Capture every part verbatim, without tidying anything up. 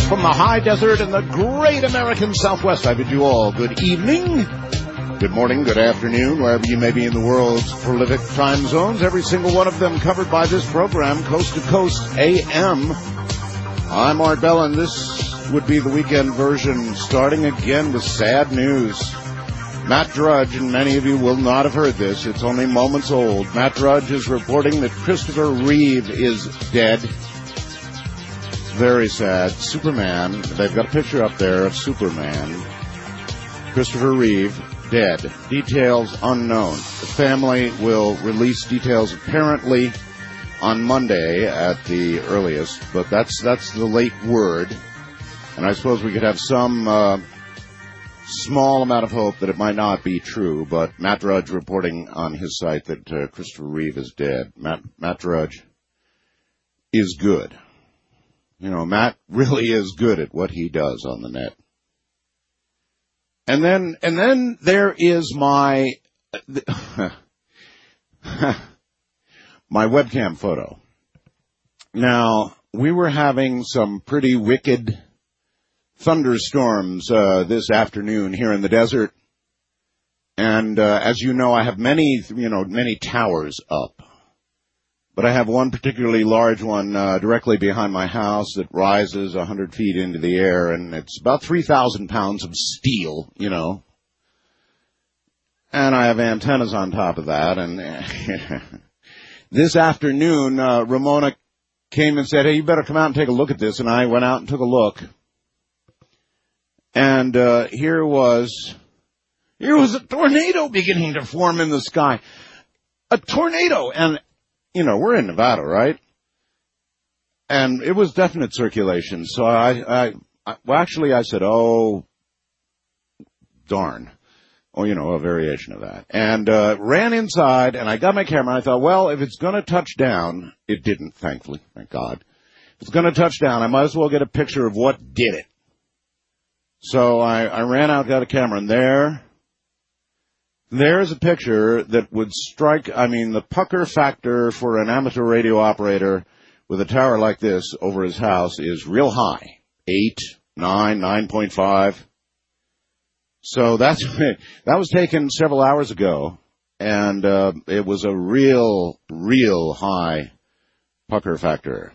from the high desert and the great American Southwest, I bid you all good evening, good morning, good afternoon, wherever you may be in the world's prolific time zones, every single one of them covered by this program, Coast to Coast A M. I'm Art Bell, and this would be the weekend version, starting again with sad news. Matt Drudge, and many of you will not have heard this, it's only moments old. Matt Drudge is reporting that Christopher Reeve is dead. Very sad. Superman, they've got a picture up there of Superman. Christopher Reeve, dead. Details unknown. The family will release details apparently on Monday at the earliest, but that's that's the late word. And I suppose we could have some uh, small amount of hope that it might not be true, but Matt Drudge reporting on his site that uh, Christopher Reeve is dead. Matt, Matt Drudge is good. You know, Matt really is good at what he does on the net. And then, and then there is my, my webcam photo. Now, we were having some pretty wicked thunderstorms, uh, this afternoon here in the desert. And, uh, as you know, I have many, you know, many towers up. But I have one particularly large one uh, directly behind my house that rises one hundred feet into the air, and it's about three thousand pounds of steel, you know. And I have antennas on top of that. And this afternoon, uh, Ramona came and said, hey, you better come out and take a look at this. And I went out and took a look. And uh, here was, here was a tornado beginning to form in the sky. A tornado, and you know, we're in Nevada, right? And it was definite circulation. So I, I, I, well, actually I said, oh, darn. Oh, you know, a variation of that. And, uh, ran inside and I got my camera and I thought, well, if it's gonna touch down, it didn't, thankfully, thank God. If it's gonna touch down, I might as well get a picture of what did it. So I, I ran out, got a camera, and there, There's a picture that would strike, I mean, the pucker factor for an amateur radio operator with a tower like this over his house is real high. Eight, nine, nine point five. So that's, that was taken several hours ago, and uh, it was a real, real high pucker factor.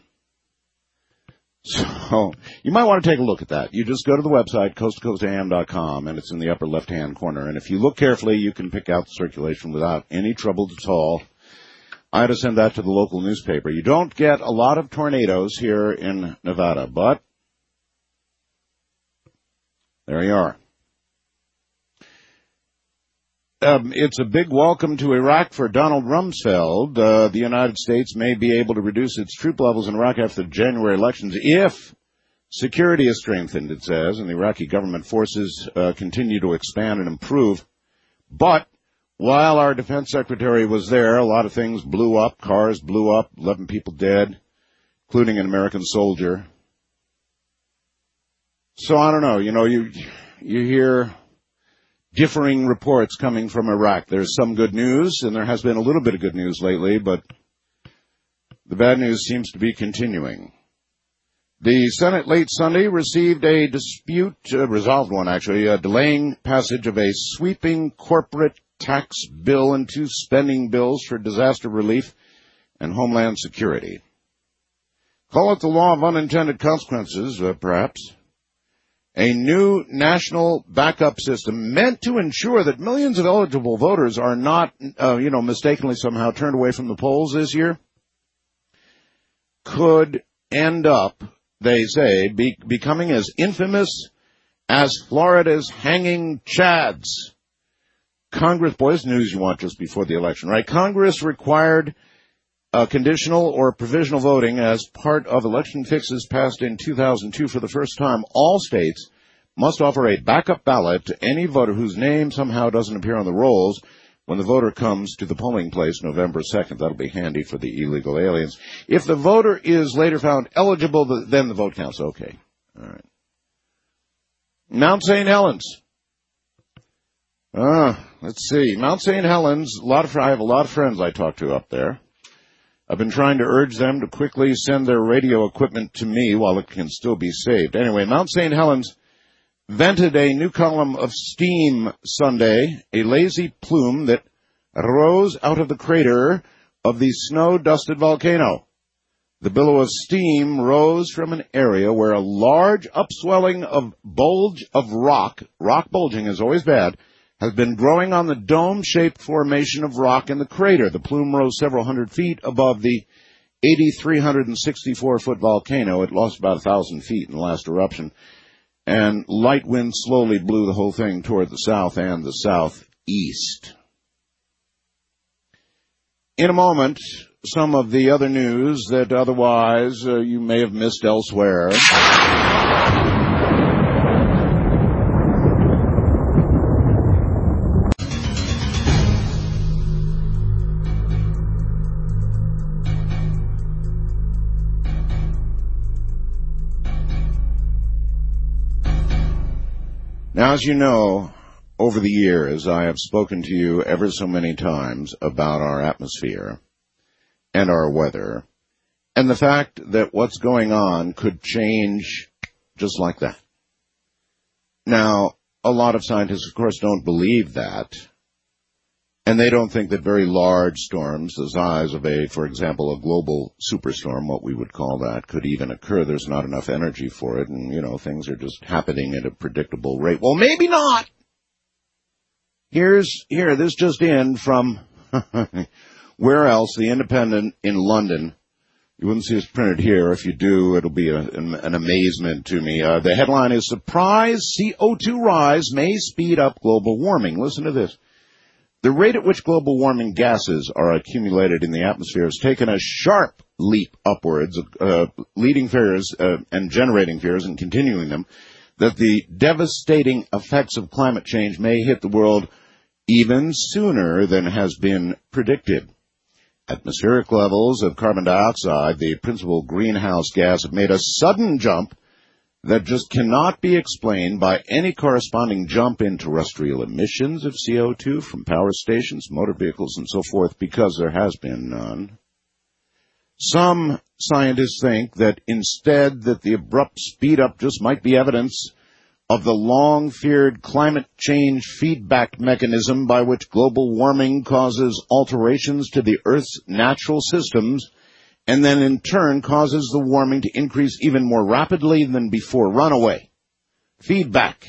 So you might want to take a look at that. You just go to the website, coast to coast A M dot com, and it's in the upper left-hand corner. And if you look carefully, you can pick out the circulation without any trouble at all. I had to send that to the local newspaper. You don't get a lot of tornadoes here in Nevada, but there you are. Um, it's a big welcome to Iraq for Donald Rumsfeld. Uh, the United States may be able to reduce its troop levels in Iraq after the January elections if security is strengthened, it says, and the Iraqi government forces uh, continue to expand and improve. But while our defense secretary was there, a lot of things blew up. Cars blew up, eleven people dead, including an American soldier. So I don't know. You know, you you hear differing reports coming from Iraq. There's some good news, and there has been a little bit of good news lately, but the bad news seems to be continuing. The Senate late Sunday received a dispute, uh, resolved one actually, uh, delaying passage of a sweeping corporate tax bill and two spending bills for disaster relief and homeland security. Call it the law of unintended consequences, uh, perhaps. A new national backup system meant to ensure that millions of eligible voters are not, uh, you know, mistakenly somehow turned away from the polls this year, could end up, they say, be, becoming as infamous as Florida's hanging chads. Congress, boys, news you want just before the election, right? Congress required uh, conditional or provisional voting as part of election fixes passed in two thousand two for the first time. All states must offer a backup ballot to any voter whose name somehow doesn't appear on the rolls when the voter comes to the polling place November second. That'll be handy for the illegal aliens. If the voter is later found eligible, then the vote counts. Okay. All right. Mount Saint Helens. Uh, let's see. Mount Saint Helens, a lot of, I have a lot of friends I talk to up there. I've been trying to urge them to quickly send their radio equipment to me while it can still be saved. Anyway, Mount Saint Helens vented a new column of steam Sunday, a lazy plume that rose out of the crater of the snow-dusted volcano. The billow of steam rose from an area where a large upswelling of bulge of rock, rock bulging is always bad, has been growing on the dome-shaped formation of rock in the crater. The plume rose several hundred feet above the eight thousand three hundred sixty-four foot volcano. It lost about one thousand feet in the last eruption. And light wind slowly blew the whole thing toward the south and the southeast. In a moment, some of the other news that otherwise uh, you may have missed elsewhere. Now, as you know, over the years, I have spoken to you ever so many times about our atmosphere and our weather, and the fact that what's going on could change just like that. Now, a lot of scientists, of course, don't believe that, and they don't think that very large storms, the size of a, for example, a global superstorm, what we would call that, could even occur. There's not enough energy for it, and, you know, things are just happening at a predictable rate. Well, maybe not. Here's, here, this just in from, where else, The Independent in London. You wouldn't see it printed here. If you do, it'll be a, an, an amazement to me. Uh, the headline is, Surprise C O two Rise May Speed Up Global Warming. Listen to this. The rate at which global warming gases are accumulated in the atmosphere has taken a sharp leap upwards, uh, leading fears uh, and generating fears and continuing them, that the devastating effects of climate change may hit the world even sooner than has been predicted. Atmospheric levels of carbon dioxide, the principal greenhouse gas, have made a sudden jump that just cannot be explained by any corresponding jump in terrestrial emissions of C O two from power stations, motor vehicles, and so forth, because there has been none. Some scientists think that instead that the abrupt speed up just might be evidence of the long-feared climate change feedback mechanism by which global warming causes alterations to the Earth's natural systems and then in turn causes the warming to increase even more rapidly than before. Runaway. Feedback.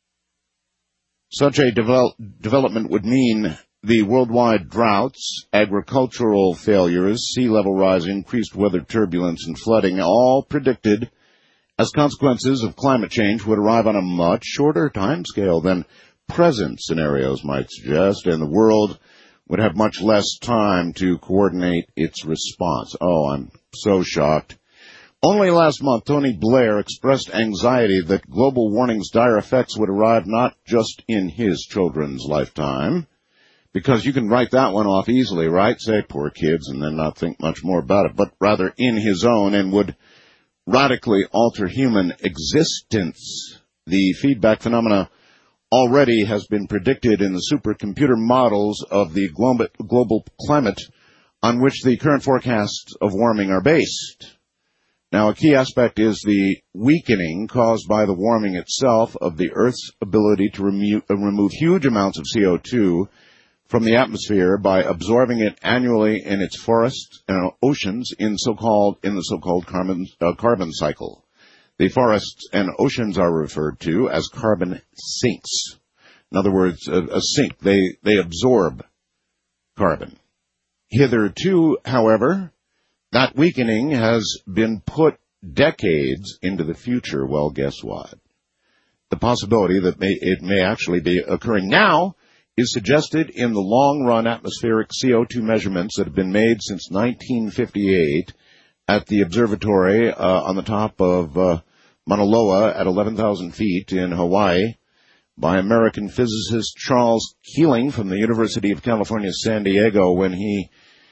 Such a devel- development would mean the worldwide droughts, agricultural failures, sea level rise, increased weather turbulence, and flooding, all predicted as consequences of climate change, would arrive on a much shorter timescale than present scenarios might suggest, and the world would have much less time to coordinate its response. Oh, I'm so shocked. Only last month, Tony Blair expressed anxiety that global warming's dire effects would arrive not just in his children's lifetime, because you can write that one off easily, right? Say, poor kids, and then not think much more about it, but rather in his own, and would radically alter human existence. The feedback phenomena already has been predicted in the supercomputer models of the global climate on which the current forecasts of warming are based. Now, a key aspect is the weakening caused by the warming itself of the Earth's ability to remo- remove huge amounts of C O two from the atmosphere by absorbing it annually in its forests and oceans in so-called in the so-called carbon uh, carbon cycle. The forests and oceans are referred to as carbon sinks. In other words, a, a sink, they, they absorb carbon. Hitherto, however, that weakening has been put decades into the future. Well, guess what? The possibility that may, it may actually be occurring now is suggested in the long-run atmospheric C O two measurements that have been made since nineteen fifty-eight at the observatory uh, on the top of uh, Mauna Loa at eleven thousand feet in Hawaii by American physicist Charles Keeling from the University of California, San Diego. When he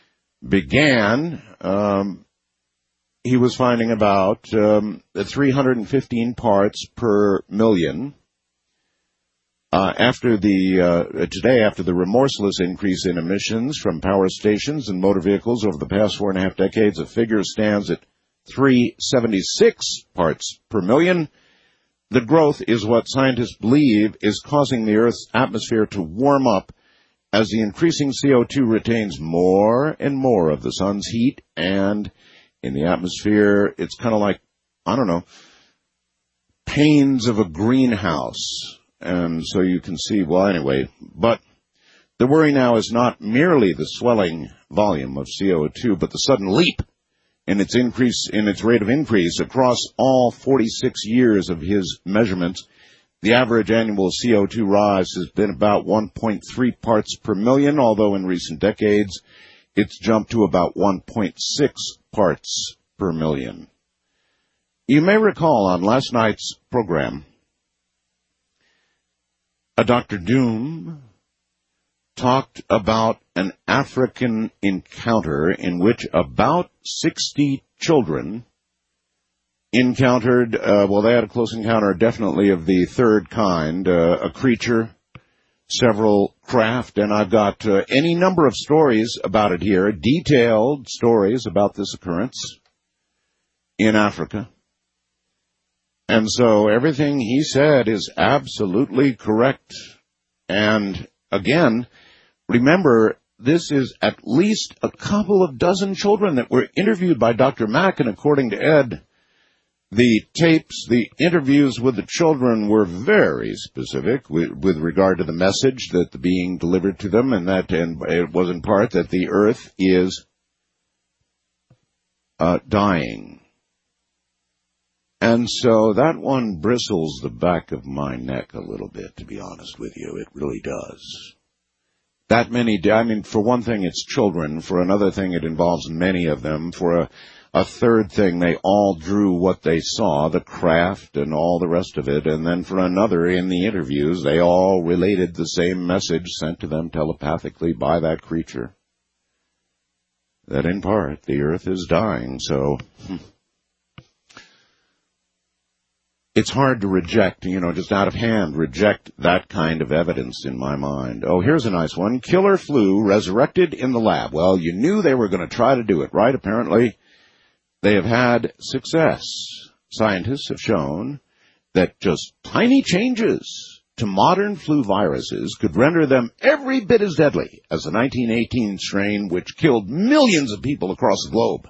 began, um, he was finding about um, three hundred fifteen parts per million Uh, after the, uh, today, after the remorseless increase in emissions from power stations and motor vehicles over the past four and a half decades, a figure stands at three hundred seventy-six parts per million. The growth is what scientists believe is causing the Earth's atmosphere to warm up as the increasing C O two retains more and more of the sun's heat, and in the atmosphere, it's kind of like, I don't know, panes of a greenhouse. And so you can see, well, anyway, but the worry now is not merely the swelling volume of C O two, but the sudden leap in its increase, in its rate of increase across all forty-six years of his measurements. The average annual C O two rise has been about one point three parts per million, although in recent decades it's jumped to about one point six parts per million. You may recall on last night's program, a Doctor Doom talked about an African encounter in which about sixty children encountered, uh, well, they had a close encounter definitely of the third kind, uh, a creature, several craft, and I've got uh, any number of stories about it here, detailed stories about this occurrence in Africa. And so everything he said is absolutely correct. And again, remember, this is at least a couple of dozen children that were interviewed by Doctor Mack, and according to Ed, the tapes, the interviews with the children were very specific with, with regard to the message that the being delivered to them, and that and it was in part that the Earth is uh, dying. And so that one bristles the back of my neck a little bit, to be honest with you. It really does. That many, I mean, for one thing, it's children. For another thing, it involves many of them. For a, a third thing, they all drew what they saw, the craft and all the rest of it. And then for another, in the interviews, they all related the same message sent to them telepathically by that creature. That in part, the Earth is dying, so... It's hard to reject, you know, just out of hand, reject that kind of evidence in my mind. Oh, here's a nice one. Killer flu resurrected in the lab. Well, you knew they were going to try to do it, right? Apparently, they have had success. Scientists have shown that just tiny changes to modern flu viruses could render them every bit as deadly as the nineteen eighteen strain which killed millions of people across the globe.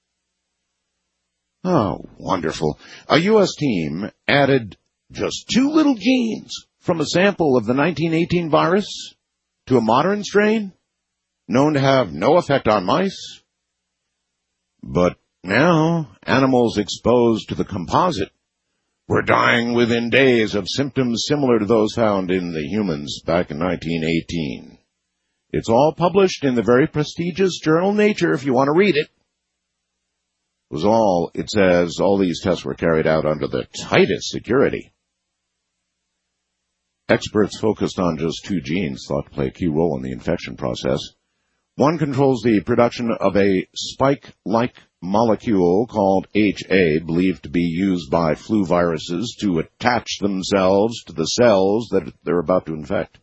Oh, wonderful. A U S team added just two little genes from a sample of the nineteen eighteen virus to a modern strain known to have no effect on mice. But now, animals exposed to the composite were dying within days of symptoms similar to those found in the humans back in nineteen eighteen. It's all published in the very prestigious journal Nature if you want to read it. Was all, it says, all these tests were carried out under the tightest security. Experts focused on just two genes thought to play a key role in the infection process. One controls the production of a spike-like molecule called H A, believed to be used by flu viruses to attach themselves to the cells that they're about to infect.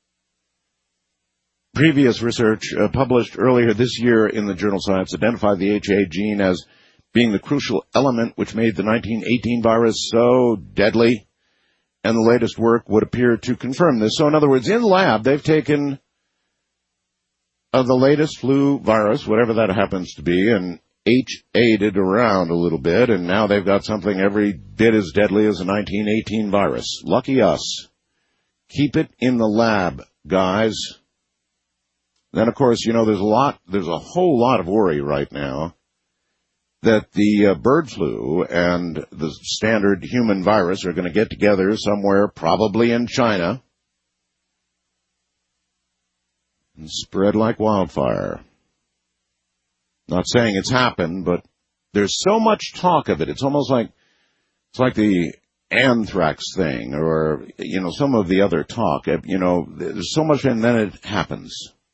Previous research uh, published earlier this year in the journal Science identified the H A gene as being the crucial element which made the nineteen eighteen virus so deadly, and the latest work would appear to confirm this. So in other words, in the lab, they've taken uh, the latest flu virus, whatever that happens to be, and H A'd it around a little bit, and now they've got something every bit as deadly as the nineteen eighteen virus. Lucky us. Keep it in the lab, guys. Then, of course, you know, there's a lot, there's a whole lot of worry right now that the uh, bird flu and the standard human virus are going to get together somewhere, probably in China, and spread like wildfire. Not saying it's happened, but there's so much talk of it. It's almost like, it's like the anthrax thing, or, you know, some of the other talk. You know, there's so much, and then it happens.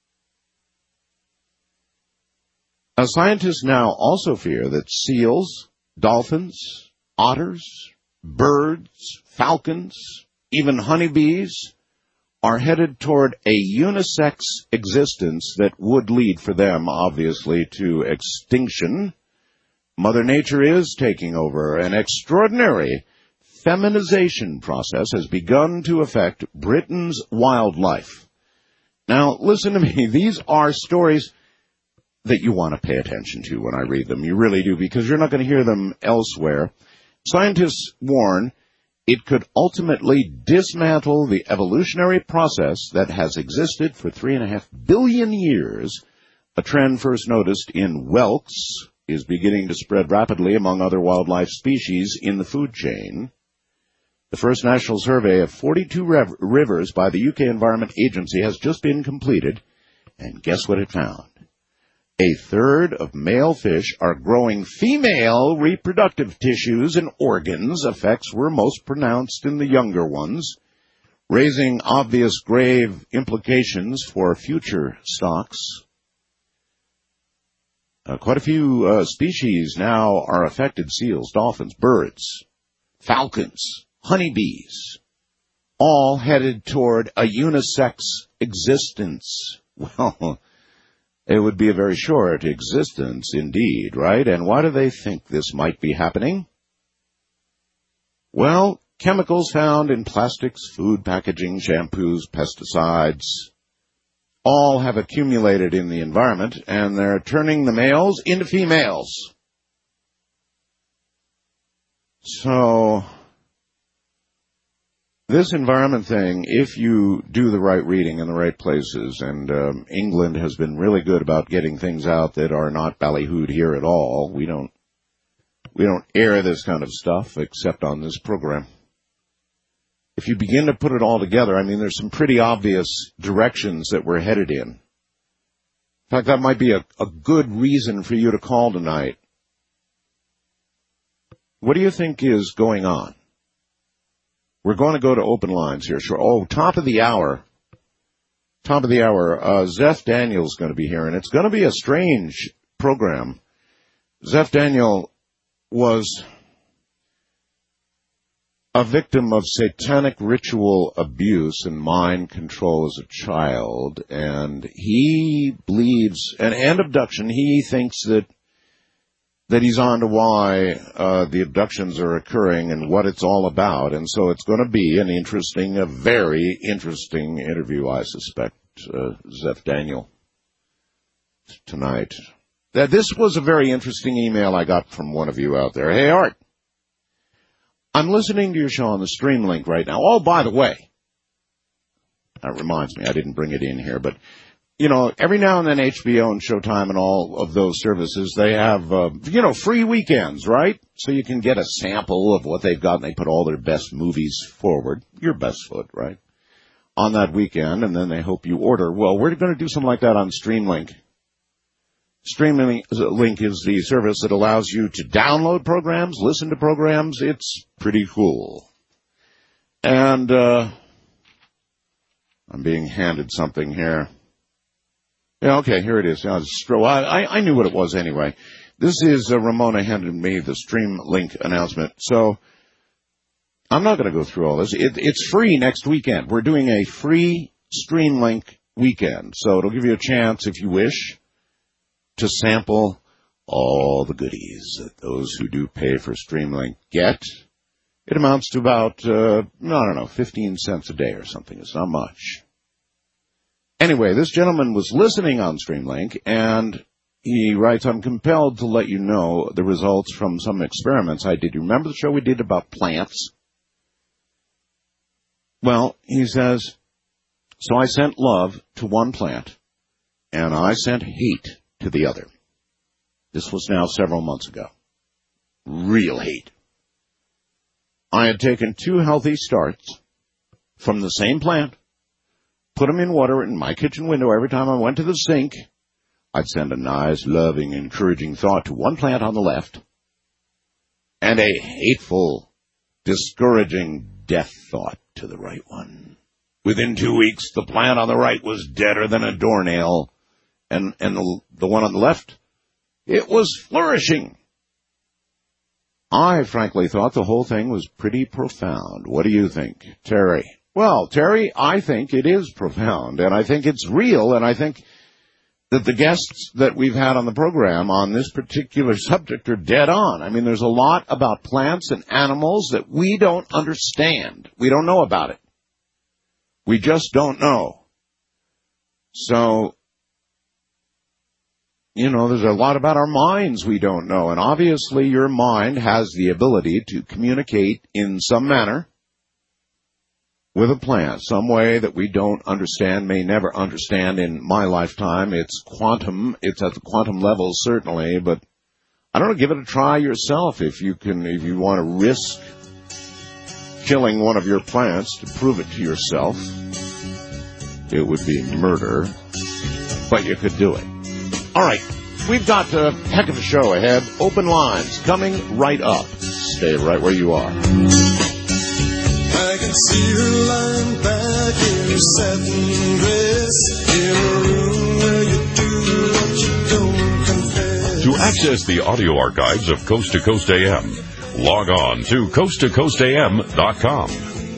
Now, scientists now also fear that seals, dolphins, otters, birds, falcons, even honeybees are headed toward a unisex existence that would lead for them, obviously, to extinction. Mother Nature is taking over. An extraordinary feminization process has begun to affect Britain's wildlife. Now, listen to me. These are stories that you want to pay attention to when I read them. You really do, because you're not going to hear them elsewhere. Scientists warn it could ultimately dismantle the evolutionary process that has existed for three and a half billion years. A trend first noticed in whelks is beginning to spread rapidly among other wildlife species in the food chain. The first national survey of forty-two rev- rivers by the U K Environment Agency has just been completed, and guess what it found? A third of male fish are growing female reproductive tissues and organs. Effects were most pronounced in the younger ones, raising obvious grave implications for future stocks. Uh, quite a few uh, species now are affected: seals, dolphins, birds, falcons, honeybees, all headed toward a unisex existence. Well, it would be a very short existence indeed, right? And why do they think this might be happening? Well, chemicals found in plastics, food packaging, shampoos, pesticides, all have accumulated in the environment, and they're turning the males into females. So this environment thing, if you do the right reading in the right places, and um, England has been really good about getting things out that are not ballyhooed here at all. We don't, we don't air this kind of stuff except on this program. If you begin to put it all together, I mean, there's some pretty obvious directions that we're headed in. In fact, that might be a, a good reason for you to call tonight. What do you think is going on? We're going to go to open lines here. Sure. Oh, top of the hour. Top of the hour. Uh, Zeph Daniel's going to be here, and it's going to be a strange program. Zeph Daniel was a victim of satanic ritual abuse and mind control as a child, and he believes, and, and abduction, he thinks that that he's on to why uh, the abductions are occurring and what it's all about. And so it's going to be an interesting, a very interesting interview, I suspect, uh, Zeph Daniel, tonight. That this was a very interesting email I got from one of you out there. Hey, Art, I'm listening to your show on the stream link right now. Oh, by the way, that reminds me, I didn't bring it in here, but you know, every now and then H B O and Showtime and all of those services, they have, uh, you know, free weekends, right? So you can get a sample of what they've got, and they put all their best movies forward, your best foot, right, on that weekend, and then they hope you order. Well, we're going to do something like that on Streamlink. Streamlink is the service that allows you to download programs, listen to programs. It's pretty cool. And uh I'm being handed something here. Yeah, okay, here it is. Yeah, I, I knew what it was anyway. This is uh, Ramona handed me the Streamlink announcement. So I'm not going to go through all this. It, it's free next weekend. We're doing a free Streamlink weekend. So it'll give you a chance, if you wish, to sample all the goodies that those who do pay for Streamlink get. It amounts to about, uh, I don't know, fifteen cents a day or something. It's not much. Anyway, this gentleman was listening on Streamlink, and he writes, I'm compelled to let you know the results from some experiments I did. You remember the show we did about plants? Well, he says, so I sent love to one plant, and I sent hate to the other. This was now several months ago. Real hate. I had taken two healthy starts from the same plant, put them in water in my kitchen window every time I went to the sink. I'd send a nice, loving, encouraging thought to one plant on the left, and a hateful, discouraging death thought to the right one. Within two weeks, the plant on the right was deader than a doornail, and, and the, the one on the left, it was flourishing. I frankly thought the whole thing was pretty profound. What do you think? Terry, Well, Terry, I think it is profound, and I think it's real, and I think that the guests that we've had on the program on this particular subject are dead on. I mean, there's a lot about plants and animals that we don't understand. We don't know about it. We just don't know. So, you know, there's a lot about our minds we don't know, and obviously your mind has the ability to communicate in some manner with a plant, some way that we don't understand, may never understand in my lifetime. It's quantum, it's at the quantum level certainly, but I don't know, give it a try yourself if you can, if you want to risk killing one of your plants to prove it to yourself. It would be murder, but you could do it. All right, we've got a heck of a show ahead. Open lines coming right up. Stay right where you are. I can see her lying back in her satin dress in a room where you do what you don't confess. To access the audio archives of Coast to Coast A M, log on to coast to coast a m dot com.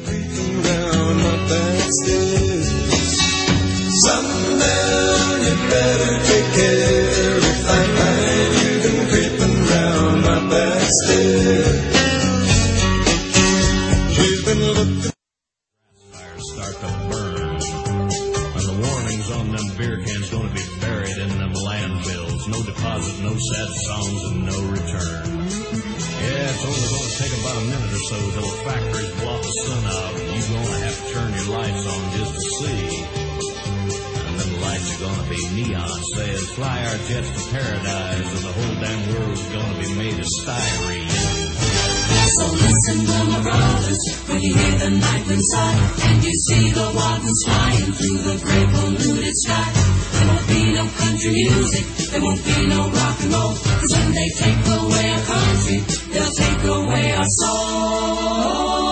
Sundown, you better take care if I find you been creeping round my back stairs. We've been looking. Fires start to burn, and the warnings on them beer cans going to be buried in them landfills. No deposit, no sad songs, and no return. Yeah, it's only going to take about a minute or so till the factories blot the sun out, and you're going to have to turn your lights on just to see. The lights are gonna be neon saying fly our jets to paradise, and the whole damn world's gonna be made of styrene. So listen to my brothers, when you hear the night wind sigh, and you see the wardens flying through the gray polluted sky. There won't be no country music, there won't be no rock and roll, cause when they take away our country, they'll take away our soul.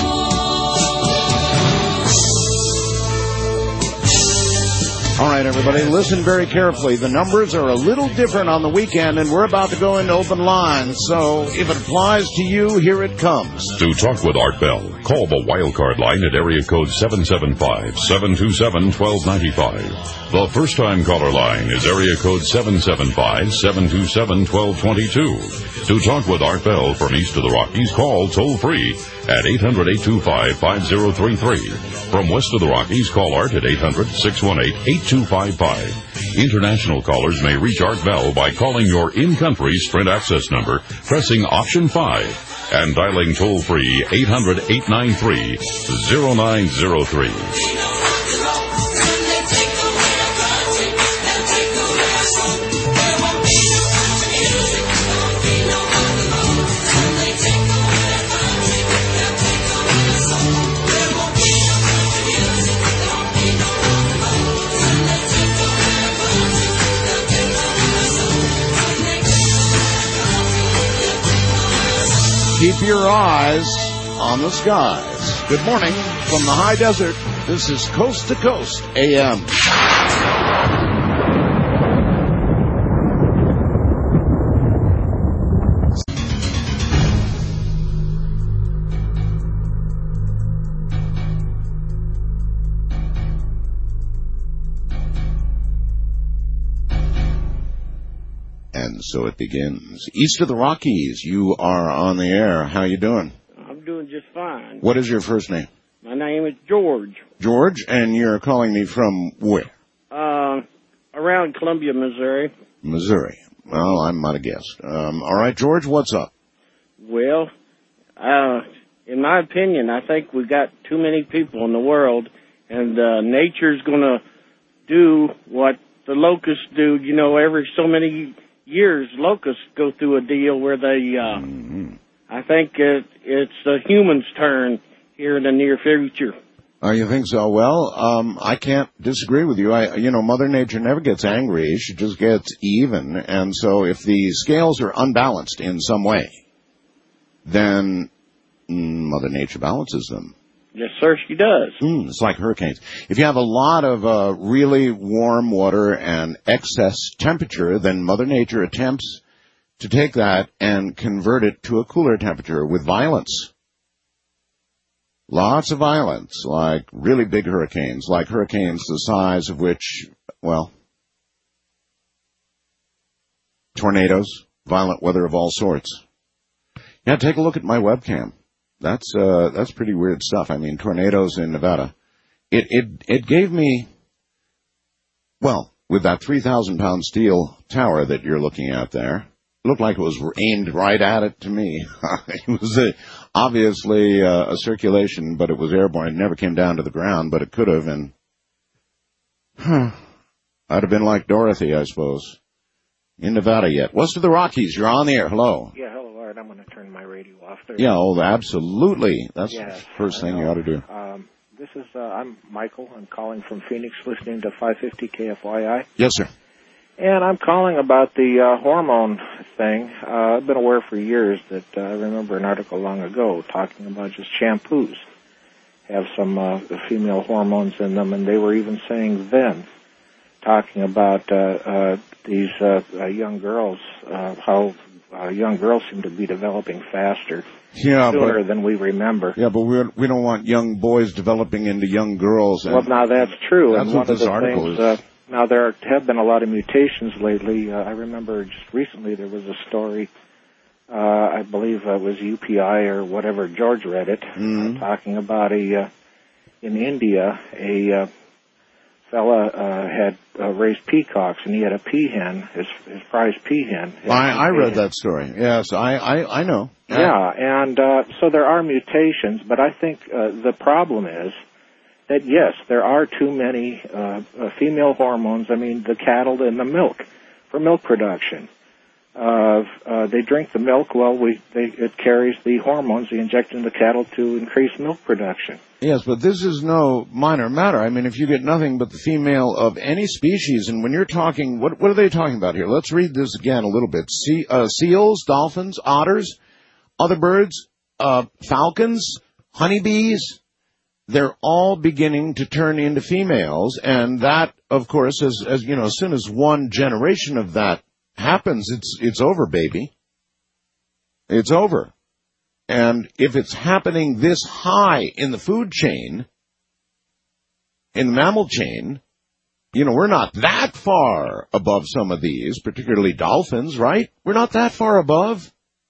All right, everybody, listen very carefully. The numbers are a little different on the weekend, and we're about to go into open lines. So if it applies to you, here it comes. To talk with Art Bell, call the wildcard line at area code seven seven five, seven two seven, one two nine five. The first-time caller line is area code seven seven five, seven two seven, one two two two. To talk with Art Bell from east of the Rockies, call toll-free at eight hundred, eight two five, five zero three three. From west of the Rockies, call Art at eight hundred, six one eight, eight two five five. International callers may reach Art Bell by calling your in-country Sprint access number, pressing option five, and dialing toll-free eight hundred, eight nine three, zero nine zero three. Keep your eyes on the skies. Good morning from the high desert. This is Coast to Coast A M. And so it begins. East of the Rockies, you are on the air. How you doing? I'm doing just fine. What is your first name? My name is George. George, and you're calling me from where? Uh, around Columbia, Missouri. Missouri. Well, I'm not a guest. Um, all right, George, what's up? Well, uh, in my opinion, I think we've got too many people in the world, and uh, nature's going to do what the locusts do. You know, every so many years, locusts go through a deal where they, uh, mm-hmm. I think it, it's the humans' turn here in the near future. Oh, you think so? Well, um, I can't disagree with you. I, you know, Mother Nature never gets angry. She just gets even. And so if the scales are unbalanced in some way, then Mother Nature balances them. Yes, sir, she does. Mm, it's like hurricanes. If you have a lot of uh, really warm water and excess temperature, then Mother Nature attempts to take that and convert it to a cooler temperature with violence. Lots of violence, like really big hurricanes, like hurricanes the size of which, well, tornadoes, violent weather of all sorts. Yeah, take a look at my webcam. That's uh, that's pretty weird stuff. I mean, tornadoes in Nevada. It it it gave me, well, with that three thousand pound steel tower that you're looking at there, it looked like it was aimed right at it to me. It was a, obviously uh, a circulation, but it was airborne. It never came down to the ground, but it could have, and huh, I'd have been like Dorothy, I suppose. In Nevada yet. West of the Rockies, you're on the air. Hello. Yeah, hello, Art. I'm going to turn my radio off there. Yeah, oh, absolutely. That's yes, the first I thing know. you ought to do. Um, this is, uh, I'm Michael. I'm calling from Phoenix, listening to five fifty K F Y I. Yes, sir. And I'm calling about the uh, hormone thing. Uh, I've been aware for years that uh, I remember an article long ago talking about just shampoos have some uh, female hormones in them, and they were even saying then, talking about uh, uh, these uh, uh, young girls, uh, how uh, young girls seem to be developing faster, Yeah, sooner but than we remember. yeah, but we we don't want young boys developing into young girls. And Well, now that's true. That's and what one of this the article things, is. Uh, now there have been a lot of mutations lately. Uh, I remember just recently there was a story. Uh, I believe it was U P I or whatever. George read it, Mhm. uh, talking about a uh, in India a uh, fella uh, had uh, raised peacocks, and he had a peahen, his his prize peahen. I, I read that story. Yes, I, I, I know. Yeah, and uh, so there are mutations, but I think uh, the problem is that, yes, there are too many uh, uh, female hormones, I mean, the cattle and the milk, for milk production. Uh, uh, they drink the milk, well, we, they, it carries the hormones they inject in the cattle to increase milk production. Yes, but this is no minor matter. I mean, if you get nothing but the female of any species, and when you're talking, what what are they talking about here? Let's read this again a little bit. Sea, uh, seals, dolphins, otters, other birds, uh, falcons, honeybees, they're all beginning to turn into females, and that, of course, as, as you know, as soon as one generation of that happens, it's it's over, baby. It's over. And if it's happening this high in the food chain, in the mammal chain, you know, we're not that far above some of these, particularly dolphins, right? We're not that far above.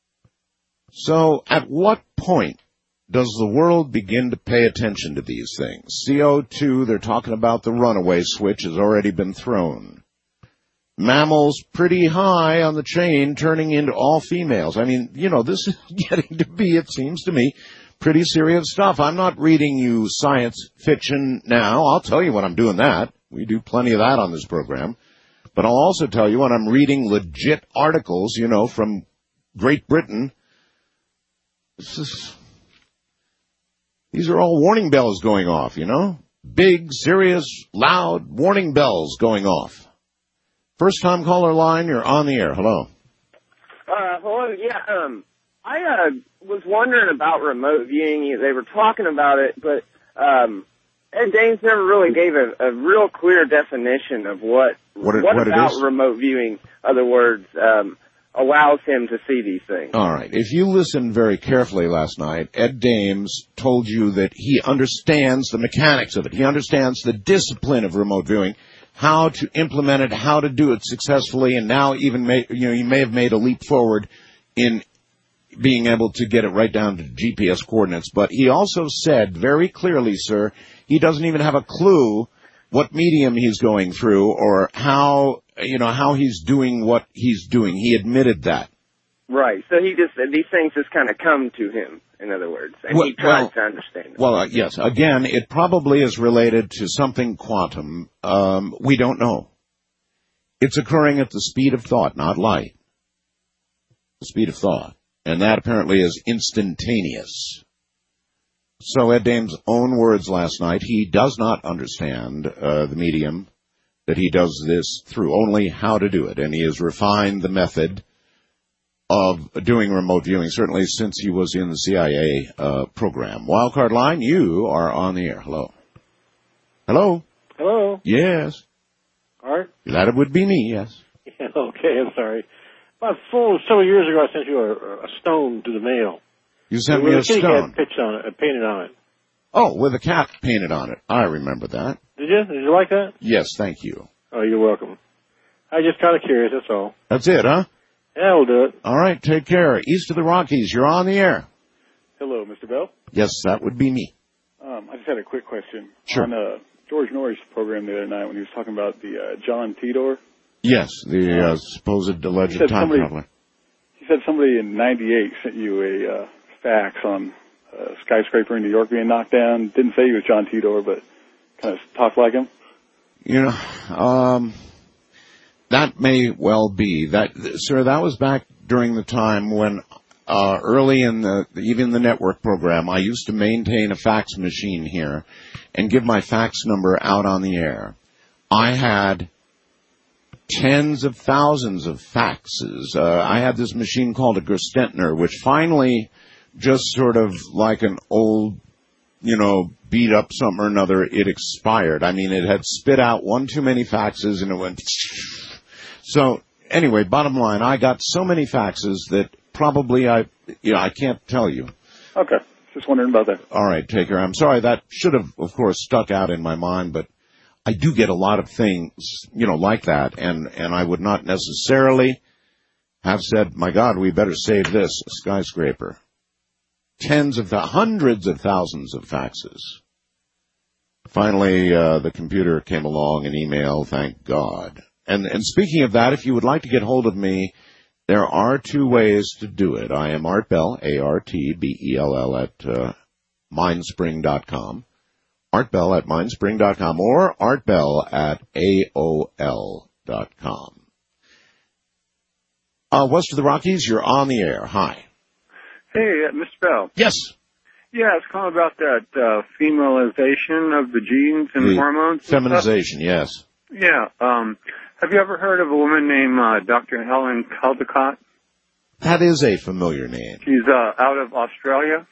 So at what point does the world begin to pay attention to these things? C O two, they're talking about the runaway switch has already been thrown. Mammals pretty high on the chain turning into all females. I mean, you know, this is getting to be, it seems to me, pretty serious stuff. I'm not reading you science fiction now. I'll tell you when I'm doing that. We do plenty of that on this program. But I'll also tell you when I'm reading legit articles, you know, from Great Britain. This is, these are all warning bells going off, you know? Big, serious, loud warning bells going off. First time caller line, you're on the air. Hello. Uh, hello, yeah, um, I, uh, was wondering about remote viewing. They were talking about it, but, um, Ed Dames never really gave a, a real clear definition of what, What it- what what it about is? remote viewing, other words, um, allows him to see these things. All right. If you listened very carefully last night, Ed Dames told you that he understands the mechanics of it. He understands the discipline of remote viewing, how to implement it, how to do it successfully, and now even may, you know, you may have made a leap forward in being able to get it right down to G P S coordinates. But he also said very clearly, sir, he doesn't even have a clue what medium he's going through or how, you know, how he's doing what he's doing. He admitted that. Right, so he just, these things just kind of come to him, in other words, and Well- he tries well- to understand them. Well, uh, yes. Again, it probably is related to something quantum. Um, we don't know. It's occurring at the speed of thought, not light. The speed of thought. And that apparently is instantaneous. So Ed Dames' own words last night, he does not understand uh, the medium that he does this through, only how to do it. And he has refined the method of doing remote viewing, certainly since he was in the C I A uh, program. Wildcard line, you are on the air. Hello. Hello? Hello, Yes. Art. That would be me, yes. Yeah, okay, I'm sorry. About four, several years ago, I sent you a, a stone to the mail. You sent With me a kitty stone. cat pitched on it, uh, painted on it. Oh, with a cat painted on it. I remember that. Did you? Did you like that? Yes, thank you. Oh, you're welcome. I just kind of curious, that's all. That's it, huh? Yeah, we'll do it. All right, take care. East of the Rockies, you're on the air. Hello, Mister Bell. Yes, that would be me. Um, I just had a quick question. Sure. On uh, George Norrie's program the other night when he was talking about the uh, John Tidor. Yes, the uh, supposed alleged He said time somebody- traveler. He said somebody in ninety-eight sent you a uh, fax on a skyscraper in New York being knocked down. Didn't say he was John Tidor, but kind of talked like him. You know, um, that may well be. That, sir, that was back during the time when, uh, early in the, even the network program, I used to maintain a fax machine here and give my fax number out on the air. I had tens of thousands of faxes. Uh, I had this machine called a Gerstentner, which finally just sort of like an old, you know, beat up something or another, it expired. I mean, it had spit out one too many faxes and it went. So anyway, bottom line, I got so many faxes that probably I, you know, I can't tell you. Okay. Just wondering about that. All right, take care. I'm sorry. That should have, of course, stuck out in my mind, but I do get a lot of things, you know, like that, and, and I would not necessarily have said, my God, we better save this skyscraper. Tens of, th- hundreds of thousands of faxes. Finally, uh, the computer came along, an email, thank God. And, and speaking of that, if you would like to get hold of me, there are two ways to do it. I am Art Bell, A R T B E L L, at uh, mindspring dot com. Art Bell at mindspring dot com or Art Bell at A O L dot com. Uh, West of the Rockies, you're on the air. Hi. Hey, uh, Mister Bell. Yes. Yeah, it's calling about that uh, femalization of the genes and The hormones. and feminization, yes. stuff. Yeah. Um, have you ever heard of a woman named uh, Doctor Helen Caldicott? That is a familiar name. She's uh, out of Australia.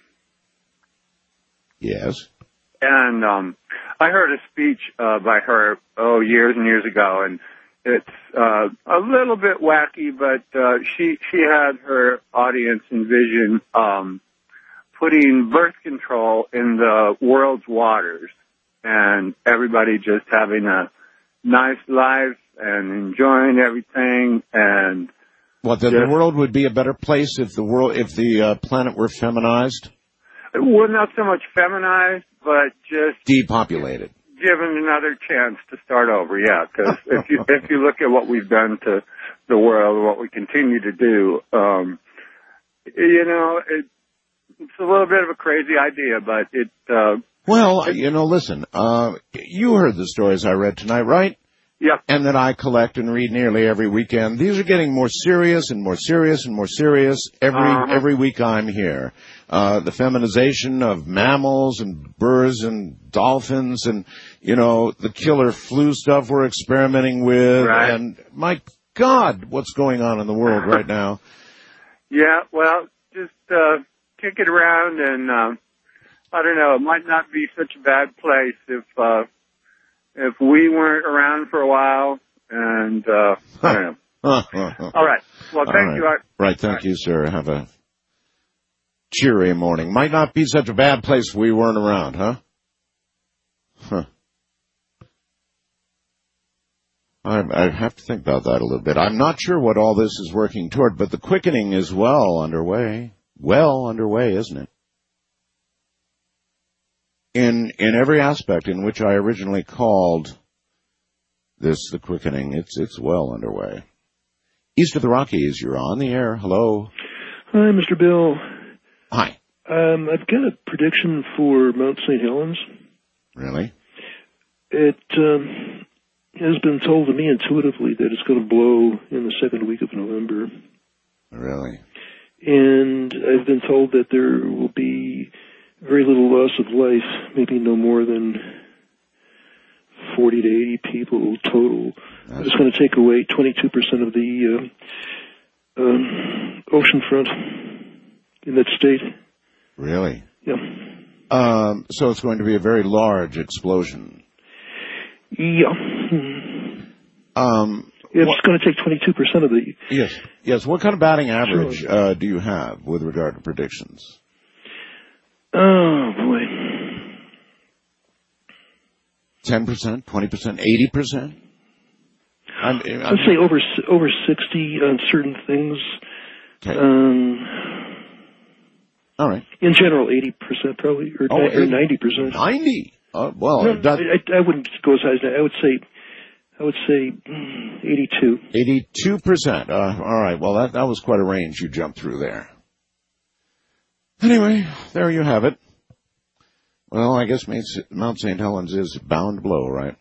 Yes. And um, I heard a speech uh, by her, oh, years and years ago, and it's uh, a little bit wacky, but uh, she she had her audience envision um, putting birth control in the world's waters, and everybody just having a nice life and enjoying everything, and What, that just, the world would be a better place if the world, if the uh, planet were feminized? well, not so much feminized, but just Depopulated. given another chance to start over, yeah. Because if you if you look at what we've done to the world, what we continue to do, um, you know, it, it's a little bit of a crazy idea, but it. Uh, Well, it, you know, listen, uh, you heard the stories I read tonight, right? Yeah. And that I collect and read nearly every weekend. These are getting more serious and more serious and more serious every Uh-huh. every week I'm here. Uh, the feminization of mammals and birds and dolphins and, you know, the killer flu stuff we're experimenting with. Right. And my God, what's going on in the world right now? Yeah, well, just uh, kick it around, and uh, I don't know. It might not be such a bad place if uh, if we weren't around for a while. And uh, I don't know. All right. Well, thank All right. you, Art. Right, thank you, sir. Have a cheery morning. Might not be such a bad place if we weren't around, huh? Huh. I, I have to think about that a little bit. I'm not sure what all this is working toward, but the quickening is well underway. Well underway, isn't it? In in every aspect in which I originally called this the quickening, it's it's well underway. East of the Rockies, you're on the air. Hello. Hi, Mister Bill. Hi. Um, I've got a prediction for Mount Saint Helens. Really? It um, has been told to me intuitively that it's going to blow in the second week of November. Really? And I've been told that there will be very little loss of life, maybe no more than forty to eighty people total. That's It's going to take away twenty-two percent of the uh, um, ocean front in that state. Really? Yeah. Um, so it's going to be a very large explosion. Yeah. Um, It's what, going to take twenty-two percent of the... yes. Yes. What kind of batting average uh, do you have with regard to predictions? Oh, boy. ten percent, twenty percent, eighty percent? I'm, I'm, I'd say over over sixty on certain things. Okay. Um, All right. In general, eighty percent probably, or, Oh, ni- or ninety percent. ninety? Uh, well, No, that, I, I wouldn't go as high as that. I would say, I would say mm, eighty-two. eighty-two percent. Uh, all right. Well, that, that was quite a range you jumped through there. Anyway, there you have it. Well, I guess Mount Saint Helens is bound to blow, right?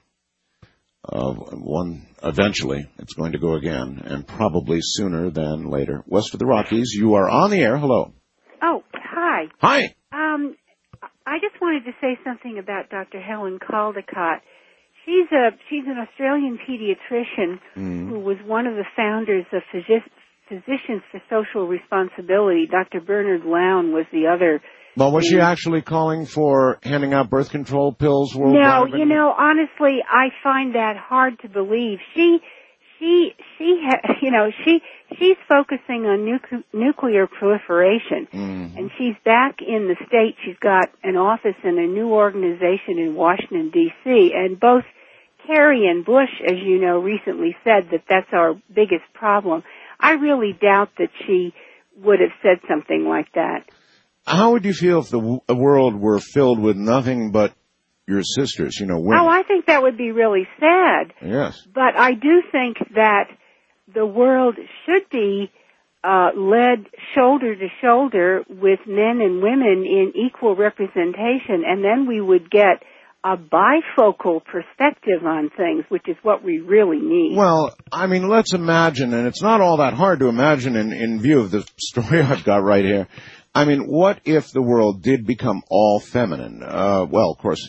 Uh, one, eventually, it's going to go again, and probably sooner than later. West of the Rockies, you are on the air. Hello. Oh, hi. Hi. Um, I just wanted to say something about Doctor Helen Caldicott. She's a she's an Australian pediatrician Mm. who was one of the founders of Physi- Physicians for Social Responsibility. Doctor Bernard Lown was the other. Well, was she actually calling for handing out birth control pills worldwide? No, you know, honestly, I find that hard to believe. She, she, she, ha- you know, she, she's focusing on nucle- nuclear proliferation, Mm. and she's back in the state. She's got an office in a new organization in Washington D C, and both Kerry and Bush, as you know, recently said that that's our biggest problem. I really doubt that she would have said something like that. How would you feel if the w- world were filled with nothing but your sisters, you know, women? Oh, I think that would be really sad. Yes. But I do think that the world should be uh, led shoulder to shoulder with men and women in equal representation, and then we would get a bifocal perspective on things, which is what we really need. Well, I mean, let's imagine, and it's not all that hard to imagine in, in view of the story I've got right here. I mean, what if the world did become all feminine? Uh, well, of course,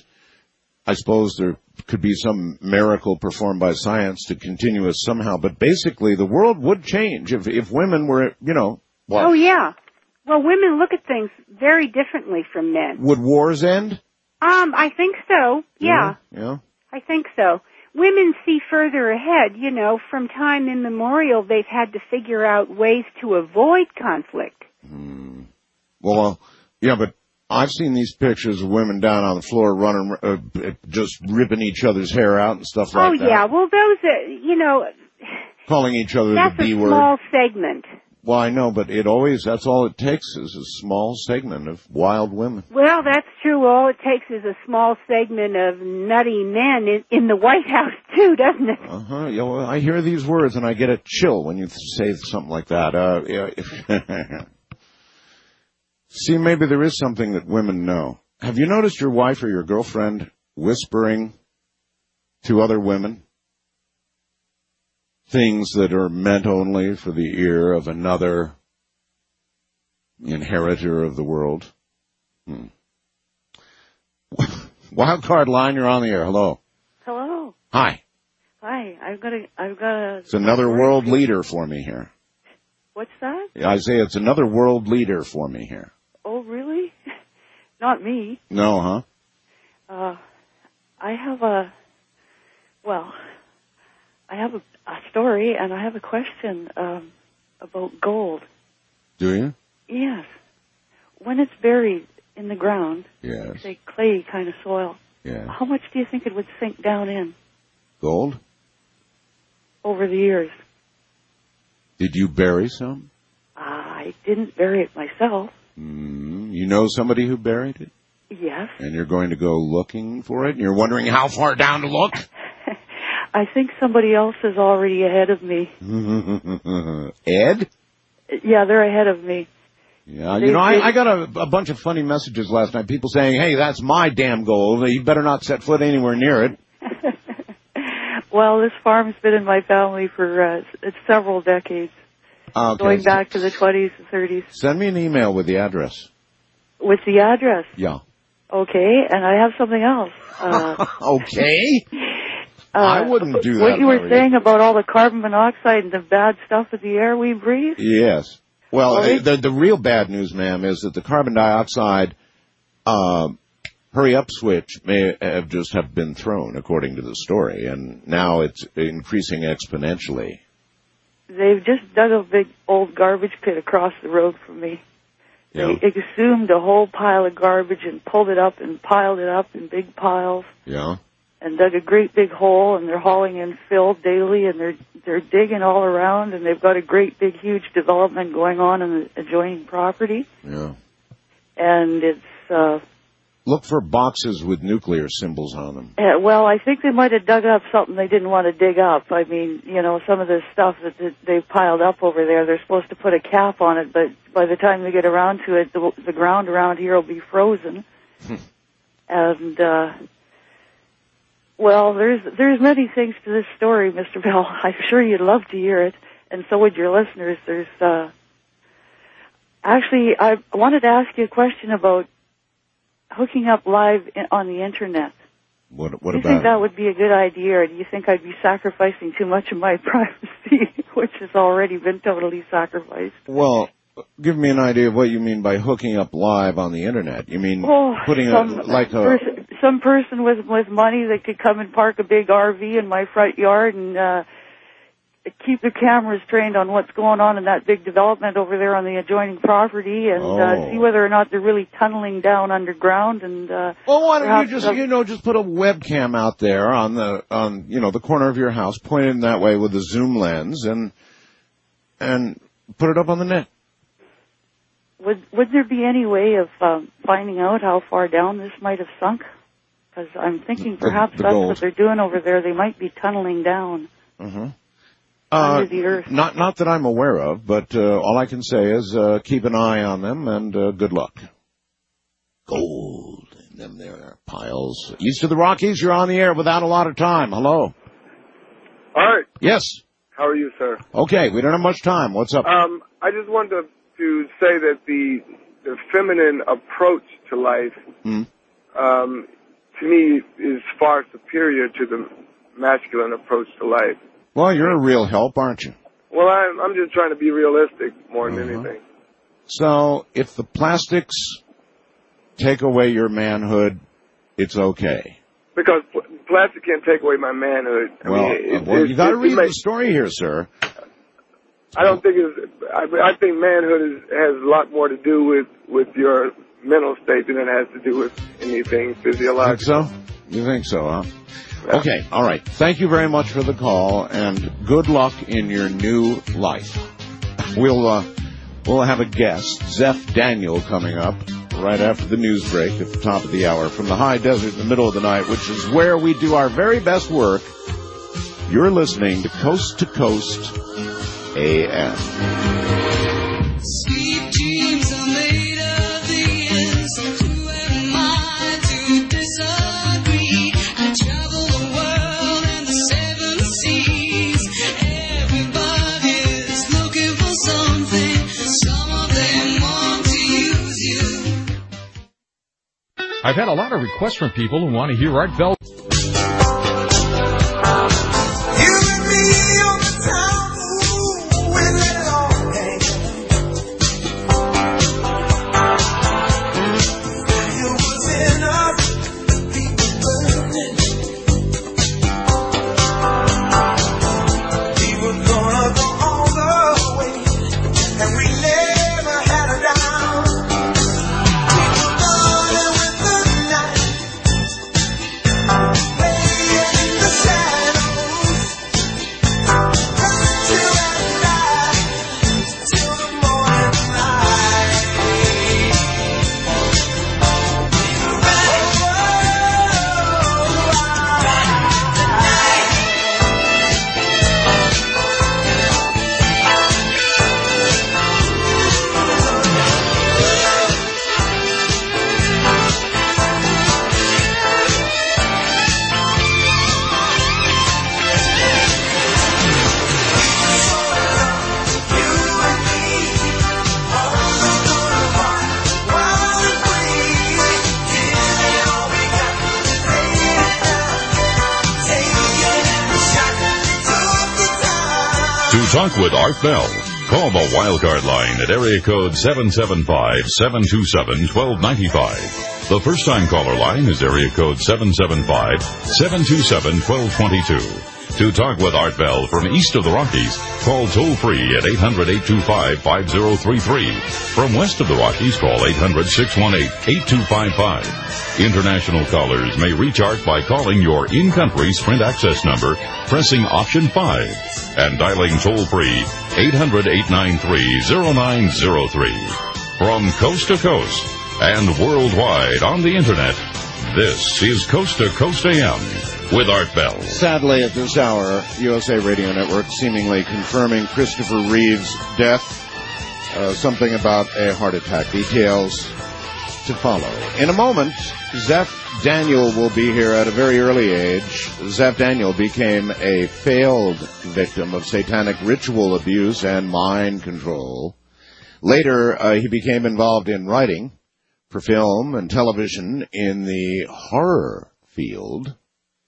I suppose there could be some miracle performed by science to continue us somehow, but basically the world would change if, if women were, you know, what? Oh, yeah. Well, women look at things very differently from men. Would wars end? Um, I think so. Yeah. Yeah. I think so. Women see further ahead. You know, from time immemorial, they've had to figure out ways to avoid conflict. Hmm. Well, uh, yeah, but I've seen these pictures of women down on the floor running, uh, just ripping each other's hair out and stuff like Oh, that. yeah. Well, those are, you know, Calling each other that's the B a word. small segment. Well, I know, but it always, that's all it takes is a small segment of wild women. Well, that's true. All it takes is a small segment of nutty men in, in the White House, too, doesn't it? Uh-huh. Yeah, well, I hear these words and I get a chill when you say something like that. Uh, yeah. See, maybe there is something that women know. Have you noticed your wife or your girlfriend whispering to other women things that are meant only for the ear of another inheritor of the world? Hmm. Wild card line, you're on the air. Hello. Hello. Hi. Hi. I've got a. I've got a. It's another world leader for me here. What's that? I say it's another world leader for me here. Oh, really? Not me. No, huh? Uh, I have a. Well, I have a, a story and I have a question um, about gold. Do you? Yes. When it's buried in the ground, Yes. say clay kind of soil, Yeah. how much do you think it would sink down in Gold? over the years? Did you bury some? I didn't bury it myself. Mm, you know somebody who buried it? Yes. And you're going to go looking for it? And you're wondering how far down to look? I think somebody else is already ahead of me. Ed? Yeah, they're ahead of me. Yeah, you know, I, I got a, a bunch of funny messages last night. People saying, hey, that's my damn gold. You better not set foot anywhere near it. Well, this farm's been in my family for uh, s- several decades, Okay. going back to the twenties and thirties. Send me an email with the address. With the address. Yeah. Okay, and I have something else. Uh, Okay. uh, I wouldn't do that. What you were Maria. saying about all the carbon monoxide and the bad stuff in the air we breathe? Yes. Well, Well, uh, the the real bad news, ma'am, is that the carbon dioxide uh, hurry up switch may have just have been thrown, according to the story, and now it's increasing exponentially. They've just dug a big old garbage pit across the road from me. Yeah. They exhumed a whole pile of garbage and pulled it up and piled it up in big piles. Yeah. and dug a great big hole, and they're hauling in fill daily, and they're they're digging all around, and they've got a great big huge development going on in the adjoining property. Yeah. And it's uh Look for boxes with nuclear symbols on them. uh, well, I think they might have dug up something they didn't want to dig up. I mean, you know, some of this stuff that that they've piled up over there, they're supposed to put a cap on it, but by the time they get around to it, the, the ground around here will be frozen. And uh well, there's there's many things to this story, Mister Bell. I'm sure you'd love to hear it, and so would your listeners. There's uh actually, I wanted to ask you a question about hooking up live in, on the internet. What, what do you about think that would be a good idea, or do you think I'd be sacrificing too much of my privacy, which has already been totally sacrificed? Well, give me an idea of what you mean by hooking up live on the internet. You mean Oh, putting some, a, like a... person, some person with, with money that could come and park a big R V in my front yard and uh keep the cameras trained on what's going on in that big development over there on the adjoining property, and Oh. uh, see whether or not they're really tunneling down underground. And uh, Well, why don't perhaps, you just, uh, you know, just put a webcam out there on the, on, you know, the corner of your house, point it in that way with a zoom lens, and, and put it up on the net. would would there be any way of um, finding out how far down this might have sunk? Because I'm thinking perhaps the that's gold. what they're doing over there. They might be tunneling down. Mm-hmm. Under the earth. Not, not that I'm aware of, but uh, all I can say is uh, keep an eye on them, and uh, good luck. Gold in them there piles. East of the Rockies, you're on the air without a lot of time. Hello. All right. Yes. How are you, sir? Okay, we don't have much time. What's up? Um, I just wanted to, to say that the the feminine approach to life, Hmm. um, to me, is far superior to the masculine approach to life. Well, you're a real help, aren't you? Well, I'm, I'm just trying to be realistic more than Uh-huh. anything. So, if the plastics take away your manhood, it's okay. Because pl- plastic can't take away my manhood. I Well, mean, it, uh, well it, you got to it, read it the makes, story here, sir. I don't think it's. I, I think manhood is, has a lot more to do with with your mental state than it has to do with anything physiological. Think so? You think so, huh? Okay, all right. Thank you very much for the call, and good luck in your new life. We'll uh, we'll have a guest, Zeph Daniel, coming up right after the news break at the top of the hour from the high desert in the middle of the night, which is where we do our very best work. You're listening to Coast to Coast A M. Sweet dreams are made of these. Who am I to disagree? I travel the world and the seven seas. Everybody's looking for something. Some of them want to use you. I've had a lot of requests from people who want to hear Art Bell. To talk with Art Bell, call the Wildcard line at area code seven seven five, seven two seven, one two nine five. The first-time caller line is area code seven seven five, seven two seven, one two two two. To talk with Art Bell from east of the Rockies, call toll-free at eight hundred, eight two five, five zero three three. From west of the Rockies, call eight hundred, six one eight, eight two five five. International callers may reach Art by calling your in-country Sprint access number, pressing option five, and dialing toll-free eight hundred, eight nine three, zero nine zero three. From coast to coast and worldwide on the Internet, this is Coast to Coast A M with Art Bell. Sadly, at this hour, U S A Radio Network seemingly confirming Christopher Reeve's death. Uh, something about a heart attack. Details to follow. In a moment, Zeph Daniel will be here at a very early age. Zeph Daniel became a failed victim of satanic ritual abuse and mind control. Later, uh, he became involved in writing for film and television in the horror field.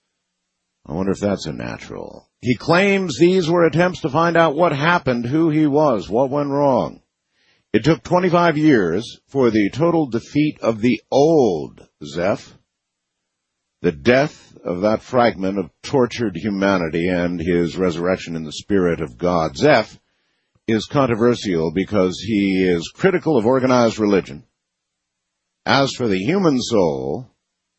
I wonder if that's a natural. He claims these were attempts to find out what happened, who he was, what went wrong. It took twenty-five years for the total defeat of the old Zeph, the death of that fragment of tortured humanity, and his resurrection in the Spirit of God. Zeph is controversial because he is critical of organized religion. As for the human soul,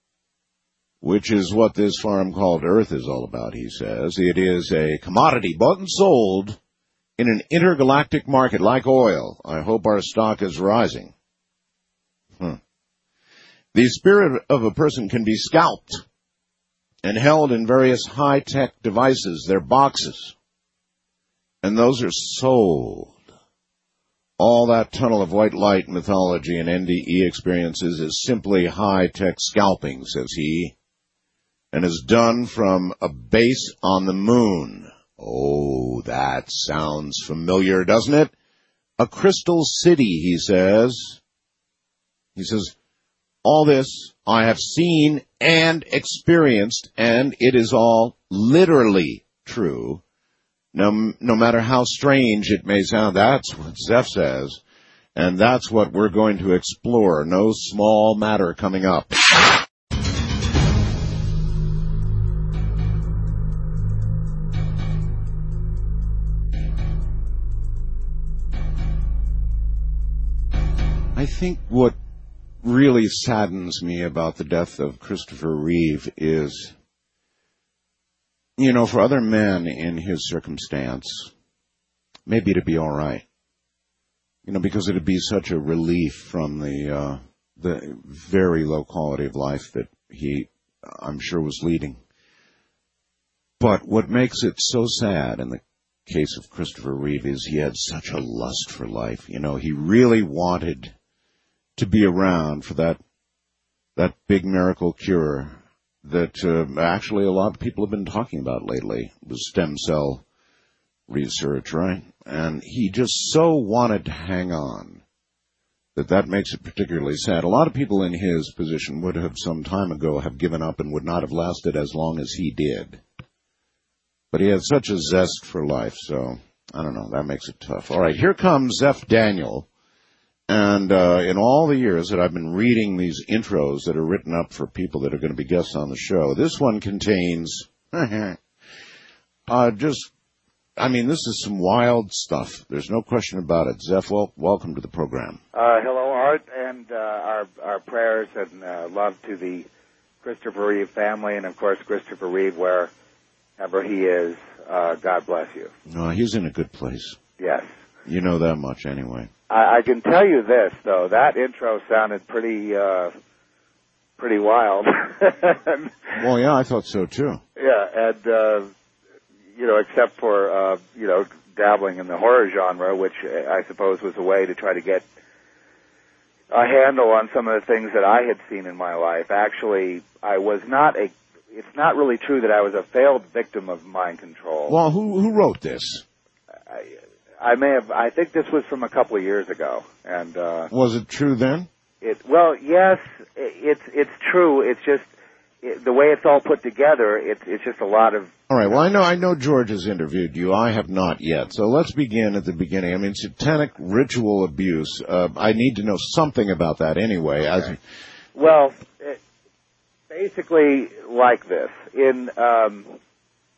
which is what this farm called Earth is all about, he says, it is a commodity bought and sold in an intergalactic market like oil. I hope our stock is rising. Hmm. The spirit of a person can be scalped and held in various high-tech devices, their boxes, and those are sold. All that tunnel of white light mythology and N D E experiences is simply high-tech scalping, says he, and is done from a base on the moon. Oh, that sounds familiar, doesn't it? A crystal city, he says. He says, all this I have seen and experienced, and it is all literally true. No, no matter how strange it may sound, that's what Zeph says, and that's what we're going to explore. No small matter coming up. I think what really saddens me about the death of Christopher Reeve is, you know, for other men in his circumstance, maybe it'd be all right. You know, because it'd be such a relief from the uh, the very low quality of life that he, I'm sure, was leading. But what makes it so sad in the case of Christopher Reeve is he had such a lust for life. You know, he really wanted to be around for that that big miracle cure that uh, actually a lot of people have been talking about lately, the stem cell research, right? And he just so wanted to hang on that that makes it particularly sad. A lot of people in his position would have some time ago have given up and would not have lasted as long as he did. But he had such a zest for life, so I don't know, that makes it tough. All right, here comes Zeph Daniel. And uh, in all the years that I've been reading these intros that are written up for people that are going to be guests on the show, this one contains uh, just, I mean, this is some wild stuff. There's no question about it. Zeph, well, welcome to the program. Uh, hello, Art, and uh, our our prayers and uh, love to the Christopher Reeve family, and, of course, Christopher Reeve, wherever he is. Uh, God bless you. No, he's in a good place. Yes. You know that much anyway. I, I can tell you this, though. That intro sounded pretty, uh, pretty wild. Well, yeah, I thought so, too. Yeah, and, uh, you know, except for, uh, you know, dabbling in the horror genre, which I suppose was a way to try to get a handle on some of the things that I had seen in my life. Actually, I was not a, it's not really true that I was a failed victim of mind control. Well, who who wrote this? I, I may have, I think this was from a couple of years ago. And, uh. Was it true then? It, well, yes, it, it's, it's true. It's just, it, the way it's all put together, it's, it's just a lot of. All right, well, I know, I know George has interviewed you. I have not yet. So let's begin at the beginning. I mean, satanic ritual abuse. Uh, I need to know something about that anyway. Okay. As, well, it, basically like this. In, um,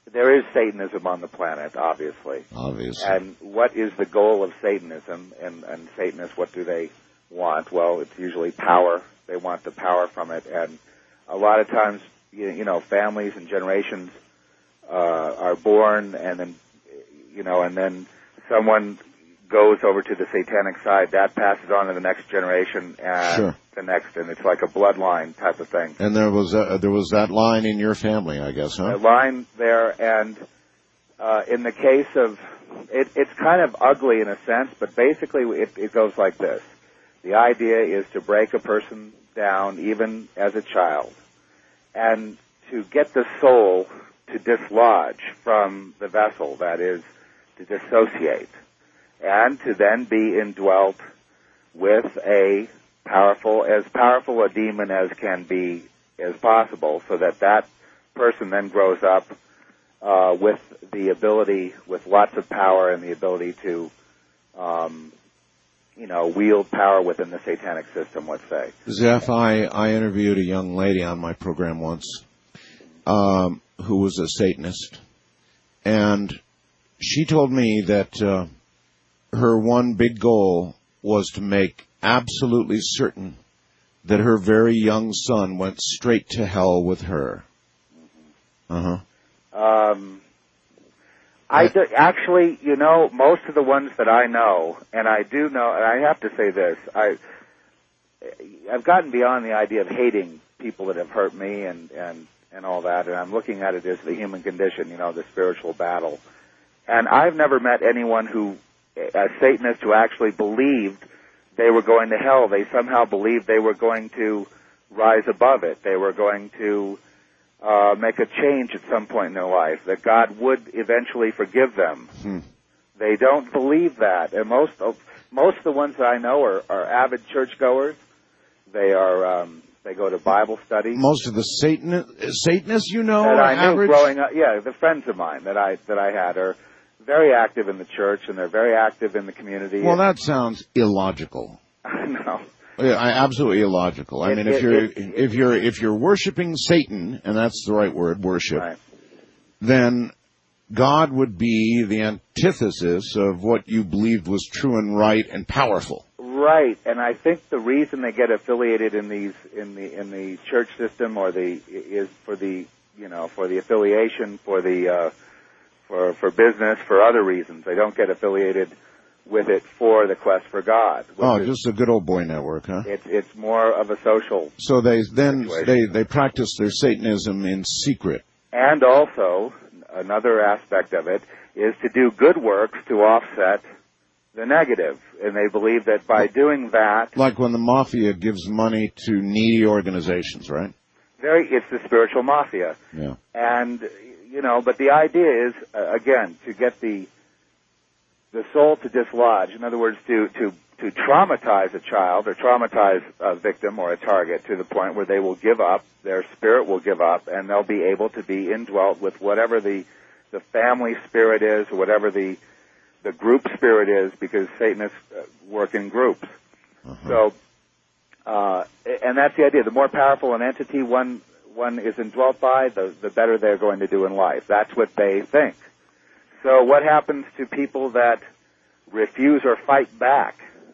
there is Satanism on the planet, obviously. Obviously. And what is the goal of Satanism? And, and Satanists, what do they want? Well, it's usually power. They want the power from it. And a lot of times, you, you know, families and generations uh, are born, and then, you know, and then someone goes over to the satanic side. That passes on to the next generation and Sure. the next, and it's like a bloodline type of thing. And there was a, there was that line in your family, I guess, huh? A line there, and uh, in the case of, it, it's kind of ugly in a sense, but basically it, it goes like this. The idea is to break a person down, even as a child, and to get the soul to dislodge from the vessel, that is, to dissociate, and to then be indwelt with a powerful, as powerful a demon as can be as possible, so that that person then grows up uh, with the ability, with lots of power and the ability to, um, you know, wield power within the satanic system, let's say. Zeph, I, I interviewed a young lady on my program once um, who was a Satanist, and she told me that uh, her one big goal was to make absolutely certain that her very young son went straight to hell with her. Uh-huh. Um, I do, actually, you know, most of the ones that I know, and I do know, and I have to say this, I, I've gotten beyond the idea of hating people that have hurt me and, and, and all that, and I'm looking at it as the human condition, you know, the spiritual battle. And I've never met anyone who, a Satanist, who actually believed they were going to hell. They somehow believed they were going to rise above it. They were going to uh, make a change at some point in their life, that God would eventually forgive them. Hmm. They don't believe that. And most of, most of the ones that I know are, are avid churchgoers. They are, um, they go to Bible studies. Most of the Satan, Satanists you know that are I knew average? growing up, yeah, the friends of mine that I, that I had are very active in the church, and they're very active in the community. Well, that sounds illogical. I know. Yeah, I- absolutely illogical. I It- mean, it- if you're it- it- if you're if you're worshiping Satan, and that's the right word, worship, Right. then God would be the antithesis of what you believed was true and right and powerful. Right, and I think the reason they get affiliated in these in the in the church system or the is for the you know for the affiliation for the uh, for for business for other reasons. They don't get affiliated with it for the quest for God. which Oh, is- just a good old boy network, huh? it's it's more of a social. So they then situation. they they practice their Satanism in secret. And also, another aspect of it is to do good works to offset the negative. And they believe that by doing that, Like when the mafia gives money to needy organizations, right? very, it's the spiritual mafia. Yeah. And, you know, but the idea is, uh, again, to get the the soul to dislodge. In other words, to, to, to traumatize a child or traumatize a victim or a target to the point where they will give up, their spirit will give up, and they'll be able to be indwelt with whatever the, the family spirit is or whatever the, the group spirit is, because Satanists uh, work in groups. So, uh, and that's the idea. The more powerful an entity one one is indwelt by, the, the better they're going to do in life. That's what they think. So what happens to people that refuse or fight back?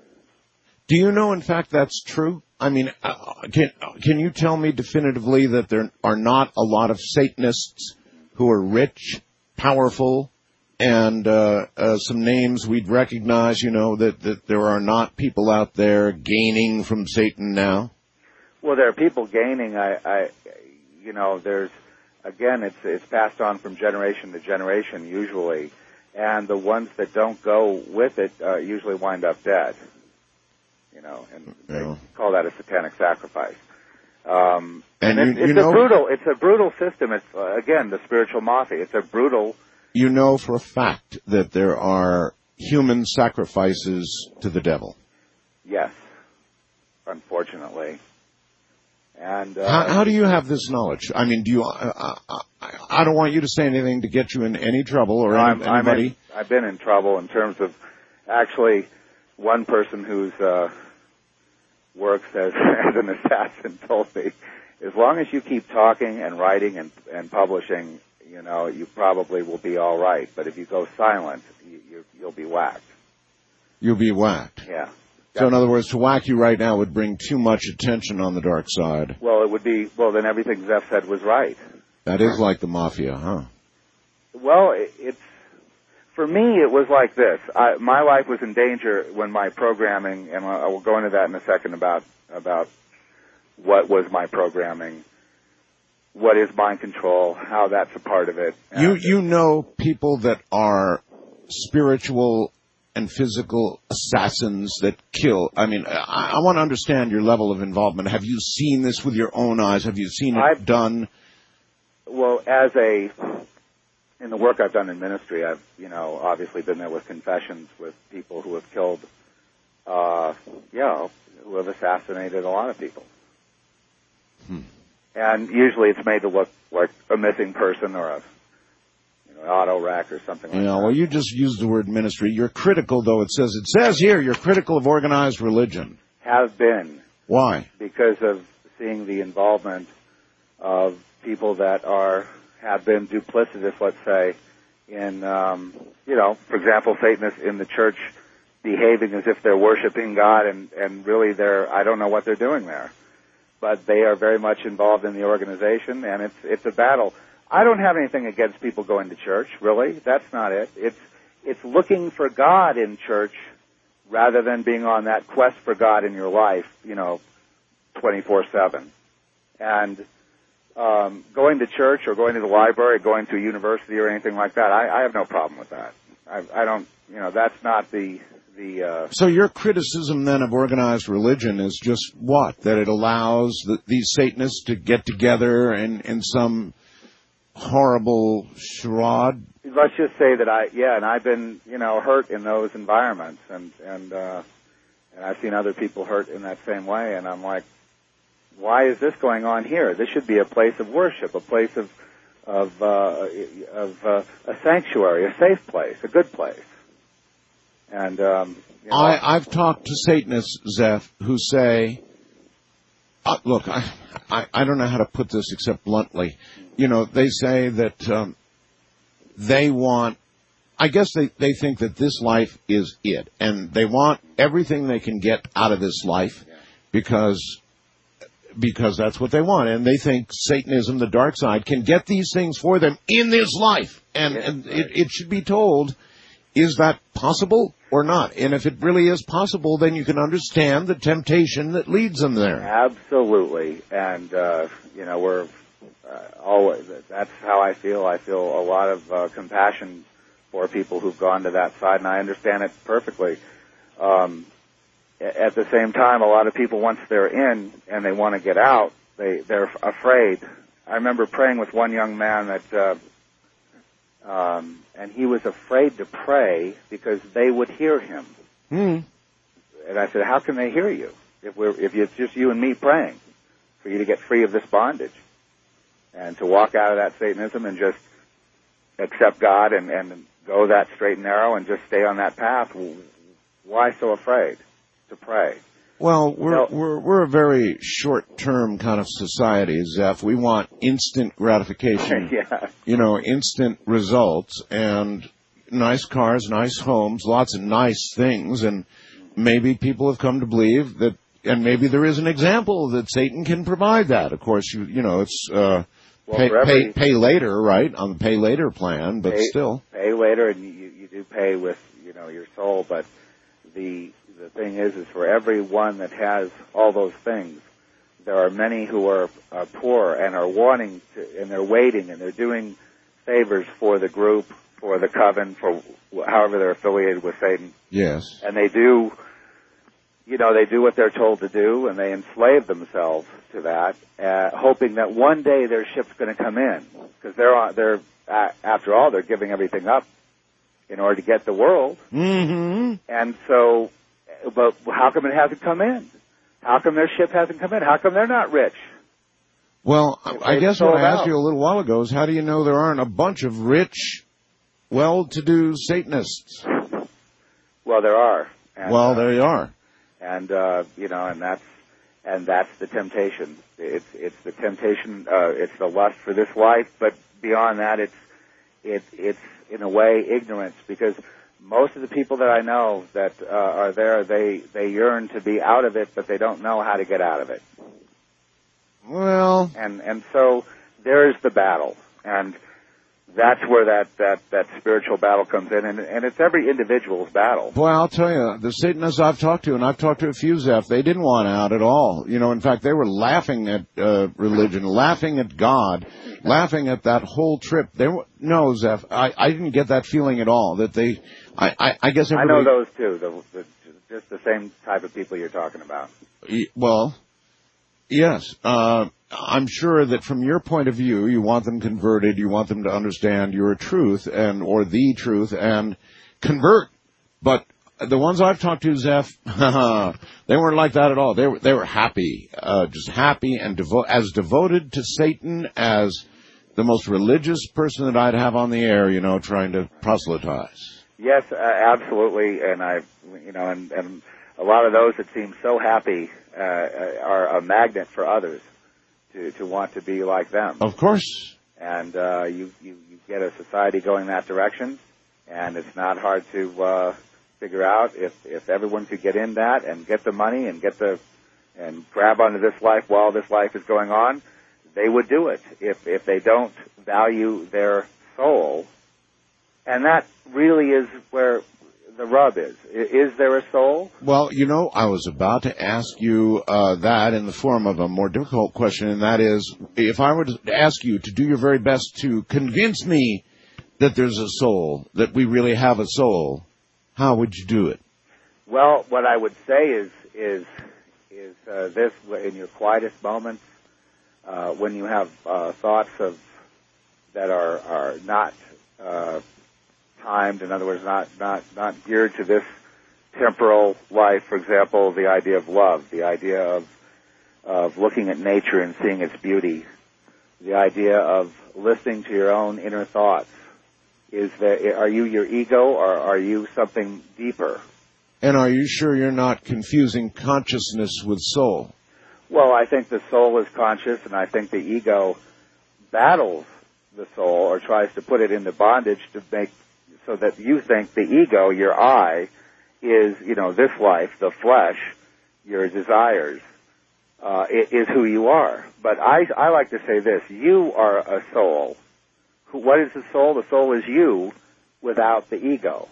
Do you know, in fact, that's true? I mean, uh, can can you tell me definitively that there are not a lot of Satanists who are rich, powerful, and uh, uh, some names we'd recognize, you know, that, that there are not people out there gaining from Satan now? Well, there are people gaining. I, I you know, there's, again, it's it's passed on from generation to generation usually, and the ones that don't go with it uh, usually wind up dead. You know, and they Yeah. call that a satanic sacrifice. Um, And and, you- it's, you it's know- a brutal, it's a brutal system. It's uh, again the spiritual mafia. It's a brutal. You know for a fact that there are human sacrifices to the devil. Yes, unfortunately. And uh, How, how do you have this knowledge? I mean, do you? I, I, I don't want you to say anything to get you in any trouble or I'm, any, I'm anybody. in, I've been in trouble in terms of actually one person who's uh, works as, as an assassin told me, as long as you keep talking and writing and, and publishing, you know, you probably will be all right. But if you go silent, you, you, you'll be whacked. You'll be whacked. Yeah. So in other words, to whack you right now would bring too much attention on the dark side. Well, it would be, well, then everything Zeph said was right. That is like the mafia, huh? Well, it, it's, for me, it was like this. I, my life was in danger when my programming, and I will go into that in a second about, about what was my programming, what is mind control, how that's a part of it. You, you know people that are spiritual and physical assassins that kill. I mean, I, I want to understand your level of involvement. Have you seen this with your own eyes? Have you seen it I've, done? Well, as a, in the work I've done in ministry, I've, you know, obviously been there with confessions with people who have killed, uh, you know, who have assassinated a lot of people. Hmm. And usually it's made to look like a missing person or a, you know, auto wreck or something like Yeah, that. well, you just used the word ministry. You're critical, though. It says, it says here, you're critical of organized religion. Have been. Why? Because of seeing the involvement of people that are, have been duplicitous, let's say, in, um, you know, for example, Satanists in the church behaving as if they're worshiping God, and, and really they're, I don't know what they're doing there. But they are very much involved in the organization, and it's it's a battle. I don't have anything against people going to church, really. That's not it. It's it's looking for God in church rather than being on that quest for God in your life, you know, twenty-four seven. And um, going to church or going to the library, going to a university or anything like that, I, I have no problem with that. I, I don't, you know, that's not the... The, uh, so your criticism then of organized religion is just what? That it allows the, these Satanists to get together in, in some horrible charade? Let's just say that I, yeah, and I've been, you know, hurt in those environments, and and uh, and I've seen other people hurt in that same way, and I'm like, why is this going on here? This should be a place of worship, a place of of uh, of uh, a sanctuary, a safe place, a good place. And um, you know, I, I've talked to Satanists, Zeph, who say, uh, look, I, I I don't know how to put this except bluntly. You know, they say that um, they want, I guess they, they think that this life is it, and they want everything they can get out of this life because because that's what they want, and they think Satanism, the dark side, can get these things for them in this life, and, yeah, and right. it, it should be told. Is that possible or not? And if it really is possible, then you can understand the temptation that leads them there. Absolutely. And, uh, you know, we're uh, always, that's how I feel. I feel a lot of uh, compassion for people who've gone to that side, and I understand it perfectly. Um, at the same time, a lot of people, once they're in and they want to get out, they, they're afraid. I remember praying with one young man that, uh, um, and he was afraid to pray because they would hear him. Mm. And I said, how can they hear you if we're if it's just you and me praying for you to get free of this bondage and to walk out of that Satanism and just accept God and, and go that straight and narrow and just stay on that path? Why so afraid to pray? Well, we're No. we're we're a very short-term kind of society, Zeph. We want instant gratification. Yeah. You know, instant results and nice cars, nice homes, lots of nice things, and maybe people have come to believe that, and maybe there is an example that Satan can provide that. Of course, you you know, it's uh, Well, pay, for every- pay pay later, right, on the pay later plan, but pay, still. pay later, and you, you do pay with, you know, your soul. But the the thing is, is for everyone that has all those things, there are many who are, are poor and are wanting to, and they're waiting, and they're doing favors for the group, for the coven, for however they're affiliated with Satan. Yes. And they do, you know, they do what they're told to do, and they enslave themselves to that, uh, hoping that one day their ship's going to come in, because they're on, they're uh, after all, they're giving everything up in order to get the world. Mm-hmm. And so, but how come it hasn't come in? How come their ship hasn't come in? How come they're not rich? Well, If I they've guess what sold I asked out. you a little while ago is how do you know there aren't a bunch of rich, well-to-do Satanists? Well, there are. And, Well, uh, there you are. And, uh, you know, and that's, and that's the temptation. It's it's the temptation. Uh, it's the lust for this life, but beyond that, it's it, it's in a way ignorance, because most of the people that I know that uh, are there, they they yearn to be out of it, but they don't know how to get out of it. Well, and and so there's the battle, and that's where that, that, that spiritual battle comes in, and, and it's every individual's battle. Boy, I'll tell you, the Satanists I've talked to, and I've talked to a few, Zeph, they didn't want out at all. You know, in fact, they were laughing at uh, religion, laughing at God, laughing at that whole trip. They were, no, Zeph, I, I didn't get that feeling at all, that they, I, I, I guess everybody... I know those too, the, the, just the same type of people you're talking about. Well, yes, uh... I'm sure that from your point of view, you want them converted, you want them to understand your truth and or the truth and convert. But the ones I've talked to, Zeph, they weren't like that at all. They were they were happy, uh, just happy and devo- as devoted to Satan as the most religious person that I'd have on the air, you know, trying to proselytize. Yes, uh, absolutely, and I, you know, and, and a lot of those that seem so happy uh, are a magnet for others. To, to want to be like them. Of course. And uh, you, you, you get a society going that direction, and it's not hard to uh, figure out if, if everyone could get in that and get the money and get the and grab onto this life while this life is going on, they would do it if if they don't value their soul. And that really is where the rub is. Is there a soul? Well, you know, I was about to ask you uh, that in the form of a more difficult question, and that is, if I were to ask you to do your very best to convince me that there's a soul, that we really have a soul, how would you do it? Well, what I would say is is is uh, this: in your quietest moments, uh, when you have uh, thoughts of that are are not uh, timed, in other words, not, not, not geared to this temporal life. For example, the idea of love, the idea of, of looking at nature and seeing its beauty, the idea of listening to your own inner thoughts. Is there, are you your ego or are you something deeper? And are you sure you're not confusing consciousness with soul? Well, I think the soul is conscious, and I think the ego battles the soul or tries to put it into bondage to make so that you think the ego, your I, is, you know, this life, the flesh, your desires, uh, is who you are. But I, I like to say this: you are a soul. What is the soul? The soul is you without the ego.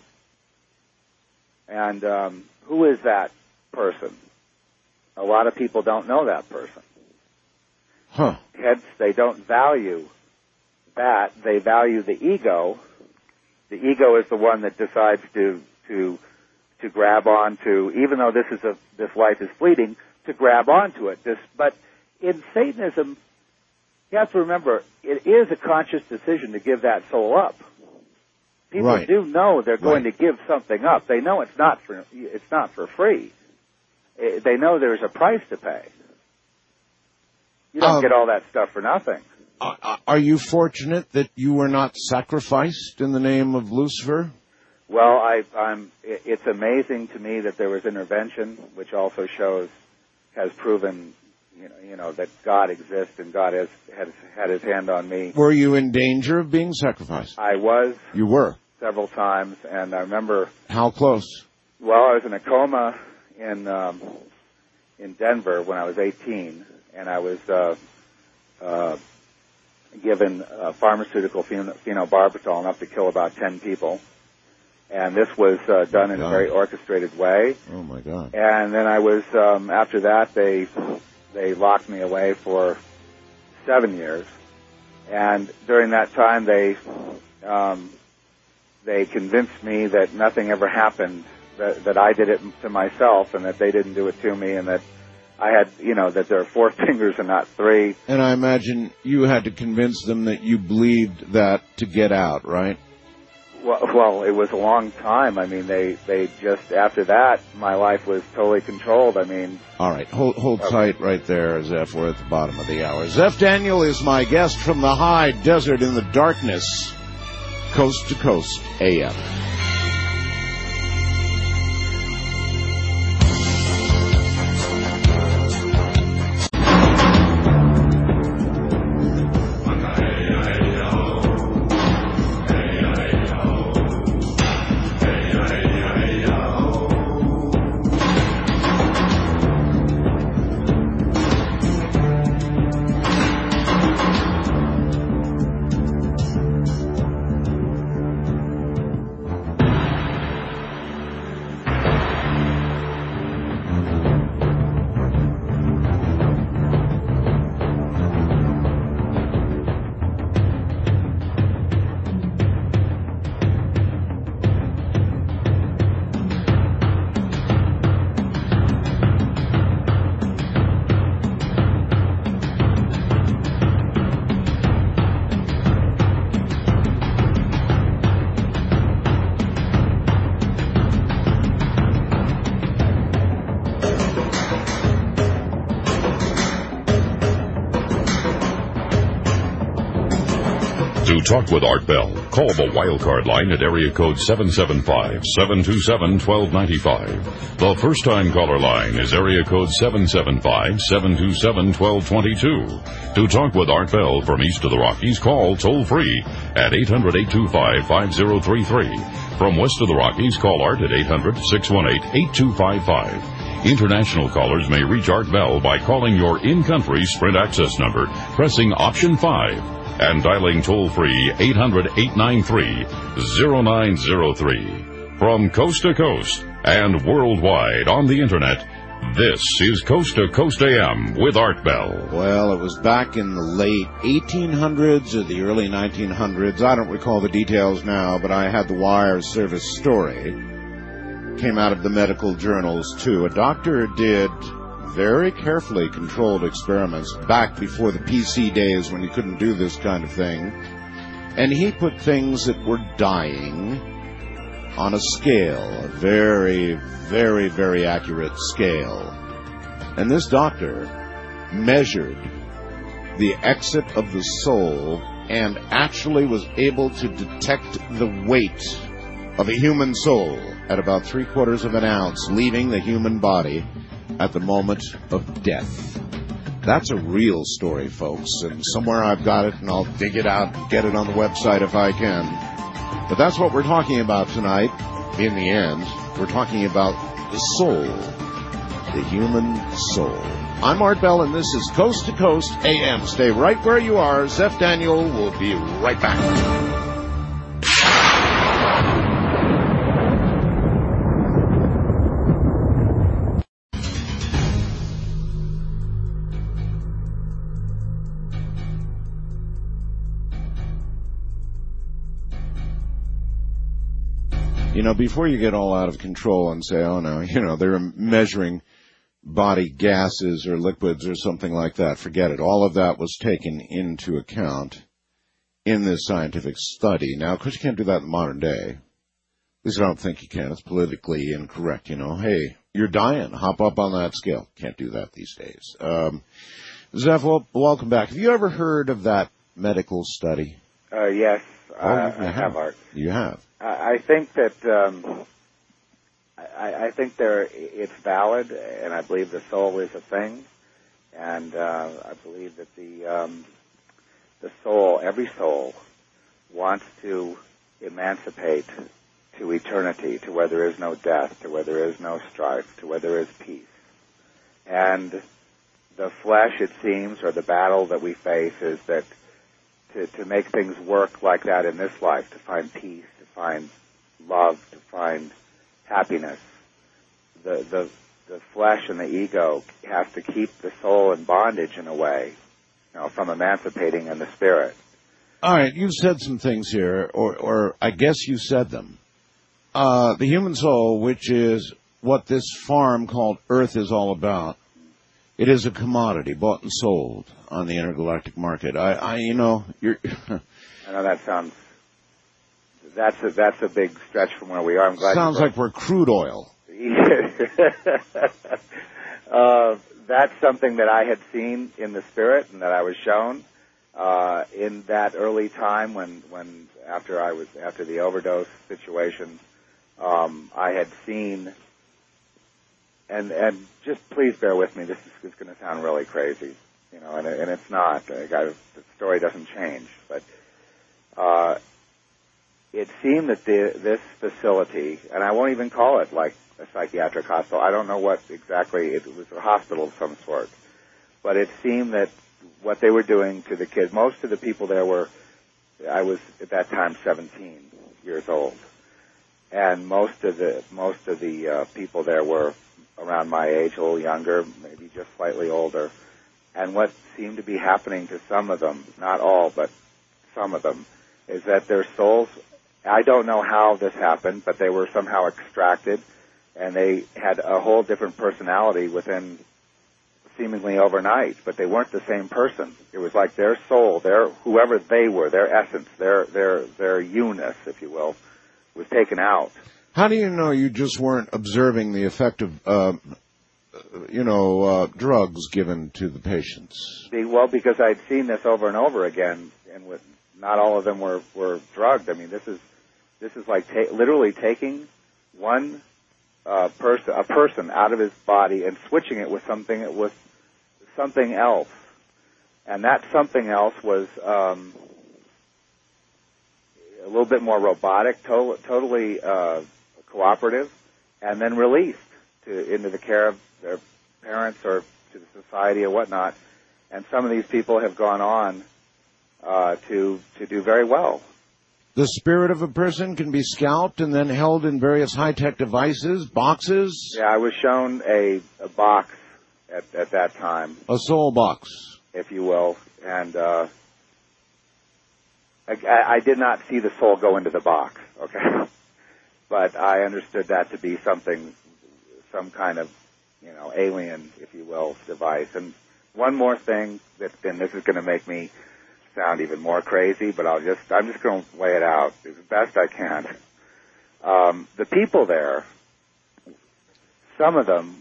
And um, who is that person? A lot of people don't know that person. Huh. Hence, they don't value that. They value the ego. The ego is the one that decides to to to grab onto, even though this is a this life is fleeting, to grab onto it. This, but in Satanism, you have to remember it is a conscious decision to give that soul up. People right. do know they're going right. to give something up. They know it's not for it's not for free. They know there's a price to pay. You don't um, get all that stuff for nothing. Are you fortunate that you were not sacrificed in the name of Lucifer? Well, I, I'm. It's amazing to me that there was intervention, which also shows, has proven, you know, you know that God exists and God has, has had His hand on me. Were you in danger of being sacrificed? I was. You were several times, and I remember. How close? Well, I was in a coma in um, in Denver when I was eighteen, and I was. Uh, uh, given uh, pharmaceutical phenobarbital enough to kill about ten people. And this was uh, done oh in a very orchestrated way. Oh, my God. And then I was, um, after that, they they locked me away for seven years. And during that time, they um, they convinced me that nothing ever happened, that, that I did it to myself and that they didn't do it to me, and that I had, you know, that there are four fingers and not three. And I imagine you had to convince them that you believed that to get out, right? Well, well, it was a long time. I mean, they, they just, after that, my life was totally controlled. I mean... All right, hold, hold okay. tight right there, Zeph. We're at the bottom of the hour. Zeph Daniel is my guest from the high desert in the darkness, coast to coast A M. To talk with Art Bell, call the Wildcard line at area code seven seven five, seven two seven, one two nine five. The first-time caller line is area code seven seven five, seven two seven, one two two two. To talk with Art Bell from east of the Rockies, call toll-free at eight hundred, eight two five, five zero three three. From west of the Rockies, call Art at eight hundred, six one eight, eight two five five. International callers may reach Art Bell by calling your in-country Sprint access number, pressing option five, and dialing toll-free eight hundred, eight nine three, zero nine zero three. From coast to coast and worldwide on the Internet, this is Coast to Coast A M with Art Bell. Well, it was back in the late eighteen hundreds or the early nineteen hundreds. I don't recall the details now, but I had the wire service story. Came out of the medical journals, too. A doctor did very carefully controlled experiments back before the P C days when you couldn't do this kind of thing. And he put things that were dying on a scale, a very, very, very accurate scale. And this doctor measured the exit of the soul and actually was able to detect the weight of a human soul at about three quarters of an ounce leaving the human body at the moment of death. That's a real story, folks, and somewhere I've got it, and I'll dig it out and get it on the website if I can. But that's what we're talking about tonight. In the end, we're talking about the soul, the human soul. I'm Art Bell, and this is Coast to Coast A M. Stay right where you are. Zeph Daniel will be right back. You know, before you get all out of control and say, oh, no, you know, they're measuring body gases or liquids or something like that, forget it. All of that was taken into account in this scientific study. Now, of course, you can't do that in the modern day. At least I don't think you can. It's politically incorrect, you know. Hey, you're dying. Hop up on that scale. Can't do that these days. Um, Zeph, well, welcome back. Have you ever heard of that medical study? Uh, yes, Oh, uh, you I have, Art. You have. I I think that um, I, I think there it's valid, and I believe the soul is a thing, and uh, I believe that the um, the soul, every soul, wants to emancipate to eternity, to where there is no death, to where there is no strife, to where there is peace, and the flesh, it seems, or the battle that we face is that. To, to make things work like that in this life, to find peace, to find love, to find happiness. The, the, the flesh and the ego has to keep the soul in bondage in a way, you know, from emancipating in the spirit. All right, you've said some things here, or, or I guess you said them. Uh, the human soul, which is what this farm called Earth is all about, it is a commodity bought and sold on the intergalactic market. I, I you know, you're. I know that sounds. That's a that's a big stretch from where we are. I'm glad. Sounds like we're crude oil. uh, that's something that I had seen in the spirit and that I was shown uh, in that early time when when after I was after the overdose situation, um, I had seen. And and just please bear with me. This is, is going to sound really crazy, you know, and, and it's not. I got, the story doesn't change, but uh, it seemed that the, this facility, and I won't even call it like a psychiatric hospital. I don't know what exactly. It was a hospital of some sort, but it seemed that what they were doing to the kids. Most of the people there were. I was at that time seventeen years old, and most of the most of the uh, people there were around my age, a little younger, maybe just slightly older. And what seemed to be happening to some of them, not all, but some of them, is that their souls, I don't know how this happened, but they were somehow extracted, and they had a whole different personality within seemingly overnight, but they weren't the same person. It was like their soul, their whoever they were, their essence, their their their you-ness, if you will, was taken out. How do you know you just weren't observing the effect of, uh, you know, uh, drugs given to the patients? Well, because I'd seen this over and over again, and with not all of them were, were drugged. I mean, this is this is like ta- literally taking one uh, person, a person, out of his body and switching it with something with something else, and that something else was um, a little bit more robotic, to- totally uh, cooperative, and then released to into the care of their parents or to the society or whatnot. And some of these people have gone on uh, to to do very well. The spirit of a person can be scalped and then held in various high-tech devices, boxes. Yeah, I was shown a, a box at, at that time. A soul box, if you will, and uh, I, I did not see the soul go into the box. Okay, but I understood that to be something, some kind of, you know, alien, if you will, device. And one more thing that, and this is going to make me sound even more crazy, but I'll just, I'm just going to lay it out as best I can. Um, the people there, some of them,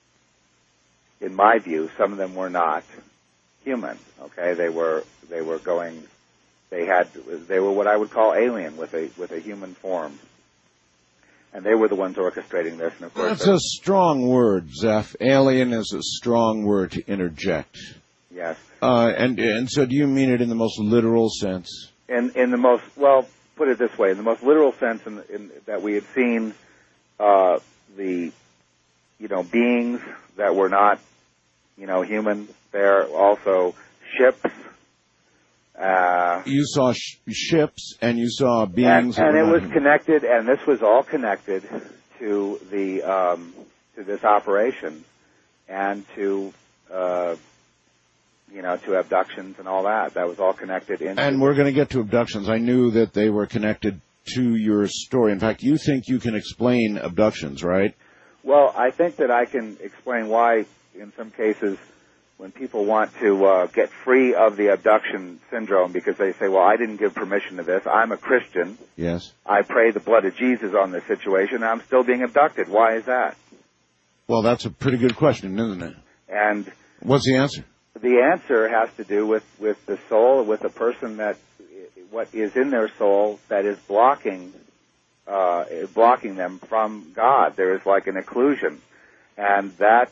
in my view, some of them were not human. Okay, they were, they were going, they had, they were what I would call alien with a, with a human form. And they were the ones orchestrating this. And of course, that's a strong word, Zeph. Alien is a strong word to interject. Yes. Uh, and and so, do you mean it in the most literal sense? In in the most, well, put it this way, in the most literal sense, in, in that we had seen uh, the, you know, beings that were not, you know, human. There also ships. Uh, you saw sh- ships and you saw beings, and, and it was human. connected, and this was all connected to the um, to this operation and to. Uh, you know, to abductions and all that. That was all connected in. And we're going to get to abductions. I knew that they were connected to your story. In fact, you think you can explain abductions, right? Well, I think that I can explain why, in some cases, when people want to uh, get free of the abduction syndrome, because they say, well, I didn't give permission to this. I'm a Christian. Yes. I pray the blood of Jesus on this situation, and I'm still being abducted. Why is that? Well, that's a pretty good question, isn't it? And what's the answer? The answer has to do with, with the soul, with a person that, what is in their soul that is blocking, uh, blocking them from God. There is like an occlusion. And that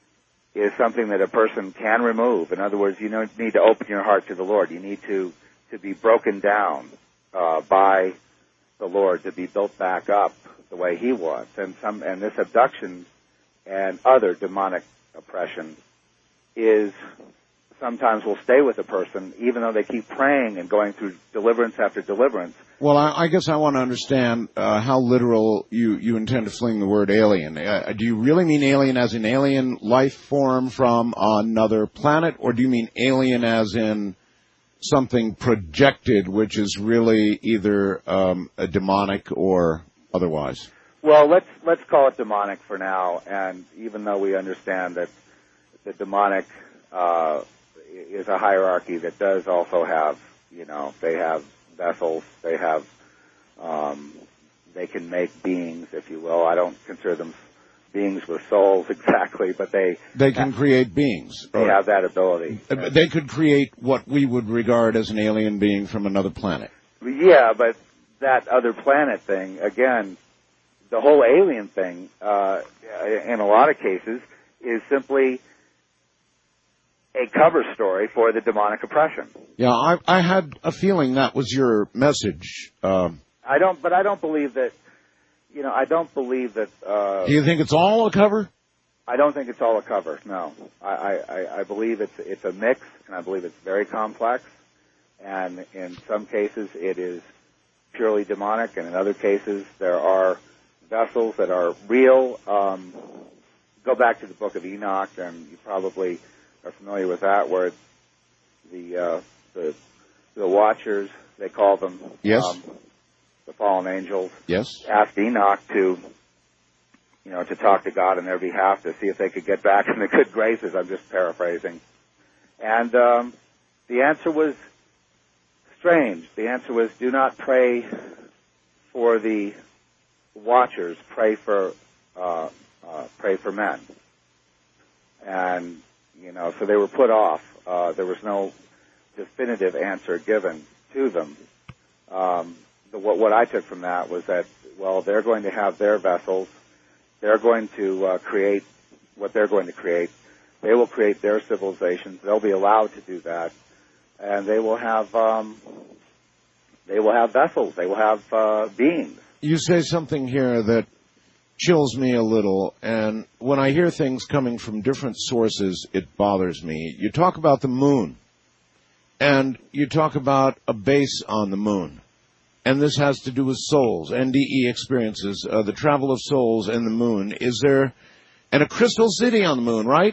is something that a person can remove. In other words, you don't need to open your heart to the Lord. You need to, to be broken down, uh, by the Lord, to be built back up the way He wants. And some, and this abduction and other demonic oppression is sometimes will stay with a person even though they keep praying and going through deliverance after deliverance. Well, I, I guess I want to understand uh, how literal you, you intend to fling the word alien. Uh, do you really mean alien as in alien life form from another planet, or do you mean alien as in something projected, which is really either um, a demonic or otherwise? Well, let's let's call it demonic for now, and even though we understand that the demonic uh, is a hierarchy that does also have, you know, they have vessels, they have, um, they can make beings, if you will. I don't consider them beings with souls exactly, but they they can create beings. They have that ability. They could create what we would regard as an alien being from another planet. Yeah, but that other planet thing, again, the whole alien thing, uh, in a lot of cases, is simply a cover story for the demonic oppression. Yeah, I, I had a feeling that was your message. Um, I don't, but I don't believe that, you know, I don't believe that, uh... Do you think it's all a cover? I don't think it's all a cover, no. I, I, I believe it's, it's a mix, and I believe it's very complex, and in some cases it is purely demonic, and in other cases there are vessels that are real. Um, go back to the Book of Enoch, and you probably are familiar with that, where the uh, the, the Watchers, they call them, yes, um, the fallen angels, yes, asked Enoch to, you know, to talk to God on their behalf to see if they could get back in the good graces. I'm just paraphrasing, and um, the answer was strange. The answer was, do not pray for the Watchers, pray for uh, uh, pray for men. And, you know, so they were put off. Uh, there was no definitive answer given to them. Um, the, what, what I took from that was that, well, they're going to have their vessels. They're going to uh, create what they're going to create. They will create their civilizations. They'll be allowed to do that, and they will have um, they will have vessels. They will have uh, beings. You say something here that chills me a little, and when I hear things coming from different sources, it bothers me. You talk about the moon, and you talk about a base on the moon, and this has to do with souls, N D E experiences, uh, the travel of souls and the moon. Is there, and a crystal city on the moon, right?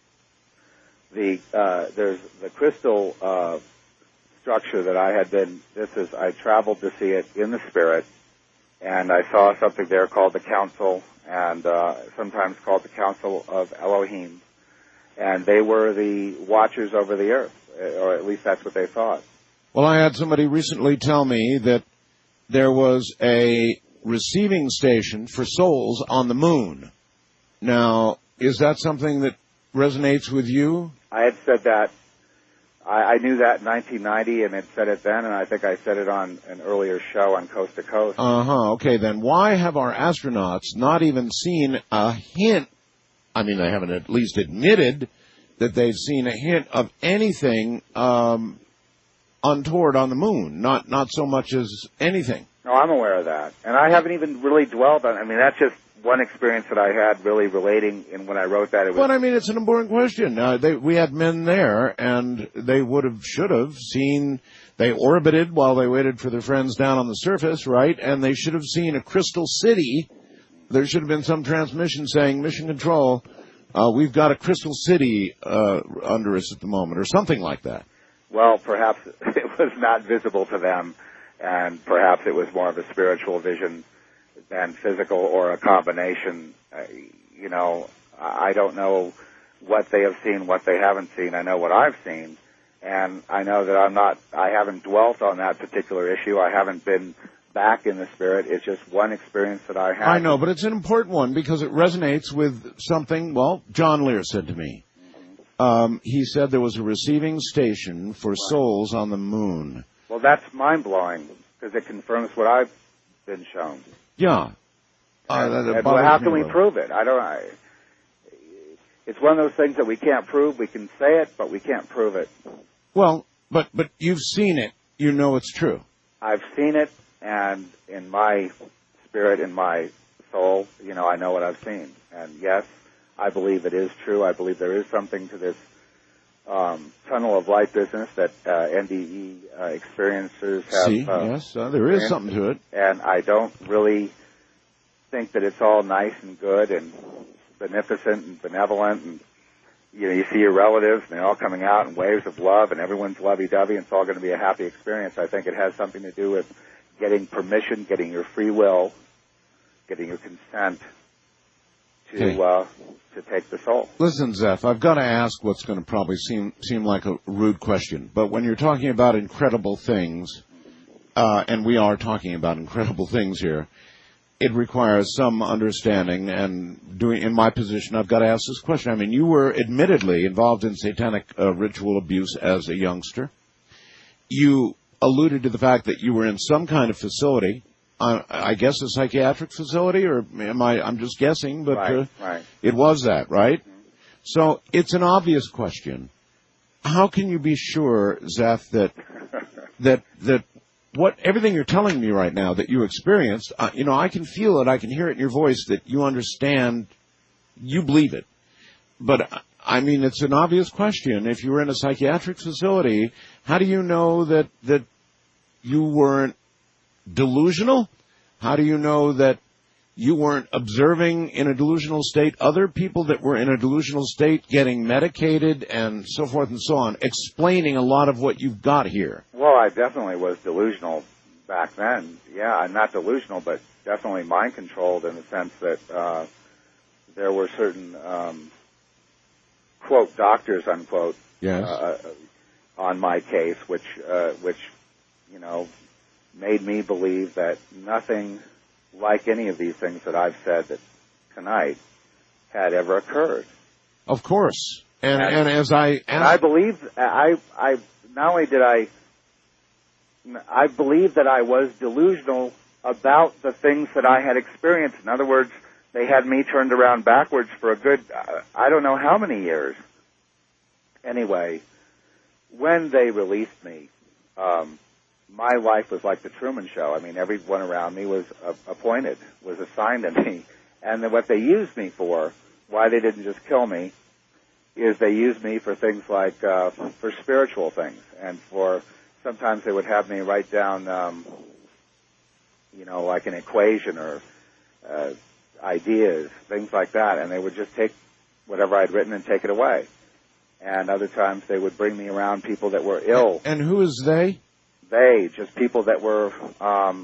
The uh, there's the crystal uh, structure that I had been. This is I traveled to see it in the spirit. And I saw something there called the Council, and uh, sometimes called the Council of Elohim. And they were the watchers over the earth, or at least that's what they thought. Well, I had somebody recently tell me that there was a receiving station for souls on the moon. Now, is that something that resonates with you? I had said that. I, I knew that in nineteen ninety and had said it then, and I think I said it on an earlier show on Coast to Coast. Uh-huh. Okay, then why have our astronauts not even seen a hint? I mean, they haven't at least admitted that they've seen a hint of anything um, untoward on the moon. Not not so much as anything. No, I'm aware of that. And I haven't even really dwelled on I mean, that's just one experience that I had really relating, and when I wrote that, it was... But, I mean, it's an important question. Uh, they, we had men there, and they would have, should have seen, they orbited while they waited for their friends down on the surface, right? And they should have seen a crystal city. There should have been some transmission saying, Mission Control, uh, we've got a crystal city uh, under us at the moment, or something like that. Well, perhaps it was not visible to them, and perhaps it was more of a spiritual vision than physical, or a combination. Uh, you know, I don't know what they have seen, what they haven't seen. I know what I've seen, and I know that I'm not, I haven't dwelt on that particular issue. I haven't been back in the spirit. It's just one experience that I had. I know, but it's an important one because it resonates with something, well, John Lear said to me. Um, he said there was a receiving station for souls on the moon. Well, that's mind-blowing because it confirms what I've been shown. Yeah. Uh, and, that, that and well, how can we well. prove it? I don't. I, it's one of those things that we can't prove. We can say it, but we can't prove it. Well, but but you've seen it. You know it's true. I've seen it, and in my spirit, in my soul, you know, I know what I've seen. And yes, I believe it is true. I believe there is something to this um, tunnel of light business that uh, N D E uh, experiencers have. See, uh, yes, uh, there is something to it. And I don't really think that it's all nice and good and beneficent and benevolent. And you know, you see your relatives and they're all coming out in waves of love and everyone's lovey-dovey and it's all going to be a happy experience. I think it has something to do with getting permission, getting your free will, getting your consent to Okay. uh, to take the soul. Listen, Zeph, I've got to ask what's going to probably seem seem like a rude question, but when you're talking about incredible things, uh, and we are talking about incredible things here, it requires some understanding. And doing in my position, I've got to ask this question. I mean, you were admittedly involved in satanic uh, ritual abuse as a youngster. You alluded to the fact that you were in some kind of facility. Uh, I guess a psychiatric facility, or am I? I'm just guessing, but Right, uh, right. it was that, right? So it's an obvious question. How can you be sure, Zeph, that that that what everything you're telling me right now that you experienced, uh, you know, I can feel it, I can hear it in your voice that you understand, you believe it. But uh, I mean, it's an obvious question. If you were in a psychiatric facility, how do you know that that you weren't delusional? How do you know that you weren't observing in a delusional state other people that were in a delusional state getting medicated and so forth and so on, explaining a lot of what you've got here? Well, I definitely was delusional back then. Yeah, I'm not delusional, but definitely mind-controlled in the sense that uh, there were certain, um, quote, doctors, unquote, Yes. uh, on my case, which, uh, which, you know, made me believe that nothing like any of these things that I've said that tonight had ever occurred. Of course. And, and, And- as I And I asked, believe, I, I, not only did I, I believe that I was delusional about the things that I had experienced. In other words, they had me turned around backwards for a good, uh, I don't know how many years. Anyway, when they released me, um, my life was like the Truman Show. I mean, everyone around me was uh, appointed, was assigned to me. And then what they used me for, why they didn't just kill me, is they used me for things like, uh, for spiritual things. And for, sometimes they would have me write down, um, you know, like an equation or uh, ideas, things like that. And they would just take whatever I'd written and take it away. And other times they would bring me around people that were ill. And who is they? They, just people that were um,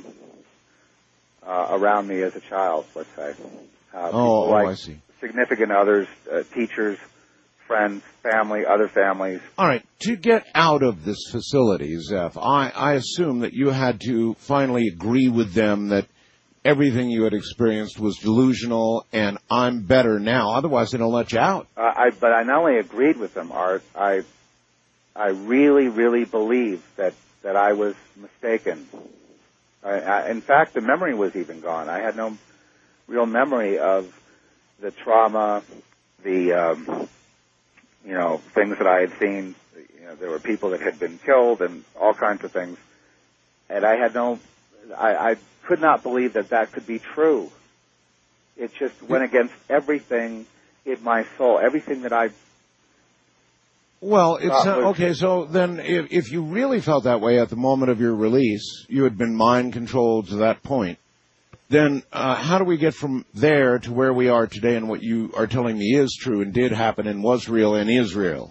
uh, around me as a child, let's say. Uh, oh, oh like I see. Significant others, uh, teachers, friends, family, other families. All right. To get out of this facility, Zeph, I, I assume that you had to finally agree with them that everything you had experienced was delusional and I'm better now. Otherwise, they don't let you out. Uh, I, but I not only agreed with them, Art, I, I really, really believed that, that I was mistaken. I, I, in fact, the memory was even gone. I had no real memory of the trauma, the, um, you know, things that I had seen. You know, there were people that had been killed and all kinds of things. And I had no, I, I could not believe that that could be true. It just went against everything in my soul, everything that I. Well, it's uh, uh, okay. So then, if, if you really felt that way at the moment of your release, you had been mind controlled to that point. Then, uh, how do we get from there to where we are today, and what you are telling me is true and did happen and was real and is real?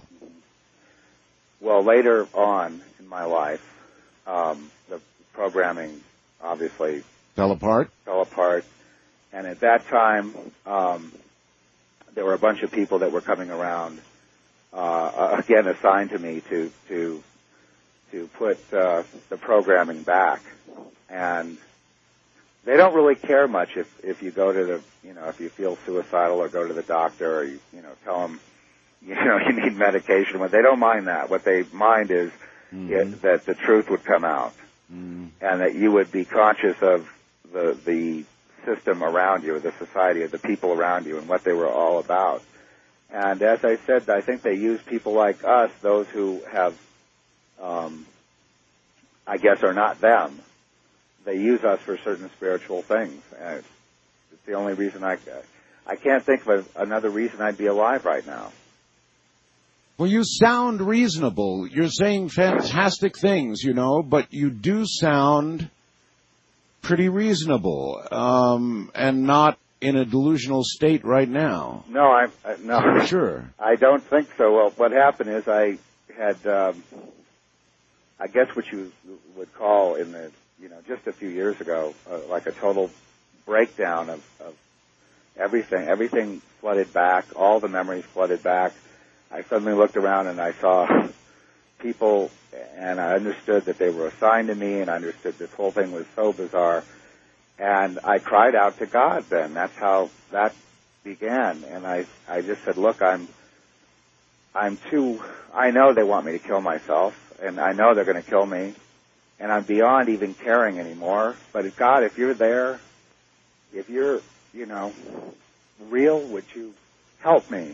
Well, later on in my life, um, the programming obviously fell apart. Fell apart, and at that time, um, there were a bunch of people that were coming around. Uh, again, assigned to me to to to put uh, the programming back, and they don't really care much if if you go to the you know if you feel suicidal or go to the doctor or you you know tell them you know you need medication. But they don't mind that. What they mind is mm-hmm. it, that the truth would come out, mm-hmm. and that you would be conscious of the the system around you, the society, the people around you, and what they were all about. And as I said, I think they use people like us, those who have, um, I guess, are not them. They use us for certain spiritual things. And it's, it's the only reason I, I can't think of a, another reason I'd be alive right now. Well, you sound reasonable. You're saying fantastic things, you know, but you do sound pretty reasonable, um, and not in a delusional state right now. No, I, I no. Sure. I don't think so. Well, what happened is I had, um, I guess what you would call in the, you know, just a few years ago, uh, like a total breakdown of, of everything. Everything flooded back. All the memories flooded back. I suddenly looked around and I saw people, and I understood that they were assigned to me, and I understood this whole thing was so bizarre. And I cried out to God then. That's how that began. And I, I just said, look, I'm, I'm too, I know they want me to kill myself, and I know they're going to kill me, and I'm beyond even caring anymore. But God, if you're there, if you're, you know, real, would you help me?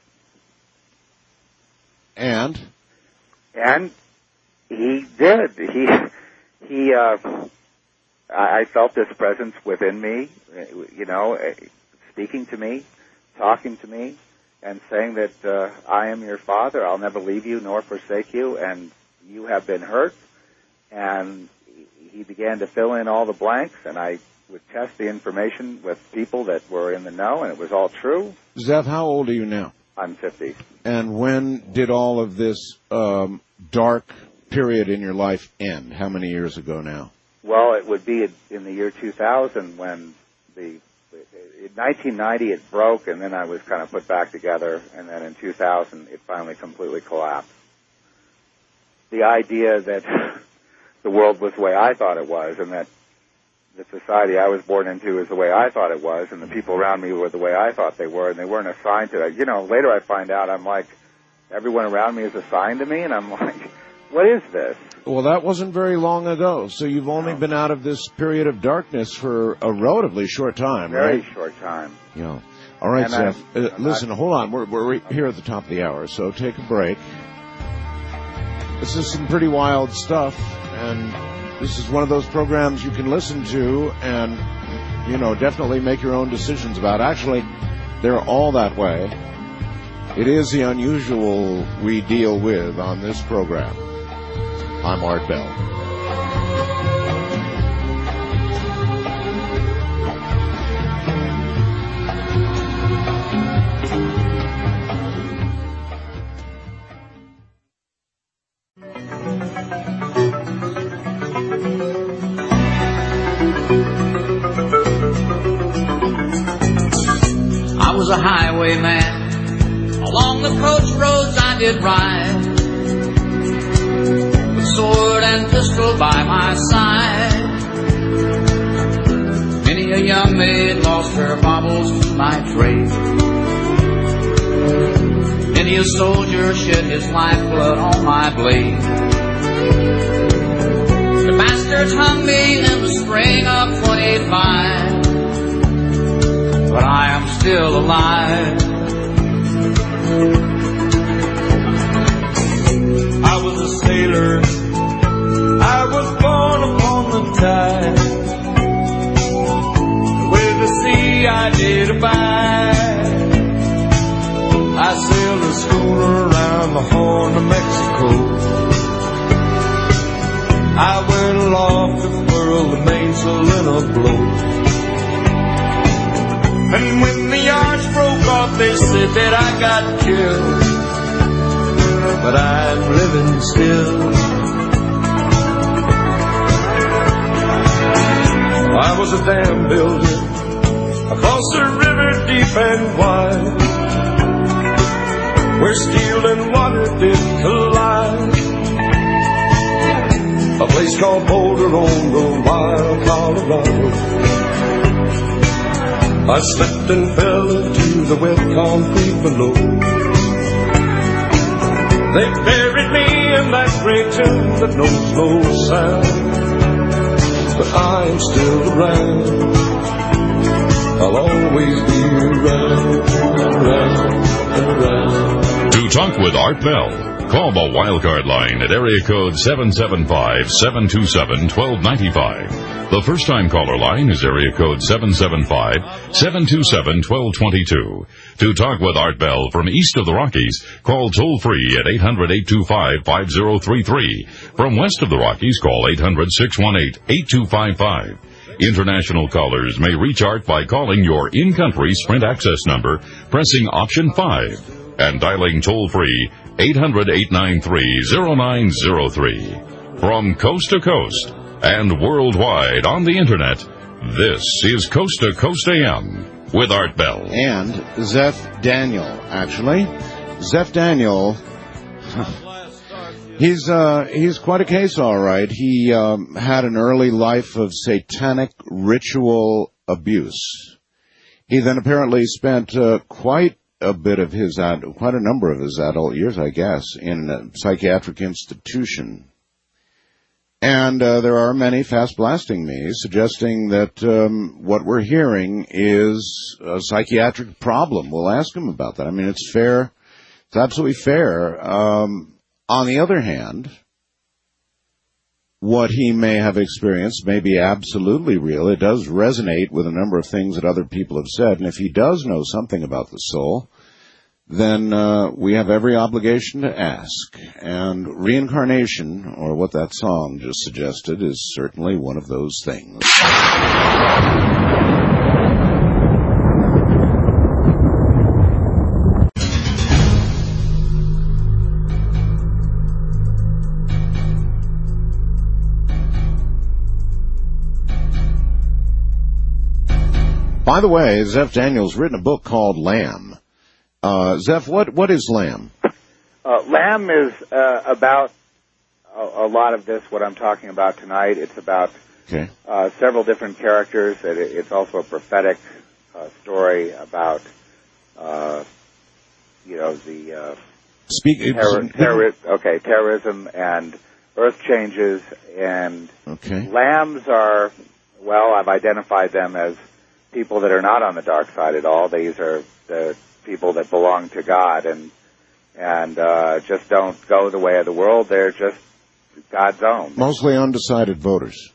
And? And he did. He, he, uh, I felt this presence within me, you know, speaking to me, talking to me, and saying that uh, I am your Father. I'll never leave you nor forsake you, and you have been hurt. And he began to fill in all the blanks, and I would test the information with people that were in the know, and it was all true. Zeph, how old are you now? I'm fifty. And when did all of this um, dark period in your life end? How many years ago now? Well, it would be in the year two thousand when the, in nineteen ninety it broke, and then I was kind of put back together, and then in two thousand it finally completely collapsed. The idea that the world was the way I thought it was, and that the society I was born into is the way I thought it was, and the people around me were the way I thought they were, and they weren't assigned to that. You know, later I find out I'm like, everyone around me is assigned to me, and I'm like, What is this? Well, that wasn't very long ago, so you've only been out of this period of darkness for a relatively short time, Very right? short time. Yeah. All right, And Zeph. I- Uh, listen, hold on. We're, we're here at the top of the hour, so take a break. This is some pretty wild stuff, and this is one of those programs you can listen to and, you know, definitely make your own decisions about. Actually, they're all that way. It is the unusual we deal with on this program. I'm Art Bell. I was a highwayman. Along the coast roads I did ride, with sword and pistol by my side. Many a young maid lost her baubles to my trade. Many a soldier shed his lifeblood on my blade. The bastards hung me in the spring of twenty-five, but I am still alive. I was a sailor, I was born upon the tide. With the sea I did abide. I sailed a schooner around the Horn of Mexico. I went aloft to furl the mainsail in a blow. And when the yards broke off, they said that I got killed. But I'm living still. I was a dam builder across a river deep and wide, where steel and water did collide. A place called Boulder on the wild Colorado. I slipped and fell into the wet concrete below. They buried me in that great tomb that knows no sound. But I am still around. I'll always be around, around, around. To talk with Art Bell, call the Wildcard line at area code seven seven five, seven two seven, one two nine five. The first-time caller line is area code seven seven five, seven two seven, one two two two. To talk with Art Bell from east of the Rockies, call toll-free at eight hundred, eight two five, five zero three three. From west of the Rockies, call eight hundred, six one eight, eight two five five. International callers may reach Art by calling your in-country Sprint access number, pressing option five, and dialing toll-free eight hundred, eight nine three, zero nine zero three. From coast to coast and worldwide on the Internet, this is Coast to Coast A M with Art Bell. And Zeph Daniel, actually. Zeph Daniel, he's uh, he's quite a case, all right. He um, had an early life of satanic ritual abuse. He then apparently spent uh, quite a bit of his, ad- quite a number of his adult years, I guess, in a psychiatric institution. And uh, there are many fast blasting me suggesting that um, what we're hearing is a psychiatric problem. We'll ask him about that. I mean, it's fair. It's absolutely fair. Um, on the other hand, what he may have experienced may be absolutely real. It does resonate with a number of things that other people have said. And if he does know something about the soul, then uh, we have every obligation to ask. And reincarnation, or what that song just suggested, is certainly one of those things. By the way, Zeph Daniel's written a book called Lamb. Uh, Zeph, what, what is Lamb? Uh, Lamb is uh, about a, a lot of this, what I'm talking about tonight. It's about okay. uh, several different characters. It, it's also a prophetic uh, story about, uh, you know, the uh, Speak. Terror, terror, okay, terrorism and earth changes and okay. lambs are, well, I've identified them as people that are not on the dark side at all. These are the people that belong to God and and uh, just don't go the way of the world. They're just God's own. Mostly undecided voters.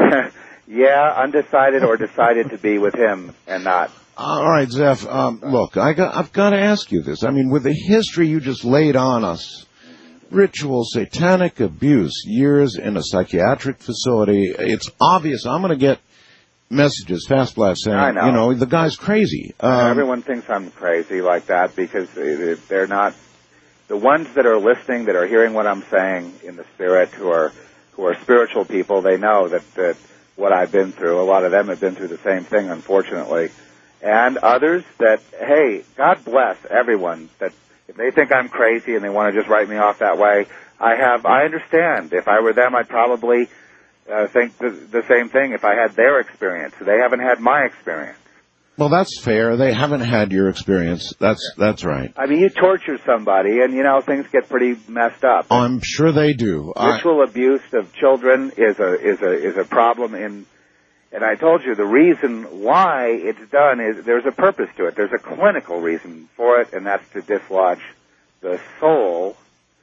Yeah, undecided or decided to be with Him and not. All right, Zeph. Um, look, I got, I've got to ask you this. I mean, with the history you just laid on us, ritual satanic abuse, years in a psychiatric facility, it's obvious. I'm going to get messages, fast blast saying, I know. you know, the guy's crazy. Um, Everyone thinks I'm crazy like that because they're not. The ones that are listening, that are hearing what I'm saying in the spirit, who are who are spiritual people, they know that, that what I've been through. A lot of them have been through the same thing, unfortunately. And others that, hey, God bless everyone that if they think I'm crazy and they want to just write me off that way, I have, I understand. If I were them, I'd probably uh, think the, the same thing if I had their experience. They haven't had my experience. Well, that's fair. They haven't had your experience. That's that's right. I mean, you torture somebody, and, you know, things get pretty messed up. I'm sure they do. Ritual I... abuse of children is a is a is a problem in. And I told you the reason why it's done is there's a purpose to it. There's a clinical reason for it, and that's to dislodge the soul.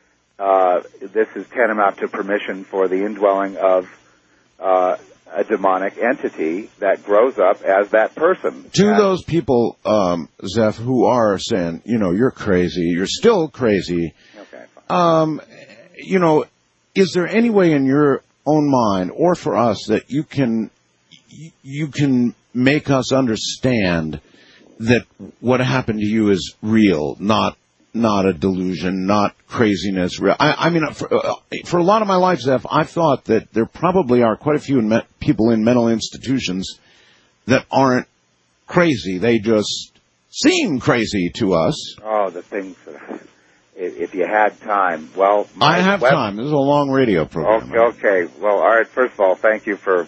Uh, this is tantamount to permission for the indwelling of uh, a demonic entity that grows up as that person. To and those people, um, Zeph, who are saying, you know, you're crazy, you're still crazy. Okay. Um, you know, is there any way in your own mind, or for us, that you can you can make us understand that what happened to you is real, not not a delusion, not craziness. I, I mean, for, uh, for a lot of my life, Zeph, I thought that there probably are quite a few in me- people in mental institutions that aren't crazy. They just seem crazy to us. Oh, the things that, if you had time, well, I have web- time. This is a long radio program. Okay, okay. Well, all right. First of all, thank you for,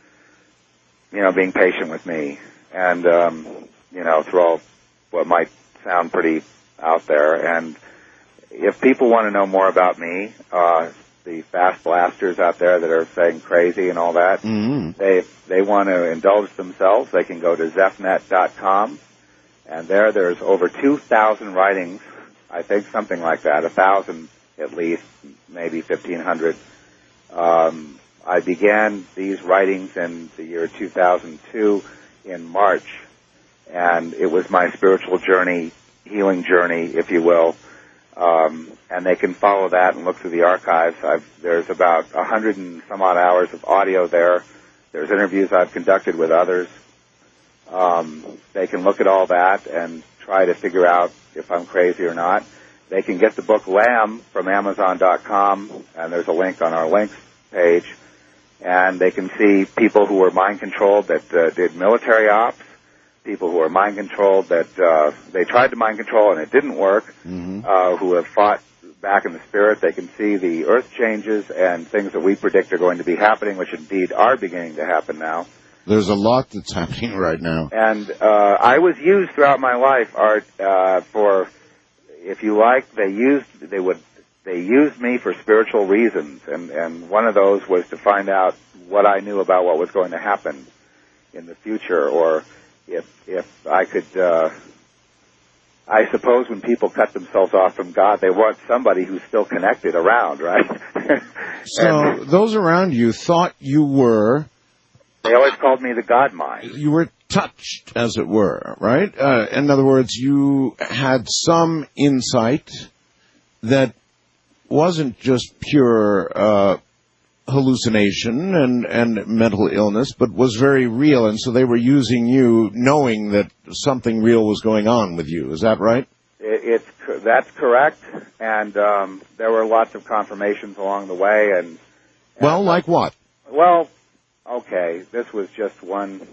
you know, being patient with me, and um, you know, through all what might sound pretty out there. And if people want to know more about me, uh, the fast blasters out there that are saying crazy and all that, mm-hmm. they they want to indulge themselves, they can go to zeph net dot com, and there there's over two thousand writings, I think something like that, a thousand at least, maybe fifteen hundred. Um, I began these writings in the year two thousand two in March, and it was my spiritual journey, healing journey, if you will. Um, and they can follow that and look through the archives. I've, there's about a hundred and some odd hours of audio there. There's interviews I've conducted with others. Um, they can look at all that and try to figure out if I'm crazy or not. They can get the book Lamb from amazon dot com, and there's a link on our links page. And they can see people who were mind-controlled that uh, did military ops, people who are mind-controlled that uh, they tried to mind-control and it didn't work, mm-hmm. uh, who have fought back in the spirit. They can see the earth changes and things that we predict are going to be happening, which indeed are beginning to happen now. There's a lot that's happening right now. And uh, I was used throughout my life, Art, uh, for, if you like, they used, they would, they used me for spiritual reasons, and, and one of those was to find out what I knew about what was going to happen in the future, or if if I could, uh, I suppose when people cut themselves off from God, they want somebody who's still connected around, right? So and those around you thought you were... They always called me the God mind. You were touched, as it were, right? Uh, in other words, you had some insight that wasn't just pure uh, hallucination and, and mental illness, but was very real, and so they were using you knowing that something real was going on with you. Is that right? It, it's that's correct, and um, there were lots of confirmations along the way. And, and well, like what? Well, okay, this was just one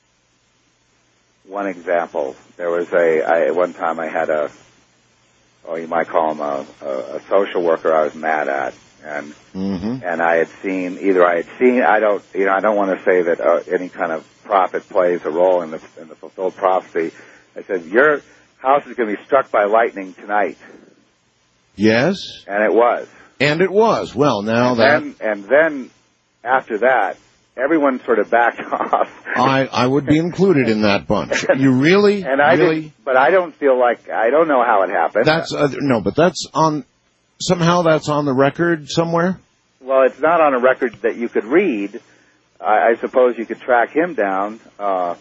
one example. There was a I, one time I had a, oh, you might call him a, a, a social worker I was mad at. And mm-hmm. and I had seen either I had seen I don't you know I don't want to say that uh, any kind of prophet plays a role in the in the fulfilled prophecy. I said your house is going to be struck by lightning tonight. Yes. And it was. And it was. Well, now and that... Then, and then, after that, everyone sort of backed off. I, I would be included in that bunch. You really, and I really... didn't, but I don't feel like, I don't know how it happened. That's, uh, no, but that's on, somehow that's on the record somewhere? Well, it's not on a record that you could read. I, I suppose you could track him down. Uh,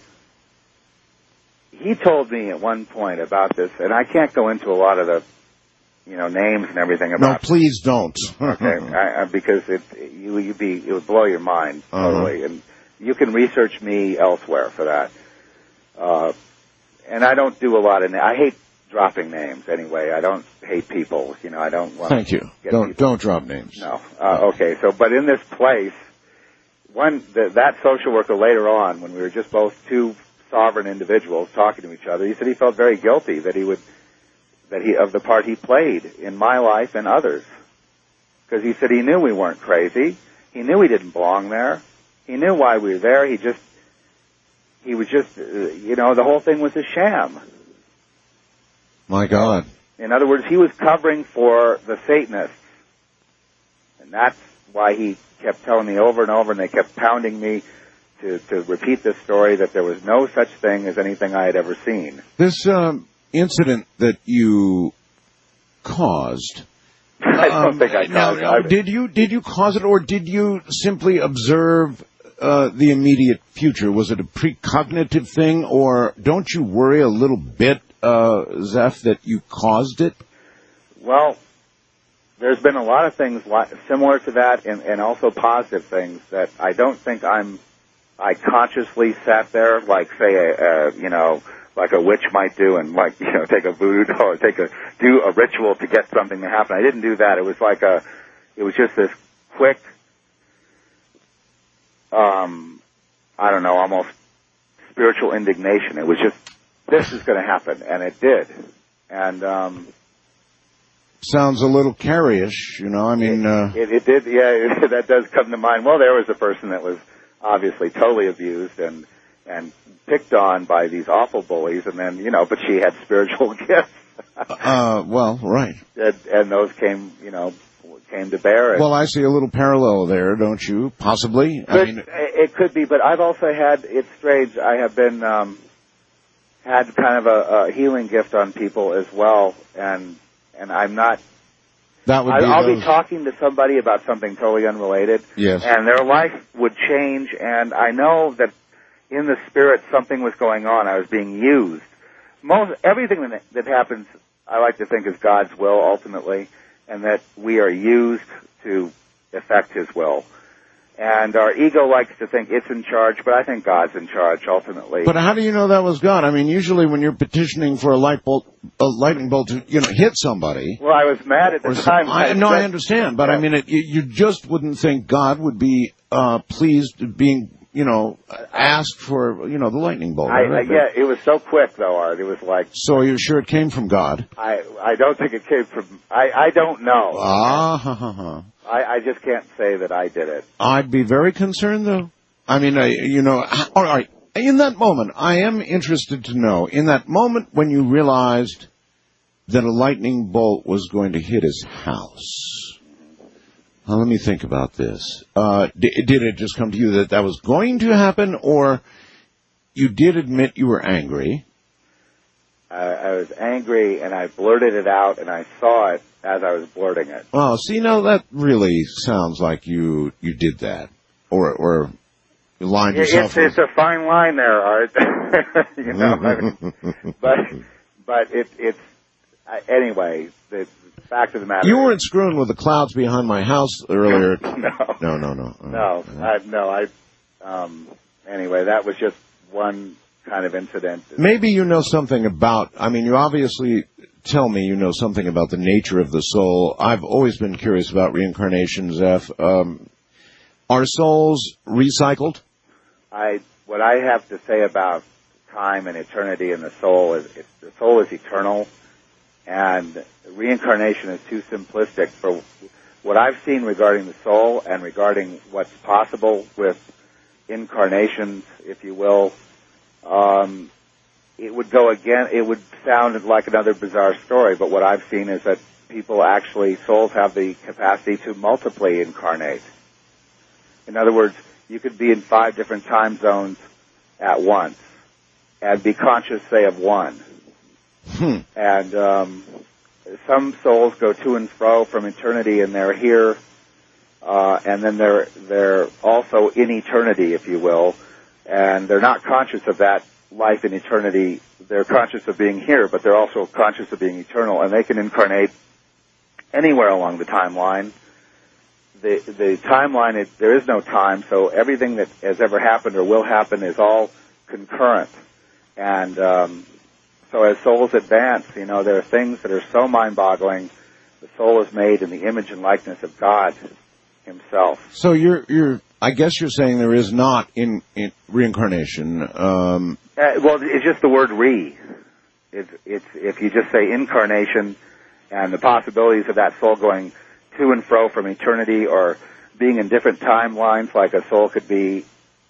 he told me at one point about this, and I can't go into a lot of the, you know, names and everything about. No, please don't. Okay, I, I, because it you you'd be it would blow your mind totally, uh-huh. and you can research me elsewhere for that. Uh, and I don't do a lot of. Na- I hate dropping names anyway. I don't hate people. You know, I don't want. Thank you. Don't people. don't drop names. No. Uh, okay. So, but in this place, one the, that social worker later on, when we were just both two sovereign individuals talking to each other, he said he felt very guilty that he would. that he of the part he played in my life and others. Because he said he knew we weren't crazy. He knew he didn't belong there. He knew why we were there. He just, he was just, uh, you know, the whole thing was a sham. My God. In other words, he was covering for the Satanists. And that's why he kept telling me over and over, and they kept pounding me to, to repeat this story, that there was no such thing as anything I had ever seen. This, um, incident that you caused. I don't um, think I caused now, it. Did you did you cause it, or did you simply observe uh, the immediate future? Was it a precognitive thing, or don't you worry a little bit, uh, Zeph, that you caused it? Well, there's been a lot of things li- similar to that, and, and also positive things that I don't think I'm. I consciously sat there, like say, a, a you know. like a witch might do, and like, you know, take a voodoo doll or take a, do a ritual to get something to happen. I didn't do that. It was like a, it was just this quick, um, I don't know, almost spiritual indignation. It was just, this is going to happen, and it did. And, um, sounds a little Carrie-ish, you know, I mean, uh, it, it did, yeah, it, that does come to mind. Well, there was a person that was obviously totally abused and, and picked on by these awful bullies, and then, you know, but she had spiritual gifts. uh, well, right. And, and those came, you know, came to bear. And well, I see a little parallel there, don't you? Possibly. Could, I mean, it could be, but I've also had, it's strange, I have been, um, had kind of a, a healing gift on people as well, and, and I'm not, that would I, be I'll those... be talking to somebody about something totally unrelated. Yes. And their life would change, and I know that in the spirit, something was going on. I was being used. Most everything that, that happens, I like to think, is God's will ultimately, and that we are used to effect His will. And our ego likes to think it's in charge, but I think God's in charge ultimately. But how do you know that was God? I mean, usually when you're petitioning for a light bolt, a lightning bolt to, you know, hit somebody. Well, I was mad at the or time. I, no, I understand, but yeah. I mean, it, you, you just wouldn't think God would be uh, pleased being. You know, asked for, you know, the lightning bolt. I, I, yeah, it was so quick, though, Art. It was like... So you're sure it came from God? I I don't think it came from... I, I don't know. Ah, ha, ha, ha. I, I just can't say that I did it. I'd be very concerned, though. I mean, I, you know, all right, in that moment, I am interested to know, in that moment when you realized that a lightning bolt was going to hit his house... Now, let me think about this. Uh, did, did it just come to you that that was going to happen, or you did admit you were angry? I, I was angry, and I blurted it out, and I saw it as I was blurting it. Well, see, now that really sounds like you you did that, or or you lined yourself. It's, it's a fine line there, Art. you know, I mean, but but it, it's uh, anyway. The, Fact of the matter. You weren't screwing with the clouds behind my house earlier. no. No, no, no. No, I, no, I, um, anyway, that was just one kind of incident. Maybe you know something about, I mean, you obviously tell me you know something about the nature of the soul. I've always been curious about reincarnation, Zeph. Um, are souls recycled? I, what I have to say about time and eternity and the soul is, it, the soul is eternal. And reincarnation is too simplistic for what I've seen regarding the soul and regarding what's possible with incarnations, if you will. Um, it would go again, it would sound like another bizarre story, but what I've seen is that people actually, souls have the capacity to multiply incarnate. In other words, you could be in five different time zones at once and be conscious, say, of one. Hmm. And um, some souls go to and fro from eternity, and they're here, uh, and then they're they're also in eternity, if you will, and they're not conscious of that life in eternity. They're conscious of being here, but they're also conscious of being eternal, and they can incarnate anywhere along the timeline. The the timeline, is, there is no time, so everything that has ever happened or will happen is all concurrent. And um, so as souls advance, you know, there are things that are so mind-boggling. The soul is made in the image and likeness of God himself. So you're, you're, I guess you're saying there is not in, in reincarnation. Um, uh, well, it's just the word re. It's, it's, if you just say incarnation and the possibilities of that soul going to and fro from eternity or being in different timelines, like a soul could be,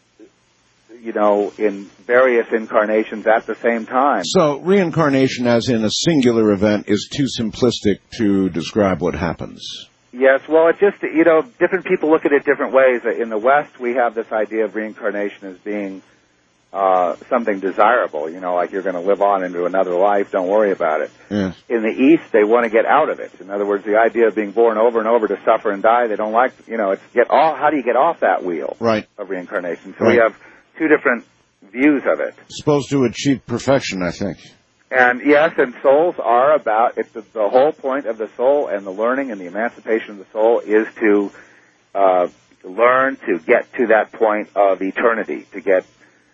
you know, in various incarnations at the same time. So reincarnation as in a singular event is too simplistic to describe what happens. Yes, well, it just, you know, different people look at it different ways. In the West, we have this idea of reincarnation as being uh, something desirable, you know, like you're going to live on into another life, don't worry about it. Yes. In the East, they want to get out of it. In other words, the idea of being born over and over to suffer and die, they don't like, you know, it's get all, how do you get off that wheel right. of reincarnation? So right. we have two different views of it. Supposed to achieve perfection, I think. And yes, and souls are about, it's the, the whole point of the soul and the learning and the emancipation of the soul is to uh, learn to get to that point of eternity, to get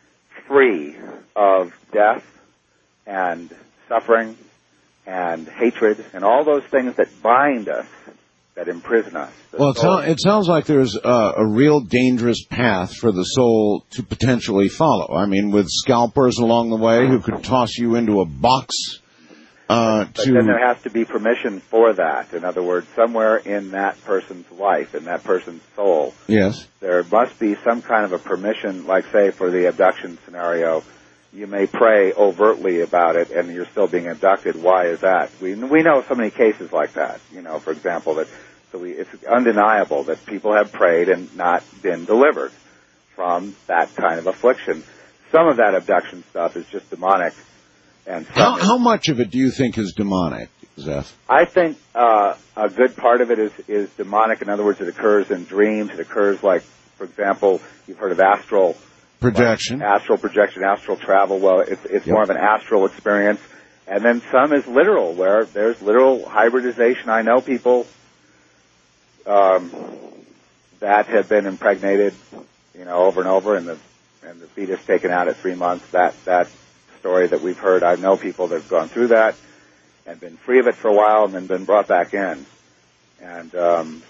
free of death and suffering and hatred and all those things that bind us, that imprison us. Well, it, so- it sounds like there's a, a real dangerous path for the soul to potentially follow. I mean, with scalpers along the way who could toss you into a box. Uh, but to... then there has to be permission for that. In other words, somewhere in that person's life, in that person's soul, yes, there must be some kind of a permission, like, say, for the abduction scenario. You may pray overtly about it, and you're still being abducted. Why is that? We we know so many cases like that. You know, for example, that so we, it's undeniable that people have prayed and not been delivered from that kind of affliction. Some of that abduction stuff is just demonic. And how, how much of it do you think is demonic, Zeph? I think uh, a good part of it is, is demonic. In other words, it occurs in dreams. It occurs, like, for example, you've heard of astral projection, like astral projection, astral travel. Well, it's, it's yep. more of an astral experience. And then some is literal, where there's literal hybridization. I know people um, that have been impregnated, you know, over and over, and the and the fetus taken out at three months. That that story that we've heard. I know people that have gone through that and been free of it for a while and then been brought back in. And um,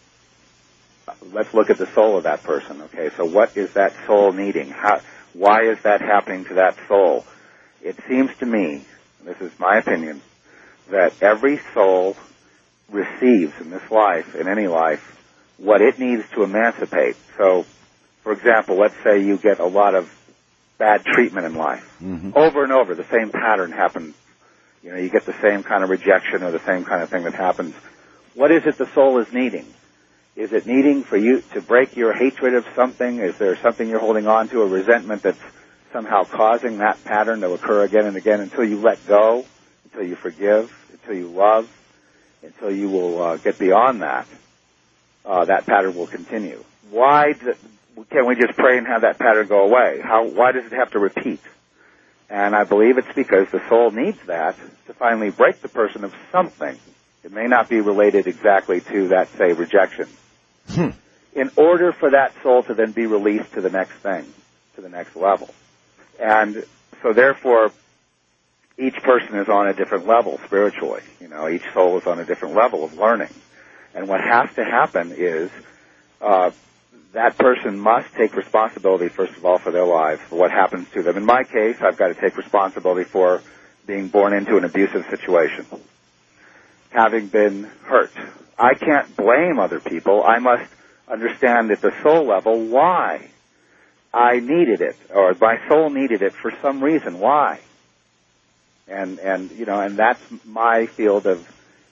let's look at the soul of that person. Okay, so what is that soul needing? How? Why is that happening to that soul? It seems to me, this is my opinion, that every soul receives in this life, in any life, what it needs to emancipate. So, for example, let's say you get a lot of bad treatment in life. Mm-hmm. Over and over, the same pattern happens. You know, you get the same kind of rejection or the same kind of thing that happens. What is it the soul is needing? Is it needing for you to break your hatred of something? Is there something you're holding on to, a resentment that's somehow causing that pattern to occur again and again until you let go, until you forgive, until you love, until you will uh, get beyond that? Uh, that pattern will continue. Why do, can't we just pray and have that pattern go away? How? Why does it have to repeat? And I believe it's because the soul needs that to finally break the person of something. It may not be related exactly to that, say, rejection. Hmm. In order for that soul to then be released to the next thing, to the next level. And so therefore, each person is on a different level spiritually. You know, each soul is on a different level of learning. And what has to happen is uh, that person must take responsibility, first of all, for their lives, for what happens to them. In my case, I've got to take responsibility for being born into an abusive situation, having been hurt. I can't blame other people. I must understand at the soul level why I needed it, or my soul needed it for some reason. Why? And, and, you know, and that's my field of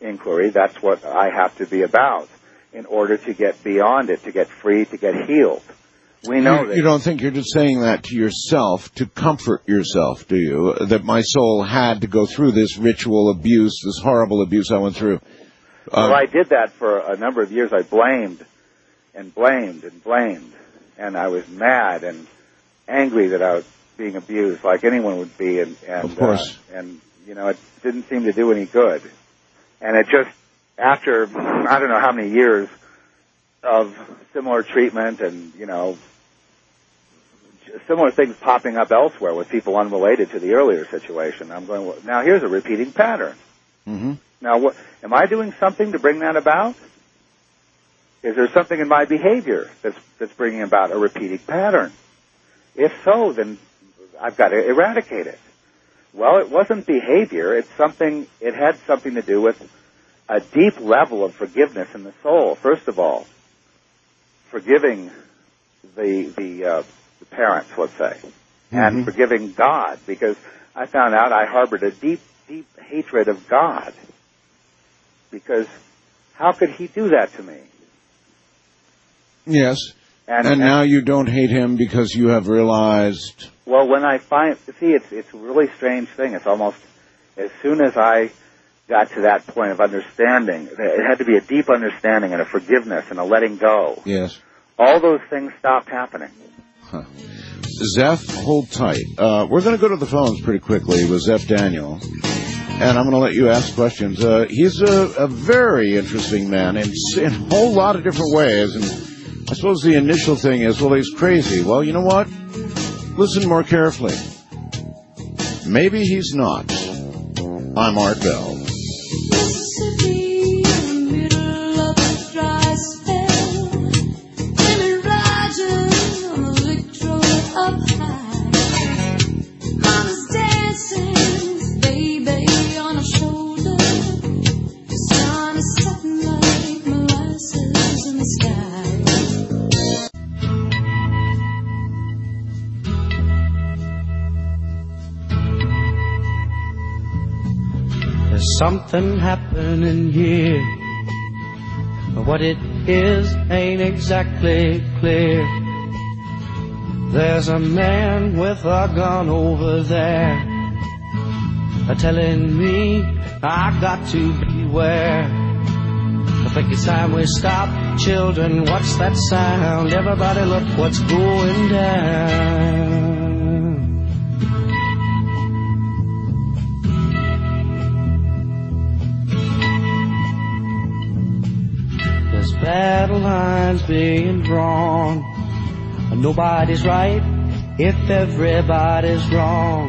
inquiry. That's what I have to be about in order to get beyond it, to get free, to get healed. We know you, that. You don't think you're just saying that to yourself to comfort yourself, do you? That my soul had to go through this ritual abuse, this horrible abuse I went through. Uh, Well, I did that for a number of years. I blamed and blamed and blamed. And I was mad and angry that I was being abused like anyone would be. And, and, of course. Uh, and, you know, it didn't seem to do any good. And it just, after, I don't know how many years of similar treatment and, you know, similar things popping up elsewhere with people unrelated to the earlier situation, I'm going, well, now here's a repeating pattern. Mm-hmm. Now, what, am I doing something to bring that about? Is there something in my behavior that's that's bringing about a repeating pattern? If so, then I've got to eradicate it. Well, it wasn't behavior. It's something. It had something to do with a deep level of forgiveness in the soul. First of all, forgiving the the, uh, the parents, let's say, mm-hmm. and forgiving God, because I found out I harbored a deep, deep hatred of God. Because how could He do that to me? Yes. And, and, and now you don't hate Him because you have realized... Well, when I find... See, it's it's a really strange thing. It's almost... As soon as I got to that point of understanding, it had to be a deep understanding and a forgiveness and a letting go. Yes. All those things stopped happening. Huh. Zeph, hold tight. Uh, we're going to go to the phones pretty quickly with Zeph Daniel. And I'm going to let you ask questions. Uh, he's a, a very interesting man in, in a whole lot of different ways. And I suppose the initial thing is, well, he's crazy. Well, you know what? Listen more carefully. Maybe he's not. I'm Art Bell. Mississippi, in the middle of a dry spell, Jimmy Rogers on the Victrola up high. Mama's dancing, baby on her shoulder. The sun is setting like molasses in the sky. There's something happening here, but what it is ain't exactly clear. There's a man with a gun over there, a telling me I got to beware. I think it's time we stop, children. What's that sound? Everybody look what's going down. There's battle lines being drawn. Nobody's right if everybody's wrong.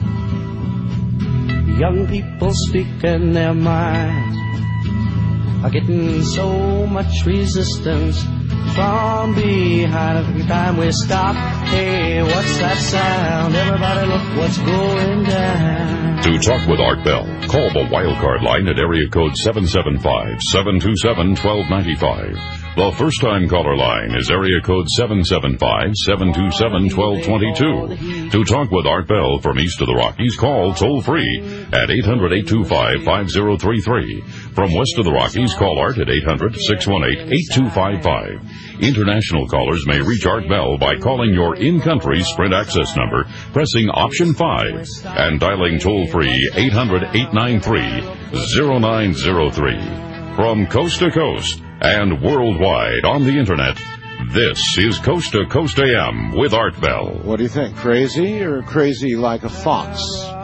Young people speaking their minds are getting so much resistance from behind. Every time we stop, hey, what's that sound? Everybody look what's going down. To talk with Art Bell, call the Wildcard line at area code seven seven five, seven two seven, one two nine five. The first-time caller line is area code seven seven five, seven two seven, one two two two. To talk with Art Bell from east of the Rockies, call toll-free at eight hundred, eight two five, five zero three three. From west of the Rockies, call Art at eight hundred, six one eight, eight two five five. International callers may reach Art Bell by calling your in-country Sprint access number, pressing option five, and dialing toll-free eight hundred, eight nine three, zero nine zero three. From coast to coast and worldwide on the Internet, this is Coast to Coast A M with Art Bell. What do you think, crazy or crazy like a fox?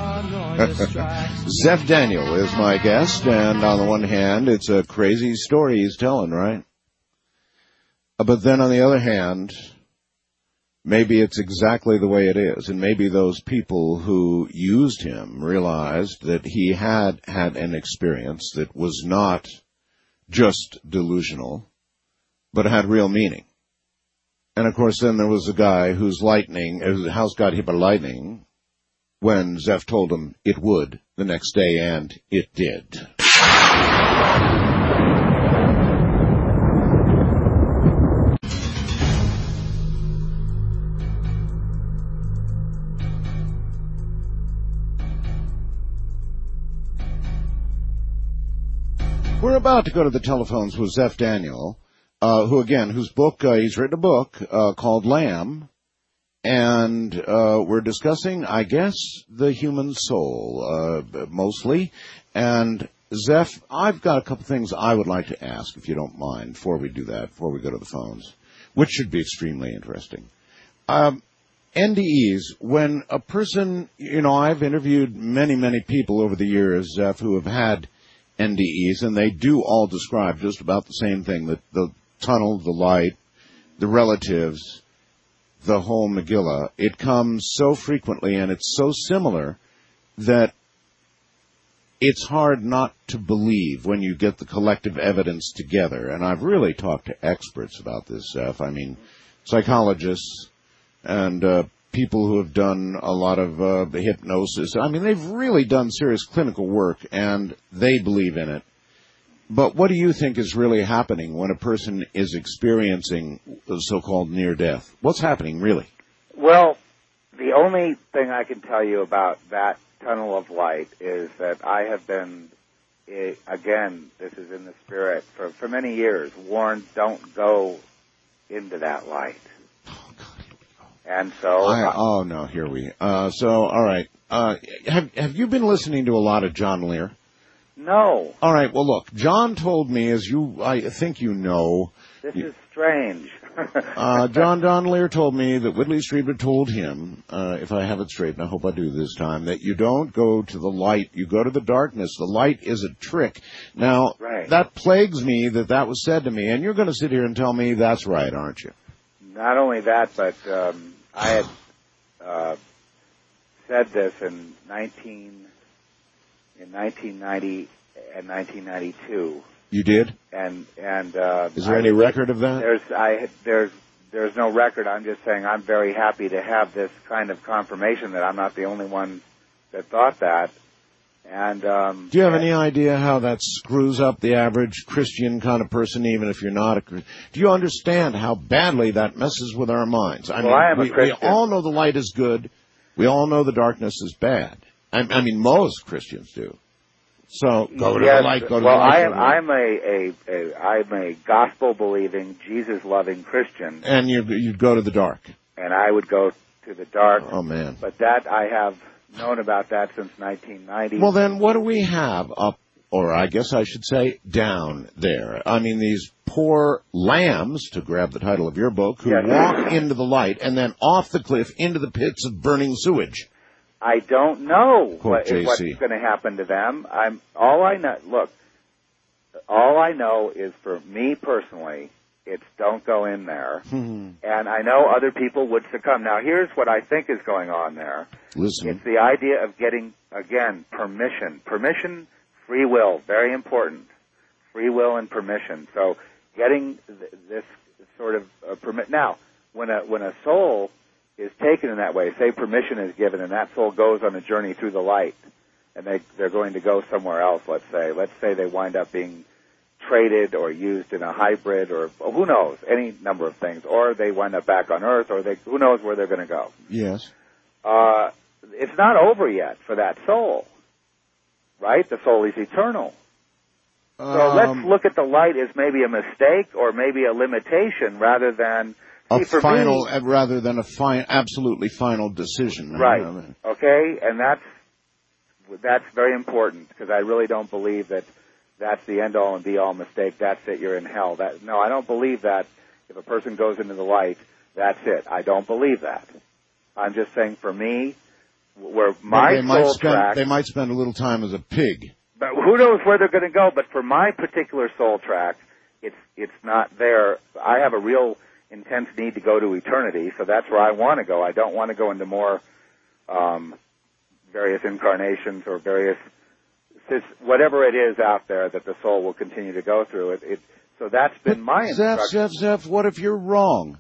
Zeph Daniel is my guest, and on the one hand, it's a crazy story he's telling, right? But then on the other hand, maybe it's exactly the way it is, and maybe those people who used him realized that he had had an experience that was not just delusional, but had real meaning. And of course, then there was a guy whose lightning, whose house got hit by lightning when Zeph told him it would the next day, and it did. We're about to go to the telephones with Zeph Daniel, uh, who again, whose book, uh, he's written a book uh, called Lamb, and uh, we're discussing, I guess, the human soul, uh, mostly. And Zeph, I've got a couple things I would like to ask, if you don't mind, before we do that, before we go to the phones, which should be extremely interesting. Um, N D Es, when a person, you know, I've interviewed many, many people over the years, Zeph, who have had N D Es, and they do all describe just about the same thing, the, the tunnel, the light, the relatives, the whole Megillah. It comes so frequently, and it's so similar that it's hard not to believe when you get the collective evidence together. And I've really talked to experts about this, Zeph. I mean, psychologists and uh, people who have done a lot of uh, hypnosis. I mean, they've really done serious clinical work, and they believe in it. But what do you think is really happening when a person is experiencing the so-called near death? What's happening, really? Well, the only thing I can tell you about that tunnel of light is that I have been, again, this is in the spirit, for, for many years, warned, don't go into that light. And so... I, uh, oh, no, here we... Uh, so, all right. Uh, have, have you been listening to a lot of John Lear? No. All right, well, look, John told me, as you, I think you know... This you, is strange. uh, John John Lear told me that Whitley Strieber told him, uh, if I have it straight, and I hope I do this time, that you don't go to the light, you go to the darkness. The light is a trick. Now, right. That plagues me that that was said to me, and you're going to sit here and tell me that's right, aren't you? Not only that, but um, I had uh, said this in nineteen in nineteen ninety and nineteen ninety-two. You did? And and uh, is there I, any record of that? There's I there's there's no record. I'm just saying I'm very happy to have this kind of confirmation that I'm not the only one that thought that. And um, do you have any idea how that screws up the average Christian kind of person, even if you're not a Christian? Do you understand how badly that messes with our minds? I well, mean, I am we, a Christian. we all know the light is good. We all know the darkness is bad. I, I mean, most Christians do. So go to yes, the light. Go to well, the light. I am. I'm a, a, a I'm a gospel believing, Jesus loving Christian. And you you'd go to the dark. And I would go to the dark. Oh man! But that I have known about that since nineteen ninety. Well, then what do we have up, or I guess I should say down there? I mean, these poor lambs, to grab the title of your book, who yes. walk into the light and then off the cliff into the pits of burning sewage. I don't know what, J C. what's going to happen to them. I'm all I know. Look, all I know is for me personally, it's don't go in there. Hmm. And I know other people would succumb. Now, here's what I think is going on there. Listen. It's the idea of getting, again, permission. Permission, free will, very important. Free will and permission. So getting th- this sort of uh, permit. Now, when a when a soul is taken in that way, say permission is given, and that soul goes on a journey through the light, and they they're going to go somewhere else. Let's say, let's say they wind up being traded or used in a hybrid, or who knows, any number of things, or they wind up back on Earth, or they who knows where they're going to go. Yes. Uh, it's not over yet for that soul, right? The soul is eternal. So um, let's look at the light as maybe a mistake or maybe a limitation rather than a see, final, me, rather than a fi- absolutely final decision. Right. I mean, okay, and that's that's very important because I really don't believe that that's the end all and be all mistake. That's it. You're in hell. That no, I don't believe that. If a person goes into the light, that's it. I don't believe that. I'm just saying for me, where my they soul might spend, track, they might spend a little time as a pig. But who knows where they're going to go? But for my particular soul track, it's it's not there. I have a real intense need to go to eternity, so that's where I want to go. I don't want to go into more um, various incarnations or various whatever it is out there that the soul will continue to go through. It, it so that's been my Zeph, instruction. Zeph, Zeph, what if you're wrong?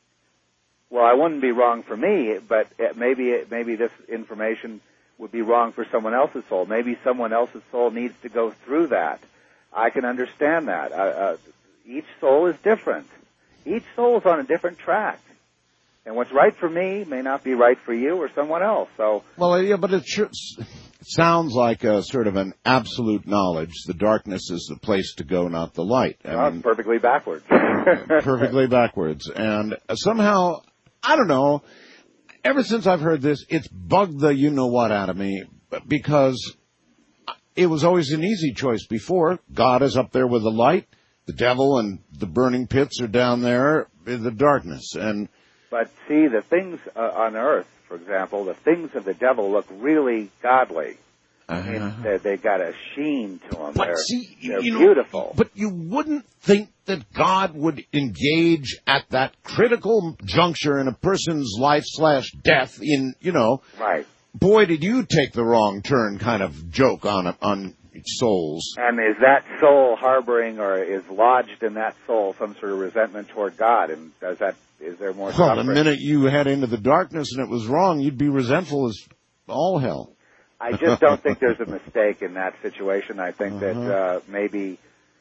Well, I wouldn't be wrong for me, but it, maybe it, maybe this information would be wrong for someone else's soul. Maybe someone else's soul needs to go through that. I can understand that. Uh, uh, each soul is different. Each soul is on a different track. And what's right for me may not be right for you or someone else. So, well, yeah, but it sure, It sounds like a sort of an absolute knowledge. The darkness is the place to go, not the light. I Well, mean, it's perfectly backwards. perfectly backwards. And somehow, I don't know, ever since I've heard this, it's bugged the you-know-what out of me, because it was always an easy choice before. God is up there with the light. The devil and the burning pits are down there in the darkness. And But see, the things uh, on earth, for example, the things of the devil look really godly. I mean, Uh-huh. they, they got a sheen to them. But they're see, they're you know, beautiful. But you wouldn't think that God would engage at that critical juncture in a person's life slash death in, you know, Right. boy, did you take the wrong turn kind of joke on on souls. And is that soul harboring, or is lodged in that soul some sort of resentment toward God? And does that, is there more Well, suffering? the minute you head into the darkness and it was wrong, you'd be resentful as all hell. I just don't think there's a mistake in that situation. I think Uh-huh. that uh, maybe,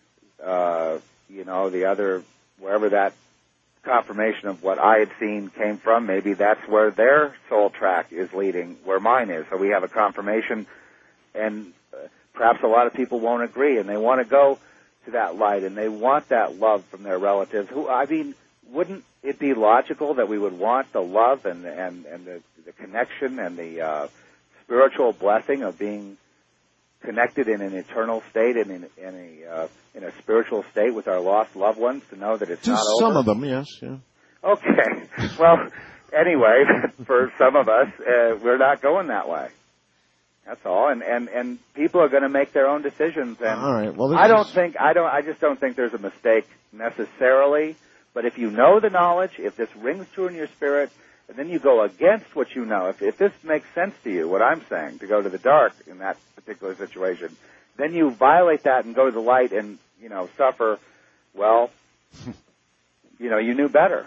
uh, you know, the other, wherever that confirmation of what I had seen came from, maybe that's where their soul track is leading, where mine is. So we have a confirmation, and uh, perhaps a lot of people won't agree, and they want to go to that light, and they want that love from their relatives. Who, I mean, wouldn't it be logical that we would want the love and and and the, the connection and the uh, spiritual blessing of being connected in an eternal state and in, in a uh, in a spiritual state with our lost loved ones, to know that it's To not over? some of them, yes. Yeah. Okay. Well, anyway, for some of us, uh, we're not going that way. That's all. And and and people are going to make their own decisions. And All right. Well, this I don't is- think I don't. I just don't think there's a mistake necessarily. But if you know the knowledge, if this rings true in your spirit, and then you go against what you know, if if this makes sense to you, what I'm saying, to go to the dark in that particular situation, then you violate that and go to the light and, you know, suffer. Well, you know, you knew better,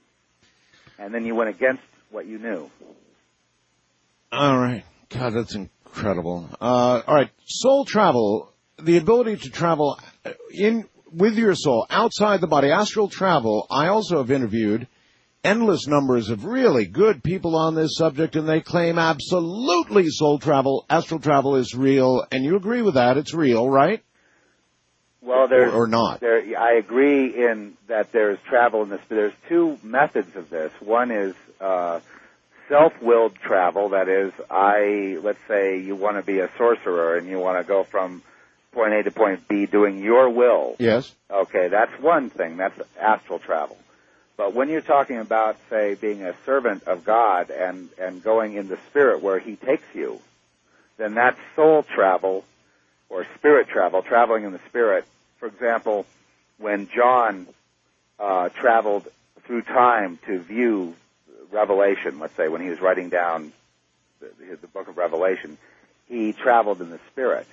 and then you went against what you knew. All right. God, that's incredible. Uh, all right. Soul travel, the ability to travel in with your soul outside the body, astral travel. I also have interviewed endless numbers of really good people on this subject, and they claim absolutely soul travel, astral travel is real. And you agree with that? It's real, right? Well, there's or, or not. There, I agree in that there's travel in this, but there's two methods of this. One is uh, self-willed travel. That is, I let's say you want to be a sorcerer and you want to go from point A to point B doing your will. Yes. Okay, that's one thing. That's astral travel. But when you're talking about, say, being a servant of God and, and going in the spirit where He takes you, then that's soul travel or spirit travel, traveling in the spirit. For example, when John uh, traveled through time to view Revelation, let's say when he was writing down the, the book of Revelation, he traveled in the spirit.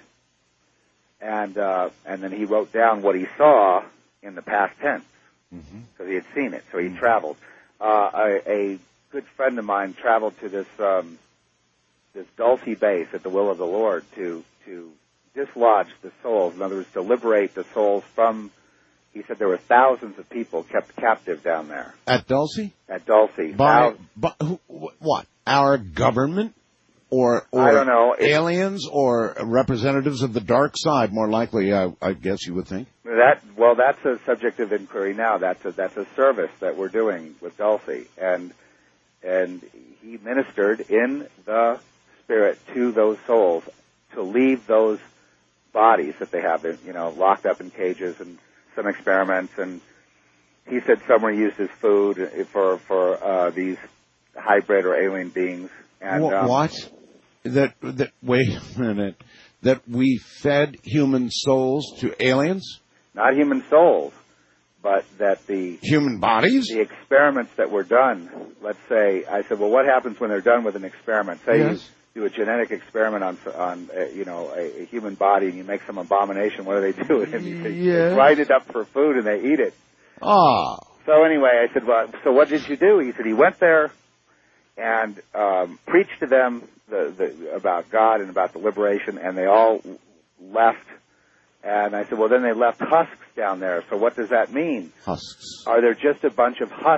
And uh, and then he wrote down what he saw in the past tense, because mm-hmm. he had seen it, so he traveled. Uh, a, a good friend of mine traveled to this um, this Dulce base at the will of the Lord to to dislodge the souls. In other words, to liberate the souls from. He said there were thousands of people kept captive down there At Dulce? at Dulce. By, Thou- by who, what? Our government? Or, or I don't know. It- aliens or representatives of the dark side, more likely, I, I guess you would think. That well, that's a subject of inquiry now. That's a that's a service that we're doing with Dulce, and and he ministered in the spirit to those souls to leave those bodies that they have, you know, locked up in cages, and some experiments. And he said some were used as food for for uh, these hybrid or alien beings. And Wh- um, what? That that wait a minute. That we fed human souls to aliens? Not human souls, but that the human bodies, the experiments that were done. Let's say, I said, well, what happens when they're done with an experiment? Say Yes. you do a genetic experiment on on uh, you know a, a human body, and you make some abomination. What do they do with him? He said, Yes. They grind it up for food and they eat it. Ah. So anyway, I said, well, so what did you do? He said he went there and um, preached to them the, the, about God and about the liberation, and they all left. And I said, well, then they left husks down there. So what does that mean? Husks. Are there just a bunch of husks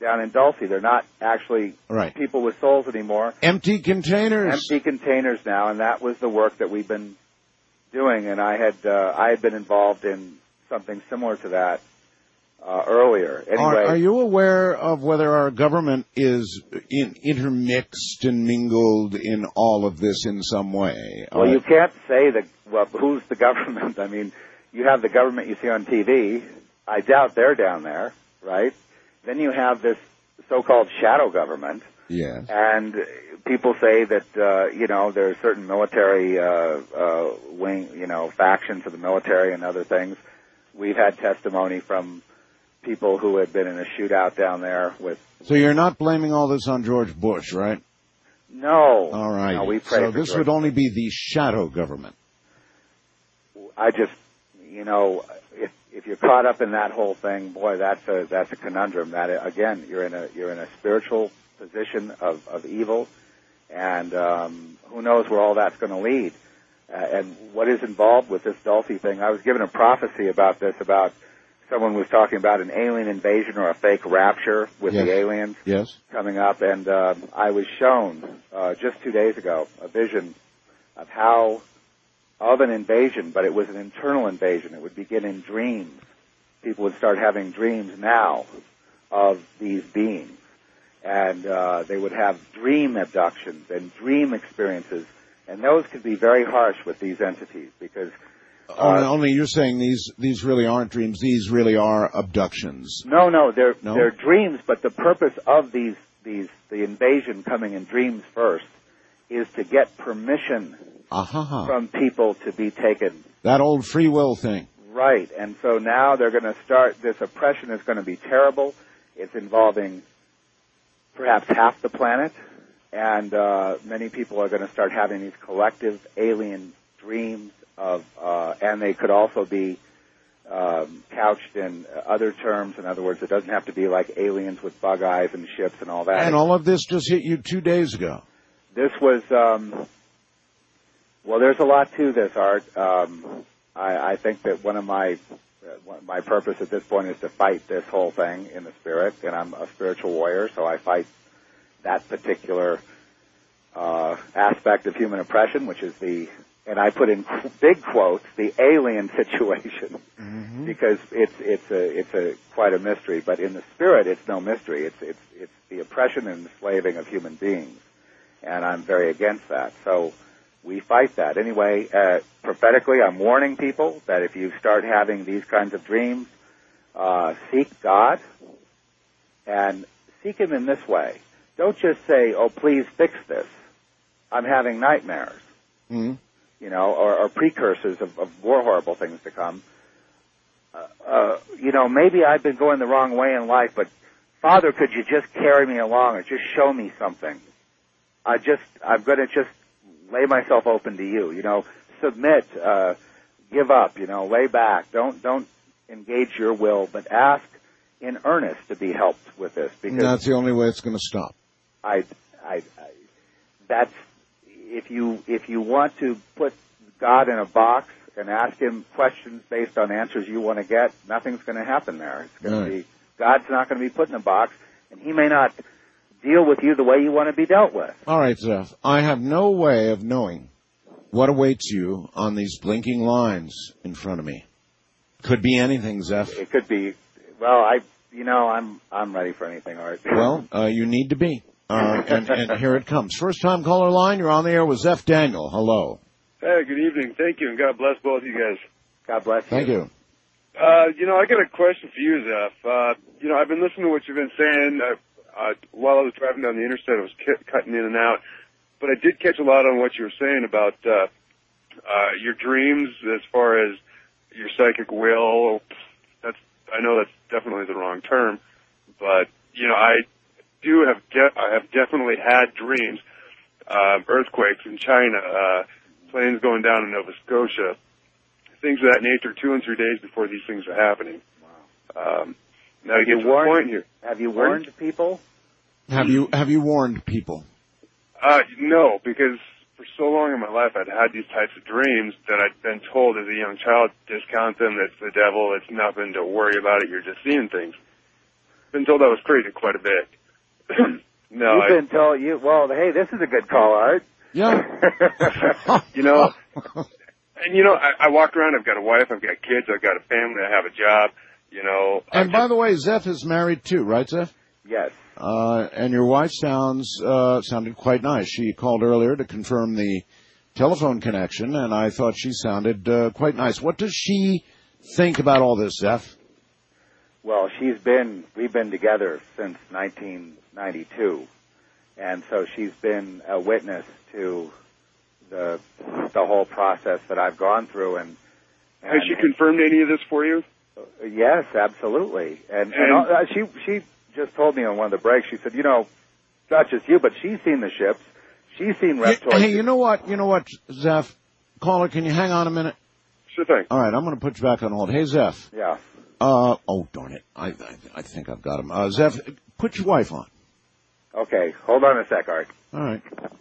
down in Dulce. They're not actually Right. people with souls anymore. Empty containers. Empty containers now, and that was the work that we've been doing. And I had uh, I had been involved in something similar to that uh, earlier. Anyway, Are, are you aware of whether our government is in, intermixed and mingled in all of this in some way? well, Uh, you can't say that. Well, who's the government? I mean, you have the government you see on T V. I doubt they're down there, right? Then you have this so-called shadow government. Yes. And people say that, uh, you know, there are certain military, uh, uh, wing, you know, factions of the military and other things. We've had testimony from people who had been in a shootout down there with, So you're not blaming all this on George Bush, right? no. All right. No, we pray so for this George. would only be the shadow government. I just, you know, if, if you're caught up in that whole thing, boy, that's a, that's a conundrum. That, again, you're in a, you're in a spiritual position of, of evil, and um, who knows where all that's going to lead. Uh, and what is involved with this Dulce thing, I was given a prophecy about this, about someone was talking about an alien invasion or a fake rapture with Yes. the aliens Yes. coming up, and uh, I was shown uh, just two days ago a vision of how, of an invasion, but it was an internal invasion. It would begin in dreams. People would start having dreams now of these beings. And uh, they would have dream abductions and dream experiences, and those could be very harsh with these entities because uh, only, only you're saying these these really aren't dreams. These really are abductions. no, no, they're No? they're dreams. But the purpose of these these the invasion coming in dreams first is to get permission Aha. from people to be taken. That old free will thing. Right, and so now they're going to start. This oppression is going to be terrible. It's involving perhaps half the planet, and uh, many people are going to start having these collective alien dreams of, uh, and they could also be um, couched in other terms. In other words, it doesn't have to be like aliens with bug eyes and ships and all that. And all of this just hit you two days ago. This was, um, well, there's a lot to this, Art. Um, I, I think that one of my uh, my purpose at this point is to fight this whole thing in the spirit, and I'm a spiritual warrior, so I fight that particular uh, aspect of human oppression, which is the, and I put in big quotes, the alien situation, Mm-hmm. because it's it's a it's a quite a mystery. But in the spirit, it's no mystery. It's it's it's the oppression and enslaving of human beings, and I'm very against that. So we fight that. Anyway, uh, prophetically, I'm warning people that if you start having these kinds of dreams, uh, seek God, and seek Him in this way. Don't just say, oh, please fix this. I'm having nightmares, Mm-hmm. you know, or, or precursors of, of more horrible things to come. Uh, uh, you know, maybe I've been going the wrong way in life, but Father, could you just carry me along or just show me something? I just, I'm going to just lay myself open to you, you know, submit, uh, give up, you know, lay back. Don't, don't engage your will, but ask in earnest to be helped with this. Because That's the only way it's going to stop. I, I, I, that's, if you, if you want to put God in a box and ask Him questions based on answers you want to get, nothing's going to happen there. It's going Right. to be, God's not going to be put in a box, and He may not deal with you the way you want to be dealt with. All right, Zeph. I have no way of knowing what awaits you on these blinking lines in front of me. Could be anything, Zeph. It could be, well, I, you know, I'm, I'm ready for anything, Art. Well, uh, you need to be. Uh, and, and here it comes. First time caller line, you're on the air with Zeph Daniel. Hello. Hey, good evening. Thank you, and God bless both of you guys. God bless you. Thank you. Uh, you know, I got a question for you, Zeph. Uh, you know, I've been listening to what you've been saying. Uh, uh, while I was driving down the interstate, I was c- cutting in and out. But I did catch a lot on what you were saying about uh, uh, your dreams as far as your psychic will. That's, I know that's definitely the wrong term. But, you know, I do have, de- I have definitely had dreams. Uh, earthquakes in China, uh, planes going down in Nova Scotia, things of that nature, two and three days before these things are happening. Wow. Um, now to get you to the warned, point here. Have you Pardon? warned people? Have you have you warned people? Uh, no, because for so long in my life I'd had these types of dreams that I'd been told as a young child, discount them, it's the devil, it's nothing, don't worry about it, you're just seeing things. been told I was crazy quite a bit. no, You've I, been told you. Well, hey, this is a good call, Art. Yeah. you know, and you know, I, I walk around. I've got a wife. I've got kids. I've got a family. I have a job. You know. And by the way, Zeph is married too, right, Zeph? Yes. Uh, and your wife sounds uh, sounded quite nice. She called earlier to confirm the telephone connection, and I thought she sounded uh, quite nice. What does she think about all this, Zeph? Well, she's been, we've been together since nineteen ninety-two, and so she's been a witness to the the whole process that I've gone through. And, and has she confirmed any of this for you? Uh, yes, absolutely. And, and, And- uh, she she just told me on one of the breaks. She said, you know, not just you, but she's seen the ships. She's seen Reptoid. Hey, you know what? You know what, Zeph? Caller, can you hang on a minute? Sure thing. All right, I'm going to put you back on hold. Hey, Zeph. Yeah. Uh, oh, darn it. I, I, I think I've got him. Uh, Zeph, put your wife on. Okay, hold on a sec, Art. All right.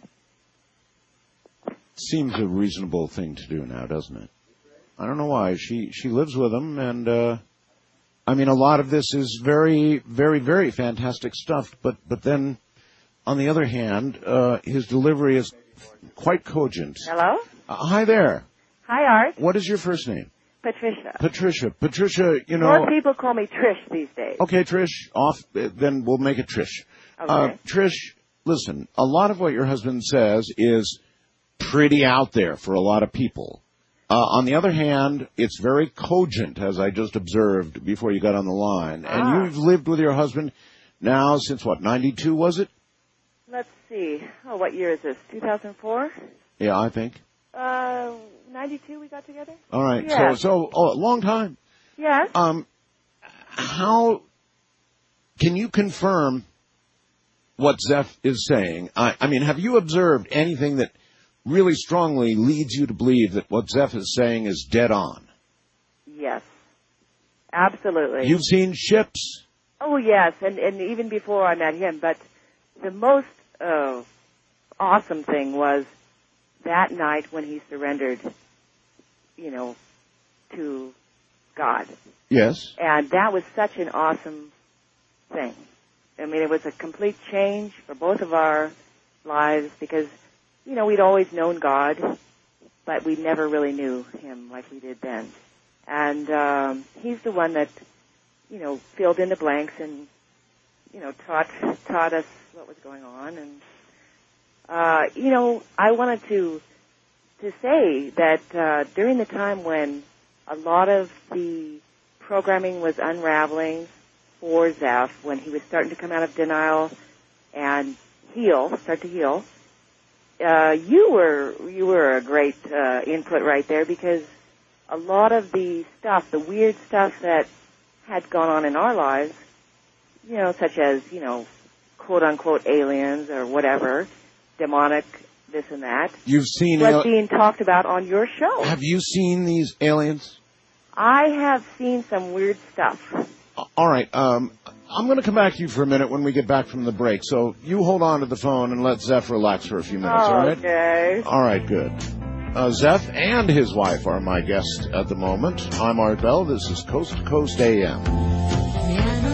Seems a reasonable thing to do now, doesn't it? I don't know why. She she lives with him, and uh, I mean, a lot of this is very, very, very fantastic stuff. But but then, on the other hand, uh, his delivery is quite cogent. Hello? Uh, hi there. Hi, Art. What is your first name? Patricia. Patricia. Patricia, you know. More people call me Trish these days. Okay, Trish, off, uh, then we'll make it Trish. Okay. Uh, Trish, listen, a lot of what your husband says is pretty out there for a lot of people. Uh, on the other hand, it's very cogent, as I just observed before you got on the line. Ah. And you've lived with your husband now since, what, ninety-two, was it? Let's see. Oh, what year is this? two thousand four? Yeah, I think. Uh, ninety-two we got together? All right. Yeah. So, so, oh, a long time. Yes. Um, how can you confirm what Zeph is saying? I, I mean, have you observed anything that really strongly leads you to believe that what Zeph is saying is dead on? Yes. Absolutely. You've seen ships? Oh, yes, and, and even before I met him. But the most uh, awesome thing was that night when he surrendered, you know, to God. Yes. And that was such an awesome thing. I mean, it was a complete change for both of our lives because, you know, we'd always known God, but we never really knew him like we did then. And um, he's the one that, you know, filled in the blanks and, you know, taught taught us what was going on. And, uh, you know, I wanted to to say that uh, during the time when a lot of the programming was unraveling for Zeph, when he was starting to come out of denial and heal, start to heal, uh, you were you were a great uh, input right there because a lot of the stuff, the weird stuff that had gone on in our lives, you know, such as, you know, quote-unquote aliens or whatever, demonic, this and that, You've seen was al- being talked about on your show. Have you seen these aliens? I have seen some weird stuff. All right. Um, I'm going to come back to you for a minute when we get back from the break. So you hold on to the phone and let Zeph relax for a few minutes, all right? Okay. All right, good. Uh, Zeph and his wife are my guests at the moment. I'm Art Bell. This is Coast to Coast A M.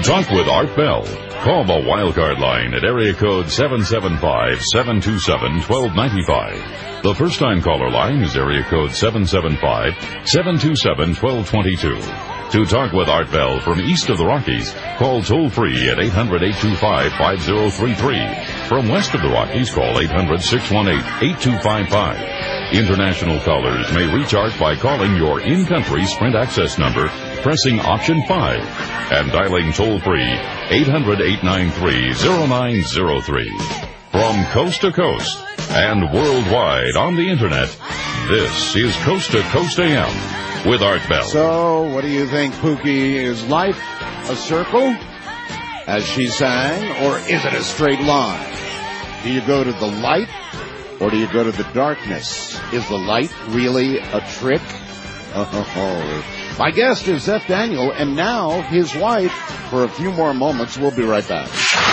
talk with Art Bell, call the Wildcard line at area code seven seven five, seven two seven, one two nine five. The first-time caller line is area code seven seven five, seven two seven, one two two two. To talk with Art Bell from east of the Rockies, call toll-free at eight hundred, eight two five, five zero three three. From west of the Rockies, call eight hundred, six one eight, eight two five five. International callers may reach Art by calling your in-country Sprint access number, pressing option five, and dialing toll-free eight hundred, eight nine three, zero nine zero three. From coast to coast and worldwide on the Internet, this is Coast to Coast A M with Art Bell. So, what do you think, Pookie? Is life a circle, as she sang, or is it a straight line? Do you go to the light, or do you go to the darkness? Is the light really a trick? Oh, my guest is Zeph Daniel, and now his wife, for a few more moments. We'll be right back.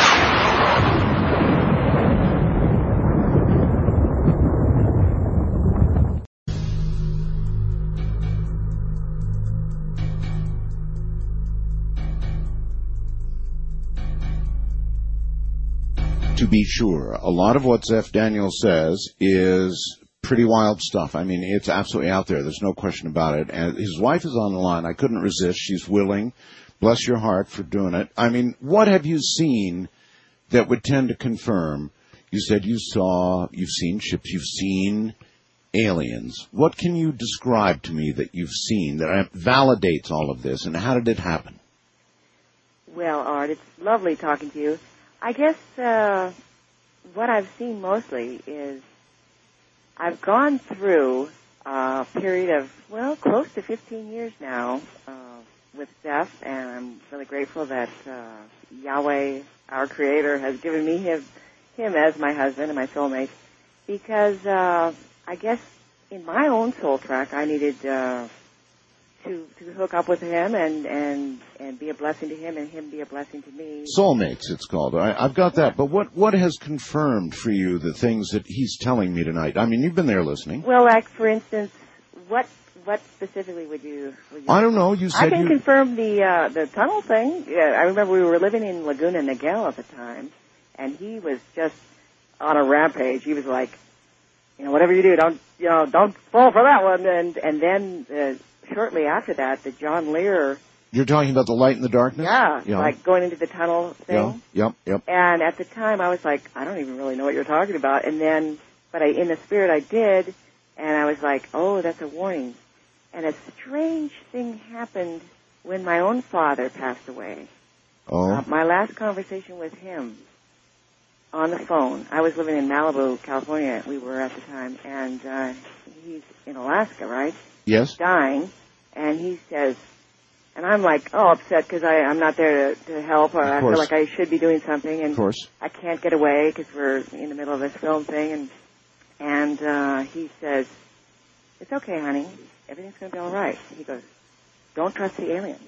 To be sure, a lot of what Zeph Daniel says is pretty wild stuff. I mean, it's absolutely out there. There's no question about it. And his wife is on the line. I couldn't resist. She's willing. Bless your heart for doing it. I mean, what have you seen that would tend to confirm? You said you saw, you've seen ships, you've seen aliens. What can you describe to me that you've seen that validates all of this, and how did it happen? Well, Art, it's lovely talking to you. I guess uh, what I've seen mostly is I've gone through a period of, well, close to fifteen years now uh, with Zeph, and I'm really grateful that uh, Yahweh, our Creator, has given me him, him as my husband and my soulmate, because uh, I guess in my own soul track I needed uh, to to hook up with him and, and, and be a blessing to him and him be a blessing to me. Soulmates, it's called. I, I've got that. But what, what has confirmed for you the things that he's telling me tonight? I mean, you've been there listening. Well, like, for instance, what what specifically would you... Would you I don't know. You said I can you... confirm the uh, the tunnel thing. Yeah, I remember we were living in Laguna Niguel at the time, and he was just on a rampage. He was like, you know, whatever you do, don't, you know, don't fall for that one. And, and then... Uh, shortly after that, the John Lear... You're talking about the light in the darkness? Yeah, yeah. like going into the tunnel thing. Yeah, yep, yep. And at the time, I was like, I don't even really know what you're talking about. And then, but I, in the spirit, I did, and I was like, oh, that's a warning. And a strange thing happened when my own father passed away. Oh. Uh, my last conversation with him on the phone, I was living in Malibu, California, we were at the time, and uh, he's in Alaska, right? Yes. Dying, and he says, and I'm like, oh, upset because I'm not there to, to help, or I feel like I should be doing something, and of course. I can't get away because we're in the middle of this film thing, and and uh, he says, it's okay, honey, everything's going to be all right. He goes, don't trust the aliens.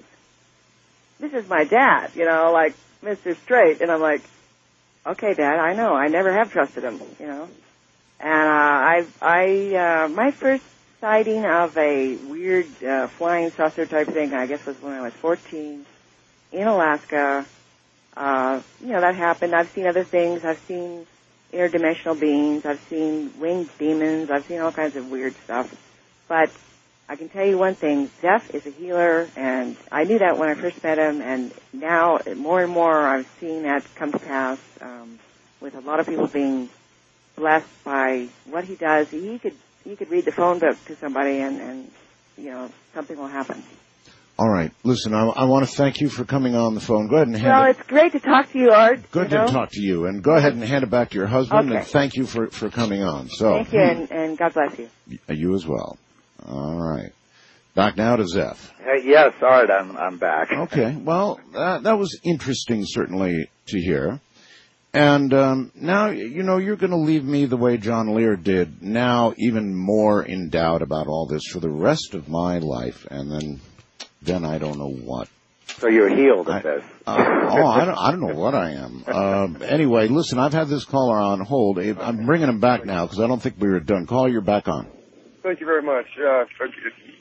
This is my dad, you know, like Mister Straight, and I'm like, okay, Dad, I know, I never have trusted him, you know, and uh, I, I, uh, my first sighting of a weird uh, flying saucer type thing, I guess, was when I was fourteen in Alaska. Uh, you know, that happened. I've seen other things. I've seen interdimensional beings. I've seen winged demons. I've seen all kinds of weird stuff. But I can tell you one thing. Zeph is a healer, and I knew that when I first met him, and now more and more I've seen that come to pass um, with a lot of people being blessed by what he does. He could You could read the phone book to somebody and, and, you know, something will happen. All right. Listen, I, I want to thank you for coming on the phone. Go ahead and hand well, it. Well, it's great to talk to you, Art. Good you know? to talk to you. And go ahead and hand it back to your husband. Okay. And thank you for, for coming on. So Thank you, and, and God bless you. You as well. All right. Back now to Zeph. Hey, yes, Art, I'm, I'm back. Okay. Well, uh, that was interesting, certainly, to hear. And um, now, you know, you're going to leave me the way John Lear did, now even more in doubt about all this for the rest of my life, and then then I don't know what. So you're healed of this. Uh, oh, I don't, I don't know what I am. Uh, anyway, listen, I've had this caller on hold. I'm bringing him back now because I don't think we were done. Caller, you're back on. Thank you very much. Uh,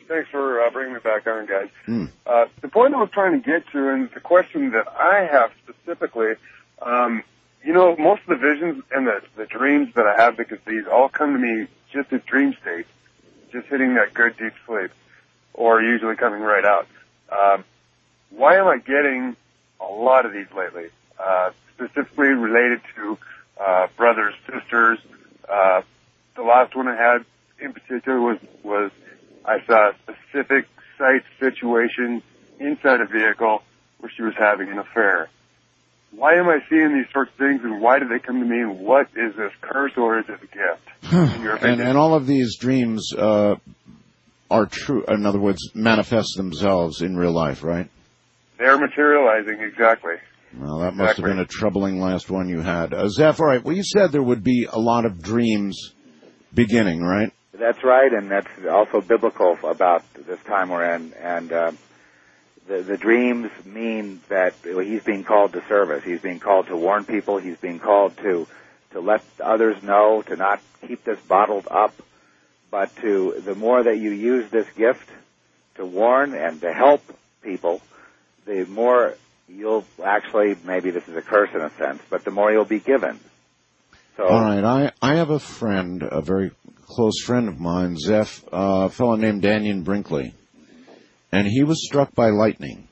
Thanks for uh, bringing me back on, guys. Mm. Uh, the point I was trying to get to, and the question that I have specifically, um, you know, most of the visions and the, the dreams that I have, because these all come to me just as dream states, just hitting that good deep sleep, or usually coming right out. Um, why am I getting a lot of these lately? Uh, specifically related to uh, brothers, sisters. Uh, the last one I had in particular was was I saw a specific site situation inside a vehicle where she was having an affair. Why am I seeing these sorts of things, and why do they come to me, and what is this curse or is it a gift? In your and, opinion? and all of these dreams uh, are true, in other words, manifest themselves in real life, right? They're materializing, exactly. Well, that must have been a troubling last one you had. Uh, Zeph, all right, well, you said there would be a lot of dreams beginning, right? That's right, and that's also biblical about this time we're in. And uh, the, the dreams mean that he's being called to service. He's being called to warn people. He's being called to, to let others know, to not keep this bottled up, but to the more that you use this gift to warn and to help people, the more you'll actually, maybe this is a curse in a sense, but the more you'll be given. So, all right, I, I have a friend, a very close friend of mine, Zeph, uh, a fellow named Daniel Brinkley, and he was struck by lightning.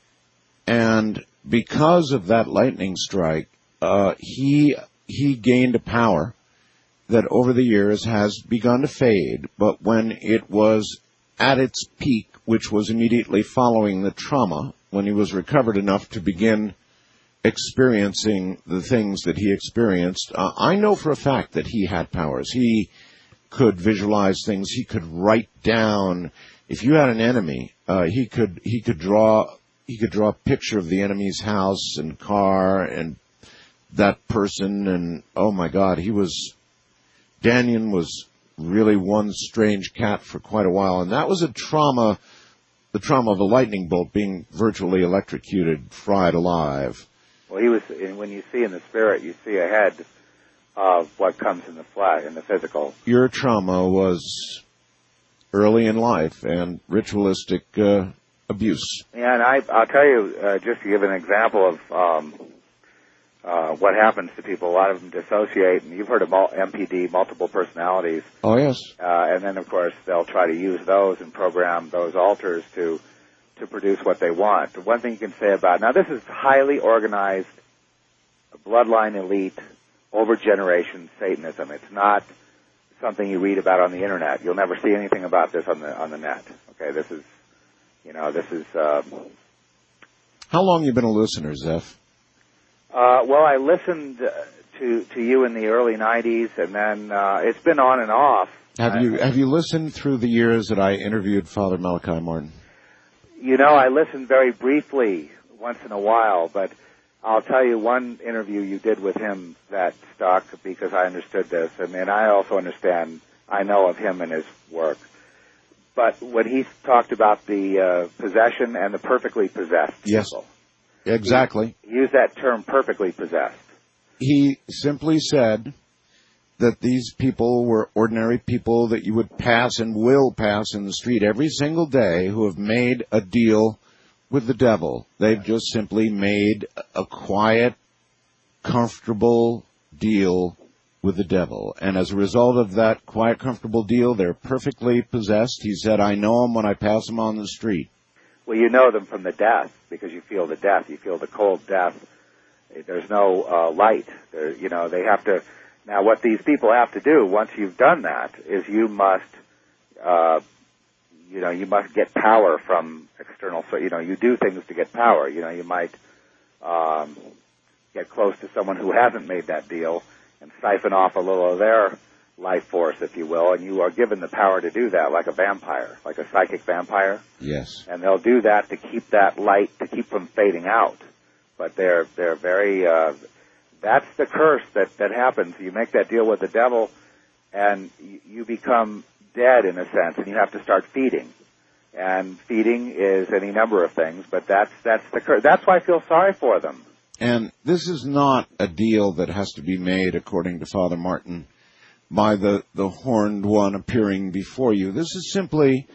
And because of that lightning strike, uh, he he gained a power that over the years has begun to fade, but when it was at its peak, which was immediately following the trauma, when he was recovered enough to begin experiencing the things that he experienced, uh, I know for a fact that he had powers. He could visualize things. He could write down. If you had an enemy, uh, he could he could draw he could draw a picture of the enemy's house and car and that person. And oh my God, he was Daniel was really one strange cat for quite a while, and that was a trauma. The trauma of a lightning bolt, being virtually electrocuted, fried alive. Well, he was. When you see in the spirit, you see ahead of what comes in the flesh, in the physical. Your trauma was early in life and ritualistic uh, abuse. Yeah, and I, I'll tell you, uh, just to give an example of um, uh, what happens to people. A lot of them dissociate, and you've heard of M P D, multiple personalities. Oh, yes. Uh, and then, of course, they'll try to use those and program those alters to to produce what they want. One thing you can say about, now this is highly organized, bloodline elite, over generation Satanism. It's not something you read about on the internet. You'll never see anything about this on the on the net. Okay, this is, you know, this is. Uh, How long you been a listener, Zeph? Uh, well, I listened to to you in the early nineties, and then uh, it's been on and off. Have you have you listened through the years that I interviewed Father Malachi Martin? You know, I listened very briefly once in a while, but I'll tell you one interview you did with him that stuck because I understood this, and, and I also understand, I know of him and his work. But when he talked about the uh, possession and the perfectly possessed yes. people. Exactly. He used that term, perfectly possessed. He simply said that these people were ordinary people that you would pass and will pass in the street every single day who have made a deal with the devil. They've just simply made a quiet, comfortable deal with the devil. And as a result of that quiet, comfortable deal, they're perfectly possessed. He said, I know them when I pass them on the street. Well, you know them from the death because you feel the death. You feel the cold death. There's no uh, light. There, you know, they have to. Now, what these people have to do once you've done that is you must, uh, you know, you must get power from external. So, you know, you do things to get power. You know, you might um, get close to someone who hasn't made that deal and siphon off a little of their life force, if you will, and you are given the power to do that, like a vampire, like a psychic vampire. Yes. And they'll do that to keep that light, to keep from fading out. But they're they're very. Uh, that's the curse that that happens. You make that deal with the devil, and you, you become dead in a sense, and you have to start feeding. And feeding is any number of things, but that's that's the curse. That's why I feel sorry for them. And this is not a deal that has to be made, according to Father Martin, by the, the horned one appearing before you. This is simply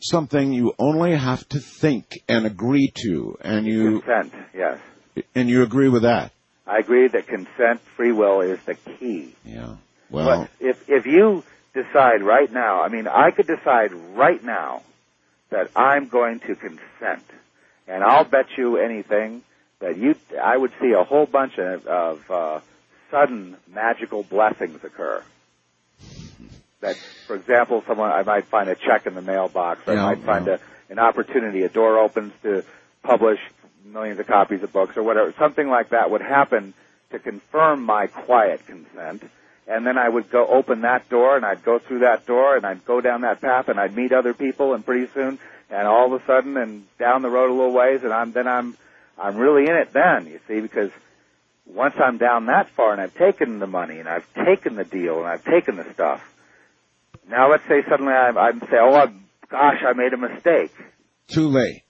something you only have to think and agree to, and you Consent, yes. and you agree with that. I agree that consent, free will is the key. Yeah. Well, but if if you decide right now, I mean, I could decide right now that I'm going to consent, and I'll bet you anything that you, I would see a whole bunch of, of uh, sudden magical blessings occur. That, for example, someone I might find a check in the mailbox. I Yeah, might find yeah. a, an opportunity. A door opens to publish millions of copies of books or whatever. Something like that would happen to confirm my quiet consent. And then I would go open that door, and I'd go through that door, and I'd go down that path, and I'd meet other people, and pretty soon, and all of a sudden, and down the road a little ways, and I'm then I'm I'm really in it then, you see, because once I'm down that far, and I've taken the money, and I've taken the deal, and I've taken the stuff. Now let's say suddenly I I say, oh I, gosh, I made a mistake. Too late.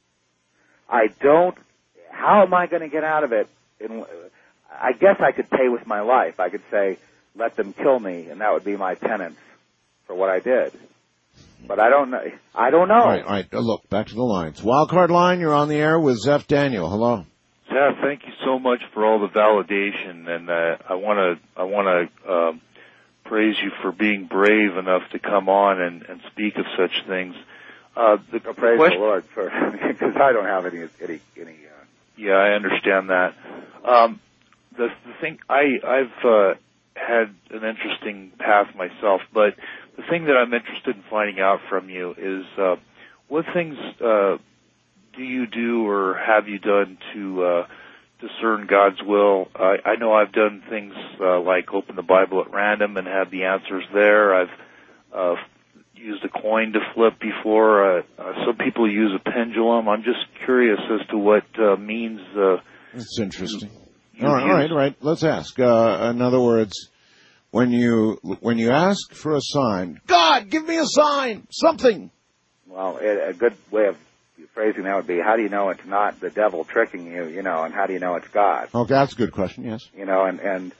I don't. How am I going to get out of it? In, I guess I could pay with my life. I could say, let them kill me, and that would be my penance for what I did. But I don't know. I don't know. All right, all right. Uh, look, back to the lines. Wildcard line, you're on the air with Zeph Daniel. Hello. Zeph, thank you so much for all the validation, and uh, I want to I want to um, praise you for being brave enough to come on and, and speak of such things. Uh, the So praise question, the Lord, for because I don't have any any any. Uh, yeah, I understand that. Um, the, the thing I I've uh, had an interesting path myself, but the thing that I'm interested in finding out from you is uh, what things uh, do you do or have you done to uh, discern God's will? I, I know I've done things uh, like open the Bible at random and have the answers there. I've uh, used a coin to flip before. Uh, uh, some people use a pendulum. I'm just curious as to what uh, means. Uh, That's interesting. you All right, all use. right, all right. Let's ask. Uh, in other words, when you when you ask for a sign, God, give me a sign, something. well, it, a good way of phrasing that would be, how do you know it's not the devil tricking you? You know, and how do you know it's God? Okay, that's a good question. Yes. You know, and and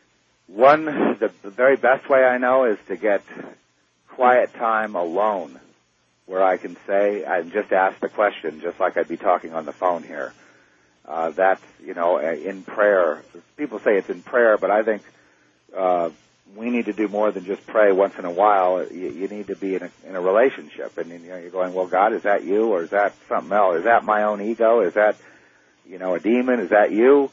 one the, the very best way I know is to get quiet time alone, where I can say and just ask the question, just like I'd be talking on the phone here. Uh, that's you know in prayer. People say it's in prayer, but I think uh, we need to do more than just pray once in a while. You, you need to be in a, in a relationship, and you know you're going, well, God, is that you, or is that something else? Is that my own ego? Is that you know a demon? Is that you?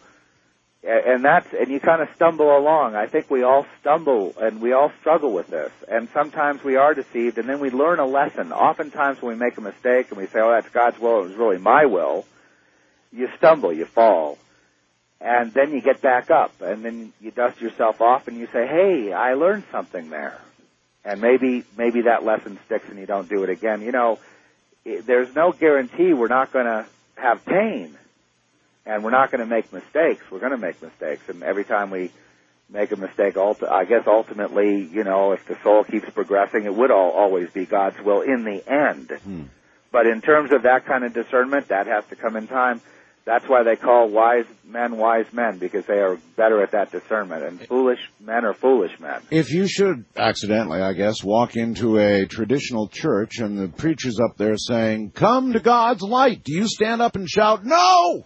And that's, and you kind of stumble along. I think we all stumble and we all struggle with this. And sometimes we are deceived, and then we learn a lesson. Oftentimes when we make a mistake and we say, oh, that's God's will, it was really my will, you stumble, you fall. And then you get back up, and then you dust yourself off and you say, hey, I learned something there. And maybe, maybe that lesson sticks and you don't do it again. You know, there's no guarantee we're not going to have pain. And we're not going to make mistakes. We're going to make mistakes. And every time we make a mistake, I guess ultimately, you know, if the soul keeps progressing, it would all, always be God's will in the end. Hmm. But in terms of that kind of discernment, that has to come in time. That's why they call wise men wise men, because they are better at that discernment. And foolish men are foolish men. If you should accidentally, I guess, walk into a traditional church and the preacher's up there saying, come to God's light, do you stand up and shout, no?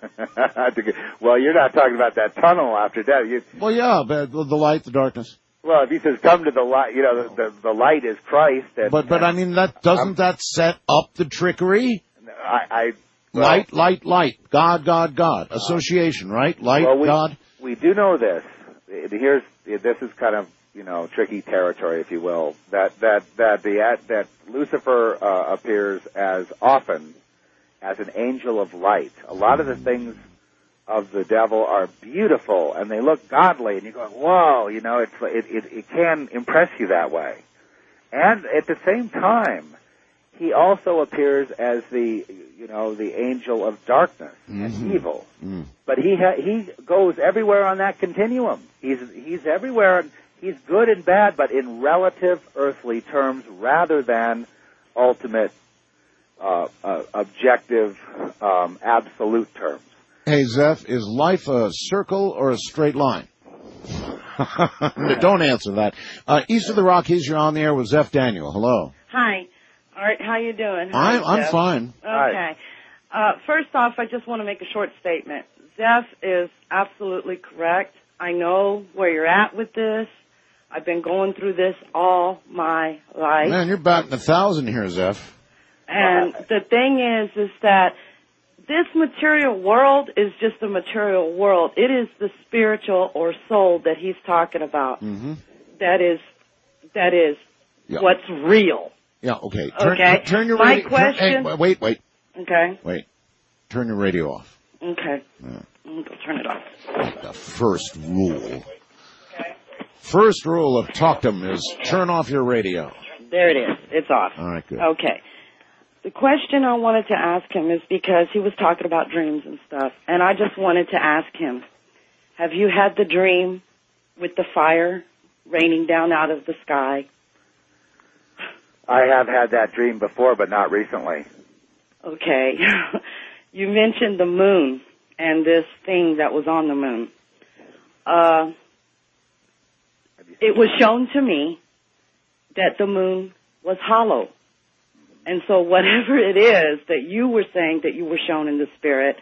Well, you're not talking about that tunnel after death. You, Well, yeah, but the light, the darkness. well, if he says, come to the light, you know, the, the, the light is Christ. And, But but I mean, that doesn't that set up the trickery? I, I well, Light, light, light. God, God, God. Association, right? Light, well, we, God. We do know this. Here's this is kind of you know tricky territory, if you will. That that that the that Lucifer uh, appears as often as an angel of light. A lot of the things of the devil are beautiful and they look godly, and you're going, whoa, you know, it's it it, it can impress you that way. And at the same time, he also appears as the you know the angel of darkness Mm-hmm. and evil. Mm. But he ha- he goes everywhere on that continuum. He's he's everywhere. He's good and bad, but in relative earthly terms, rather than ultimate, uh, uh, objective, um, absolute terms. Hey, Zeph, is life a circle or a straight line? Don't answer that. Uh, East of the Rockies, you're on the air with Zeph Daniel. Hello. Hi. Art, how you doing? I'm Hi, I'm Zeph. fine. Okay. Uh, first off, I just want to make a short statement. Zeph is absolutely correct. I know where you're at with this. I've been going through this all my life. Man, you're batting a thousand here, Zeph. And the thing is, is that this material world is just a material world. It is the spiritual or soul that he's talking about. Mm-hmm. That is, that is Yeah. what's real. Yeah, okay. Turn, Okay. Turn your My radio. turn- question- hey, wait, wait, Okay. wait. Turn your radio off. Okay. Yeah. I'm gonna turn it off. The first rule. First rule of Talkdom is turn off your radio. There it is. It's off. All right, good. Okay. The question I wanted to ask him is because he was talking about dreams and stuff, and I just wanted to ask him, have you had the dream with the fire raining down out of the sky? I have had that dream before, but not recently. Okay. You mentioned the moon and this thing that was on the moon. Uh, it was shown to me that the moon was hollow. And so whatever it is that you were saying that you were shown in the spirit,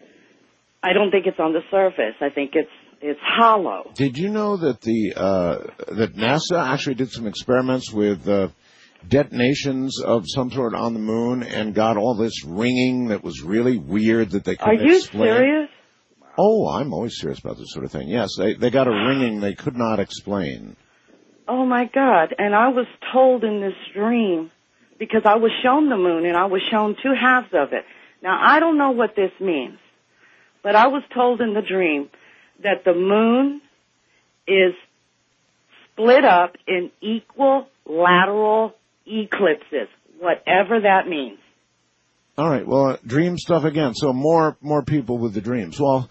I don't think it's on the surface. I think it's it's hollow. Did you know that the uh, that NASA actually did some experiments with uh, detonations of some sort on the moon and got all this ringing that was really weird that they Are couldn't you explain? serious? Oh, I'm always serious about this sort of thing. Yes, they they got a ringing they could not explain. Oh my God. And I was told in this dream, because I was shown the moon and I was shown two halves of it. Now I don't know what this means, but I was told in the dream that the moon is split up in equal lateral eclipses, whatever that means. All right, well, uh, dream stuff again. So more more people with the dreams. Well,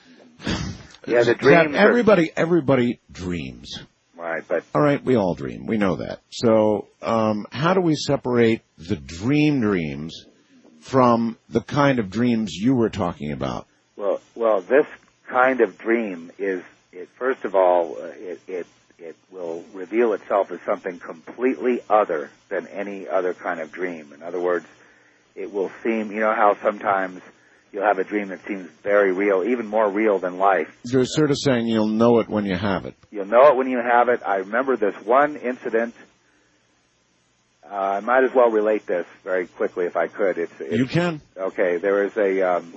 Yeah, the Zach, dreams. are- everybody everybody dreams. Right, but All right, we all dream. We know that. So, um, how do we separate the dream dreams from the kind of dreams you were talking about? well, well, this kind of dream is. It, first of all, uh, it, it it will reveal itself as something completely other than any other kind of dream. In other words, it will seem. You know how sometimes you'll have a dream that seems very real, even more real than life. You're sort of saying you'll know it when you have it. You'll know it when you have it. I remember this one incident. Uh, I might as well relate this very quickly if I could. It's, it's You can. Okay, there was a um,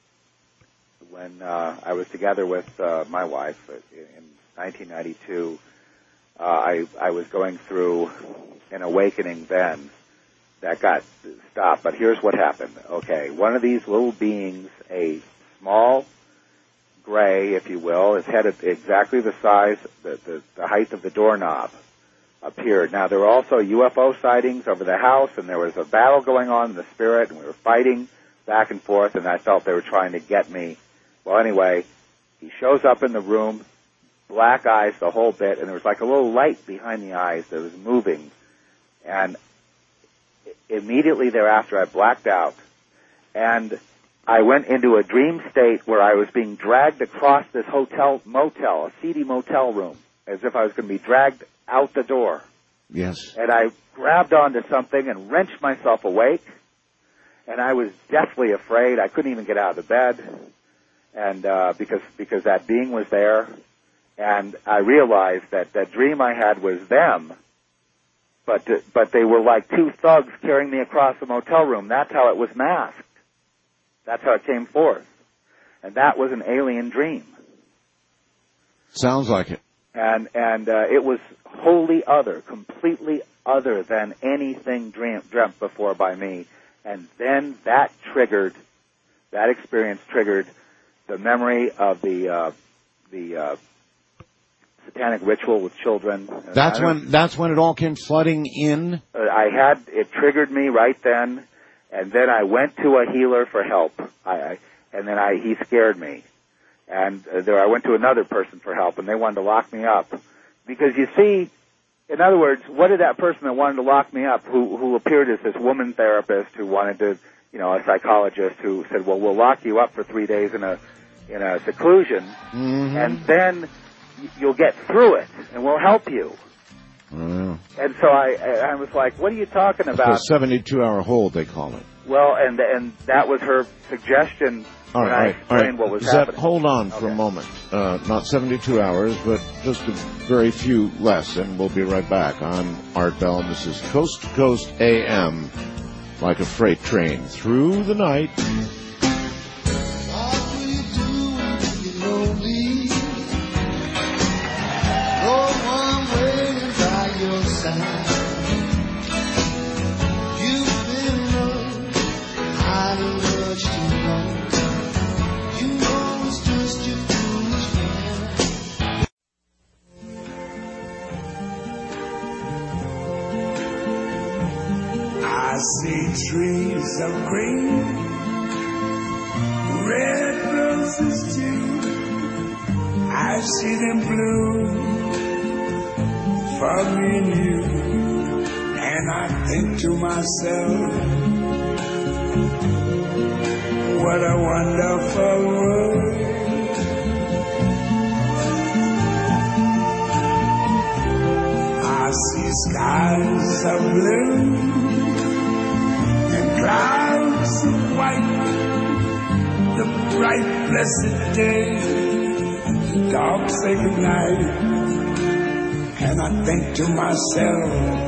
when uh, I was together with uh, my wife in nineteen ninety-two. Uh, I I was going through an awakening then that got stopped. But here's what happened. Okay, one of these little beings, a small gray, if you will, his head exactly the size, the, the, the height of the doorknob, appeared. Now, there were also U F O sightings over the house, and there was a battle going on in the spirit, and we were fighting back and forth, and I felt they were trying to get me. Well, anyway, he shows up in the room, black eyes the whole bit, and there was like a little light behind the eyes that was moving. And immediately thereafter, I blacked out, and I went into a dream state where I was being dragged across this hotel motel, a seedy motel room, as if I was going to be dragged out the door. Yes. And I grabbed onto something and wrenched myself awake, and I was deathly afraid. I couldn't even get out of the bed, and uh, because because that being was there, and I realized that that dream I had was them, but but they were like two thugs carrying me across the motel room. That's how it was masked. That's how it came forth. And that was an alien dream. Sounds like it. And and uh, it was wholly other, completely other than anything dreamt, dreamt before by me. And then that triggered, that experience triggered the memory of the uh, the uh, satanic ritual with children. That's I when that's when it all came flooding in. Uh, I had it triggered me right then. And then I went to a healer for help. I, I and then I he scared me, and uh, there I went to another person for help, and they wanted to lock me up, because you see, in other words, what did that person that wanted to lock me up, who who appeared as this woman therapist who wanted to, you know, a psychologist who said, well, we'll lock you up for three days in a in a seclusion, Mm-hmm. and then you'll get through it, and we'll help you. Uh, And so I, I was like, what are you talking the about? seventy-two hour hold, they call it. Well, and and that was her suggestion All when right, I all right, all explained right. what was Zep, happening. hold on for a moment. Uh, not seventy-two hours, but just a very few less, and we'll be right back. I'm Art Bell, and this is Coast to Coast A M, like a freight train through the night. I see trees of green, red roses too. I see them bloom for me and you, and I think to myself, what a wonderful world. I see skies of blue and clouds of white, the bright blessed day, the dark sacred night, and I think to myself,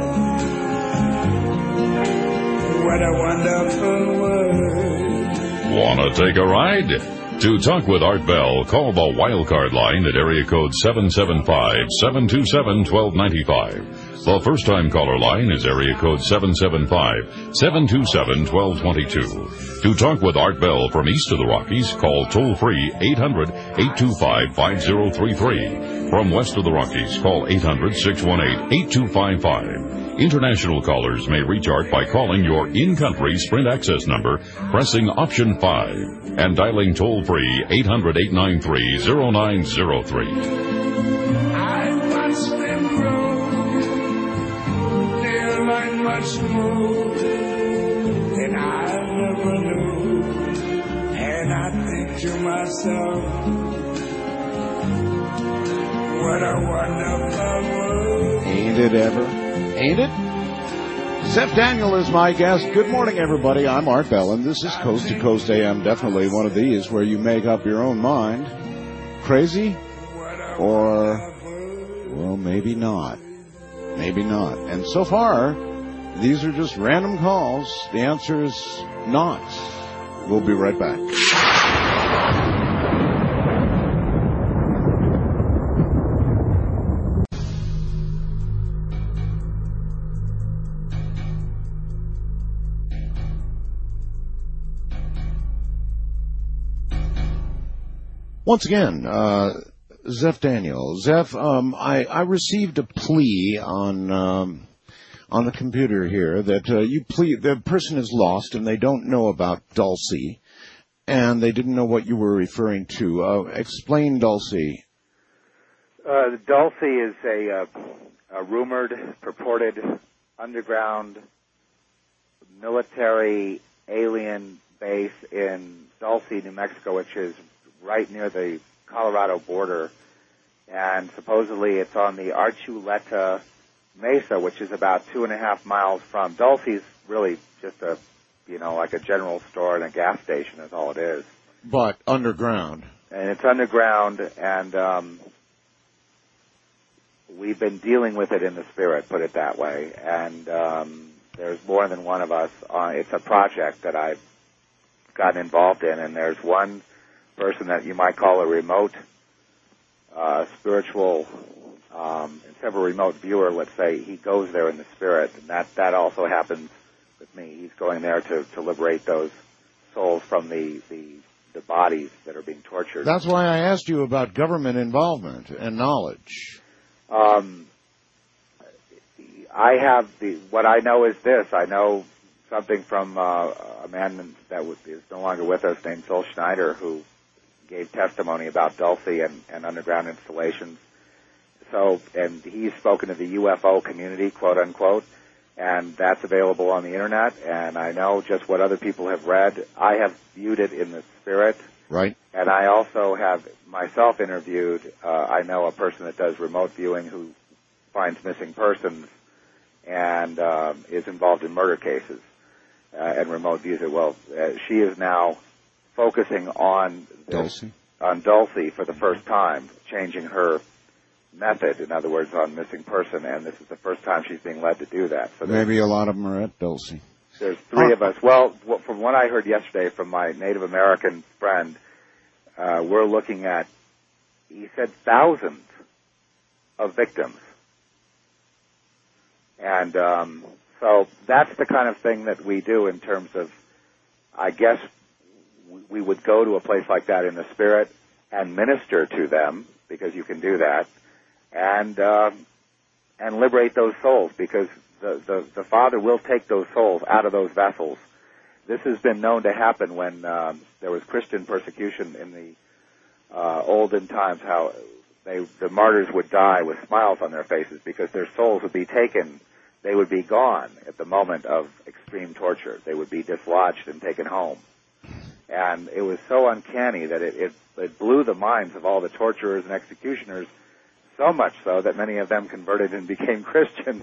what a wonderful world. Want to take a ride? To talk with Art Bell, call the Wildcard line at area code seven seven five, seven two seven, one two nine five. The first-time caller line is area code seven seven five, seven two seven, one two two two. To talk with Art Bell from east of the Rockies, call toll-free eight hundred, eight two five, five zero three three. From west of the Rockies, call eight hundred, six one eight, eight two five five. International callers may reach Art by calling your in-country Sprint access number, pressing option five, and dialing toll-free eight hundred, eight nine three, zero nine zero three. I watched them grow, they'll learn much more than I ever knew, and I think to myself, what a wonderful world. Ain't it ever? Ain't it? Zep Daniel is my guest. Good morning, everybody. I'm Art Bell, and this is Coast to Coast A M, definitely one of these where you make up your own mind. Crazy? Or, well, maybe not. Maybe not. And so far, these are just random calls. The answer is not. We'll be right back. Once again, uh, Zeph Daniel. Zeph, um, I, I received a plea on, um, on the computer here that, uh, you plead, the person is lost and they don't know about Dulcie and they didn't know what you were referring to. Uh, explain Dulcie. Uh, Dulcie is a, uh, a rumored, purported underground military alien base in Dulce, New Mexico, which is right near the Colorado border, and supposedly it's on the Archuleta Mesa, which is about two and a half miles from Dulce's. Really just a, you know, like a general store and a gas station is all it is. But underground. And it's underground, and um, we've been dealing with it in the spirit, put it that way. And um, there's more than one of us on. It's a project that I've gotten involved in, and there's one person that you might call a remote uh, spiritual, um, instead of a remote viewer, let's say, he goes there in the spirit, and that, that also happens with me. He's going there to, to liberate those souls from the, the, the bodies that are being tortured. That's why I asked you about government involvement and knowledge. Um, I have the, what I know is this. I know something from uh, a man that is no longer with us named Phil Schneider, who gave testimony about Dulce and, and underground installations. So, and he's spoken to the U F O community, quote unquote, and that's available on the internet. And I know just what other people have read. I have viewed it in the spirit. Right. And I also have myself interviewed, uh, I know a person that does remote viewing who finds missing persons and um, is involved in murder cases uh, and remote views it. Well, uh, she is now focusing on Dulcie. on Dulcie for the first time, changing her method, in other words, on missing person, and this is the first time she's being led to do that. So Maybe a lot of them are at Dulcie. there's three of us. Well, w- from what I heard yesterday from my Native American friend, uh, we're looking at, he said, thousands of victims. And um, so that's the kind of thing that we do in terms of, I guess, we would go to a place like that in the spirit and minister to them, because you can do that, and uh, and liberate those souls, because the, the, the Father will take those souls out of those vessels. This has been known to happen when um, there was Christian persecution in the uh, olden times, how they, the martyrs would die with smiles on their faces because their souls would be taken. They would be gone at the moment of extreme torture. They would be dislodged and taken home. And it was so uncanny that it, it, it blew the minds of all the torturers and executioners, so much so that many of them converted and became Christians.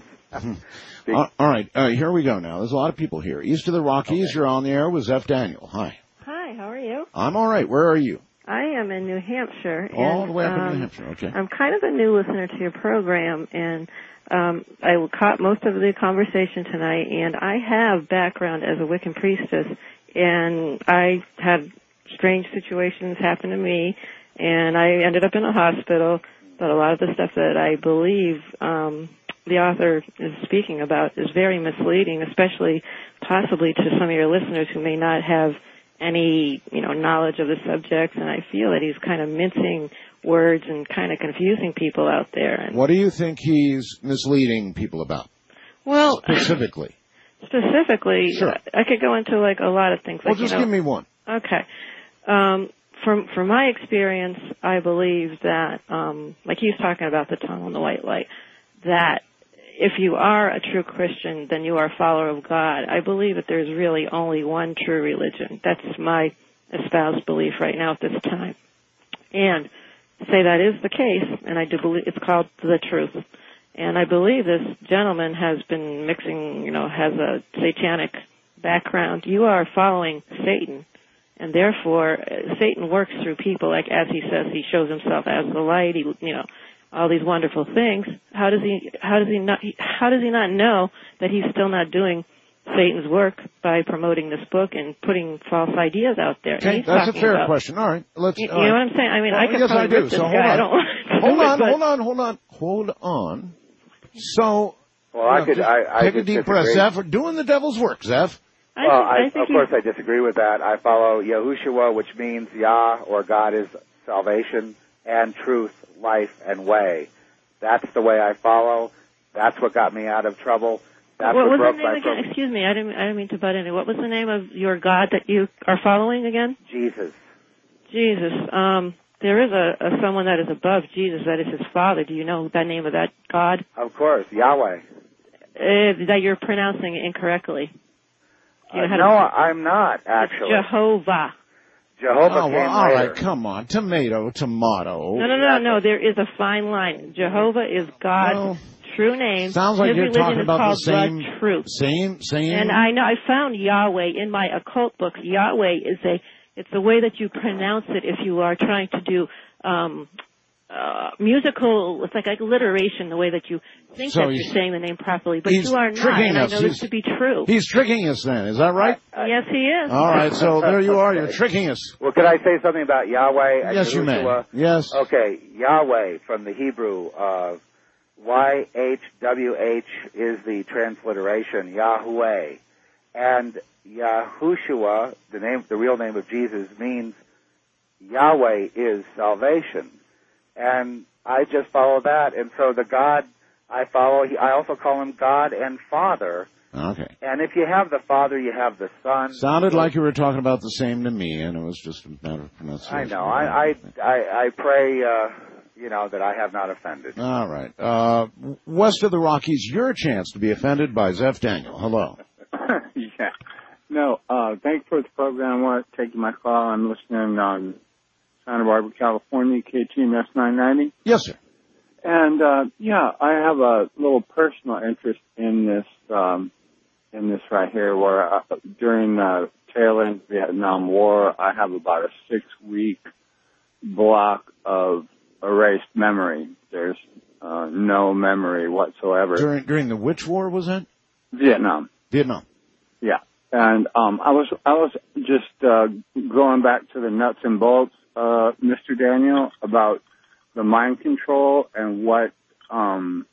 Be- all right, uh, here we go now. There's a lot of people here. East of the Rockies, okay. You're on the air with Zeph Daniel. Hi. Hi, how are you? I'm all right. Where are you? I am in New Hampshire. All and, the way up um, in New Hampshire, okay. I'm kind of a new listener to your program, and um, I caught most of the conversation tonight, and I have background as a Wiccan priestess, and I had strange situations happen to me, and I ended up in a hospital, but a lot of the stuff that I believe um, the author is speaking about is very misleading, especially possibly to some of your listeners who may not have any, you know, knowledge of the subject, and I feel that he's kind of mincing words and kind of confusing people out there. And what do you think he's misleading people about? Well, specifically. Specifically, sure. I could go into like a lot of things. Well, like, just you know, give me one. Okay. Um, from from my experience, I believe that, um, like he was talking about the tongue and the white light, that if you are a true Christian, then you are a follower of God. I believe that there's really only one true religion. That's my espoused belief right now at this time. And to say that is the case, and I do believe it's called the truth. And I believe this gentleman has been mixing, you know, has a satanic background. You are following Satan, and therefore uh, Satan works through people. Like as he says, he shows himself as the light. He, you know, all these wonderful things. How does he? How does he not? How does he not know that he's still not doing Satan's work by promoting this book and putting false ideas out there? Okay, that's a fair about, question. All right, let's. You, all you know right. what I'm saying? I mean, well, I can yes, probably I do. rip this So guy. hold on. I don't want to hold on, it, hold on, hold on, hold on. So, well, I could. just I, I take a deep breath, Zeph. We're doing the devil's work, Zeph. Well, I, I, of course, I disagree with that. I follow Yahushua, which means Yah or God is salvation and truth, life, and way. That's the way I follow. That's what got me out of trouble. That's what, what what broke was the name my again? pro- Excuse me, I didn't. I didn't mean to butt in. What was the name of your God that you are following again? Jesus. Jesus. Um, there is a, a someone that is above Jesus. That is his Father. Do you know the name of that God? Of course, Yahweh. Uh, that you're pronouncing incorrectly. You know uh, how no, to, I'm not actually. It's Jehovah. Jehovah oh, came well, all later. right, come on, tomato, tomato. No, no, no, no. There is a fine line. Jehovah is God's well, true name. Sounds like His you're religion talking is about called the same, blood truth. same, same. And I know I found Yahweh in my occult books. Yahweh is a it's the way that you pronounce it if you are trying to do um uh musical. It's like alliteration, the way that you think so that you're saying the name properly, but you are not. And us. I know he's, this to be true. He's tricking us, then. Is that right? Uh, yes, he is. All right, so there you are. You're tricking us. Well, could I say something about Yahweh? Yes, you may. Yes. Okay, Yahweh from the Hebrew. Uh, Y H W H is the transliteration, Yahweh. And Yahushua, the name, the real name of Jesus, means Yahweh is salvation. And I just follow that. And so the God I follow, I also call him God and Father. Okay. And if you have the Father, you have the Son. Sounded like you were talking about the same to me, and it was just a matter of pronunciation. I know. I I I, I pray, uh, you know, that I have not offended. All right. Uh, west of the Rockies, your chance to be offended by Zeph Daniel. Hello. Yeah. No, uh, thanks for the program. I want to take my call. I'm listening on Santa Barbara, California, K T M S nine ninety. Yes, sir. And uh, yeah, I have a little personal interest in this um, in this right here. Where uh, during the tail end of the Vietnam War, I have about a six week block of erased memory. There's uh, no memory whatsoever. During during the which war was that? Vietnam. Vietnam. Yeah, and um, I was I was just uh, going back to the nuts and bolts, uh, Mister Daniel, about the mind control and what, um,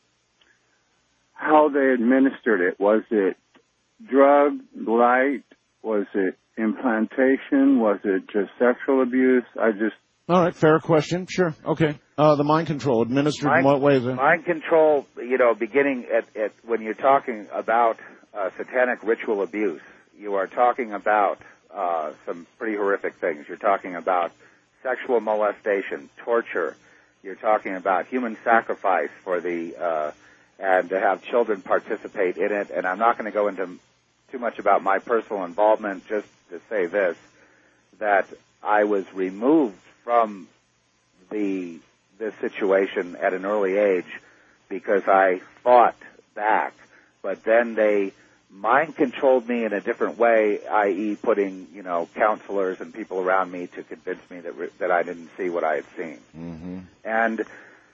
how they administered it. Was it drug, light? Was it implantation? Was it just sexual abuse? I just... All right, fair question. Sure. Okay. Uh, the mind control administered mind, in what ways? Then? Mind control, you know, beginning at, at when you're talking about uh, satanic ritual abuse, you are talking about uh, some pretty horrific things. You're talking about sexual molestation, torture. You're talking about human sacrifice for the, uh, and to have children participate in it. And I'm not going to go into too much about my personal involvement, just to say this, that I was removed from the, this situation at an early age because I fought back. But then they mind controlled me in a different way, that is putting, you know, counselors and people around me to convince me that, that I didn't see what I had seen. Mm-hmm. And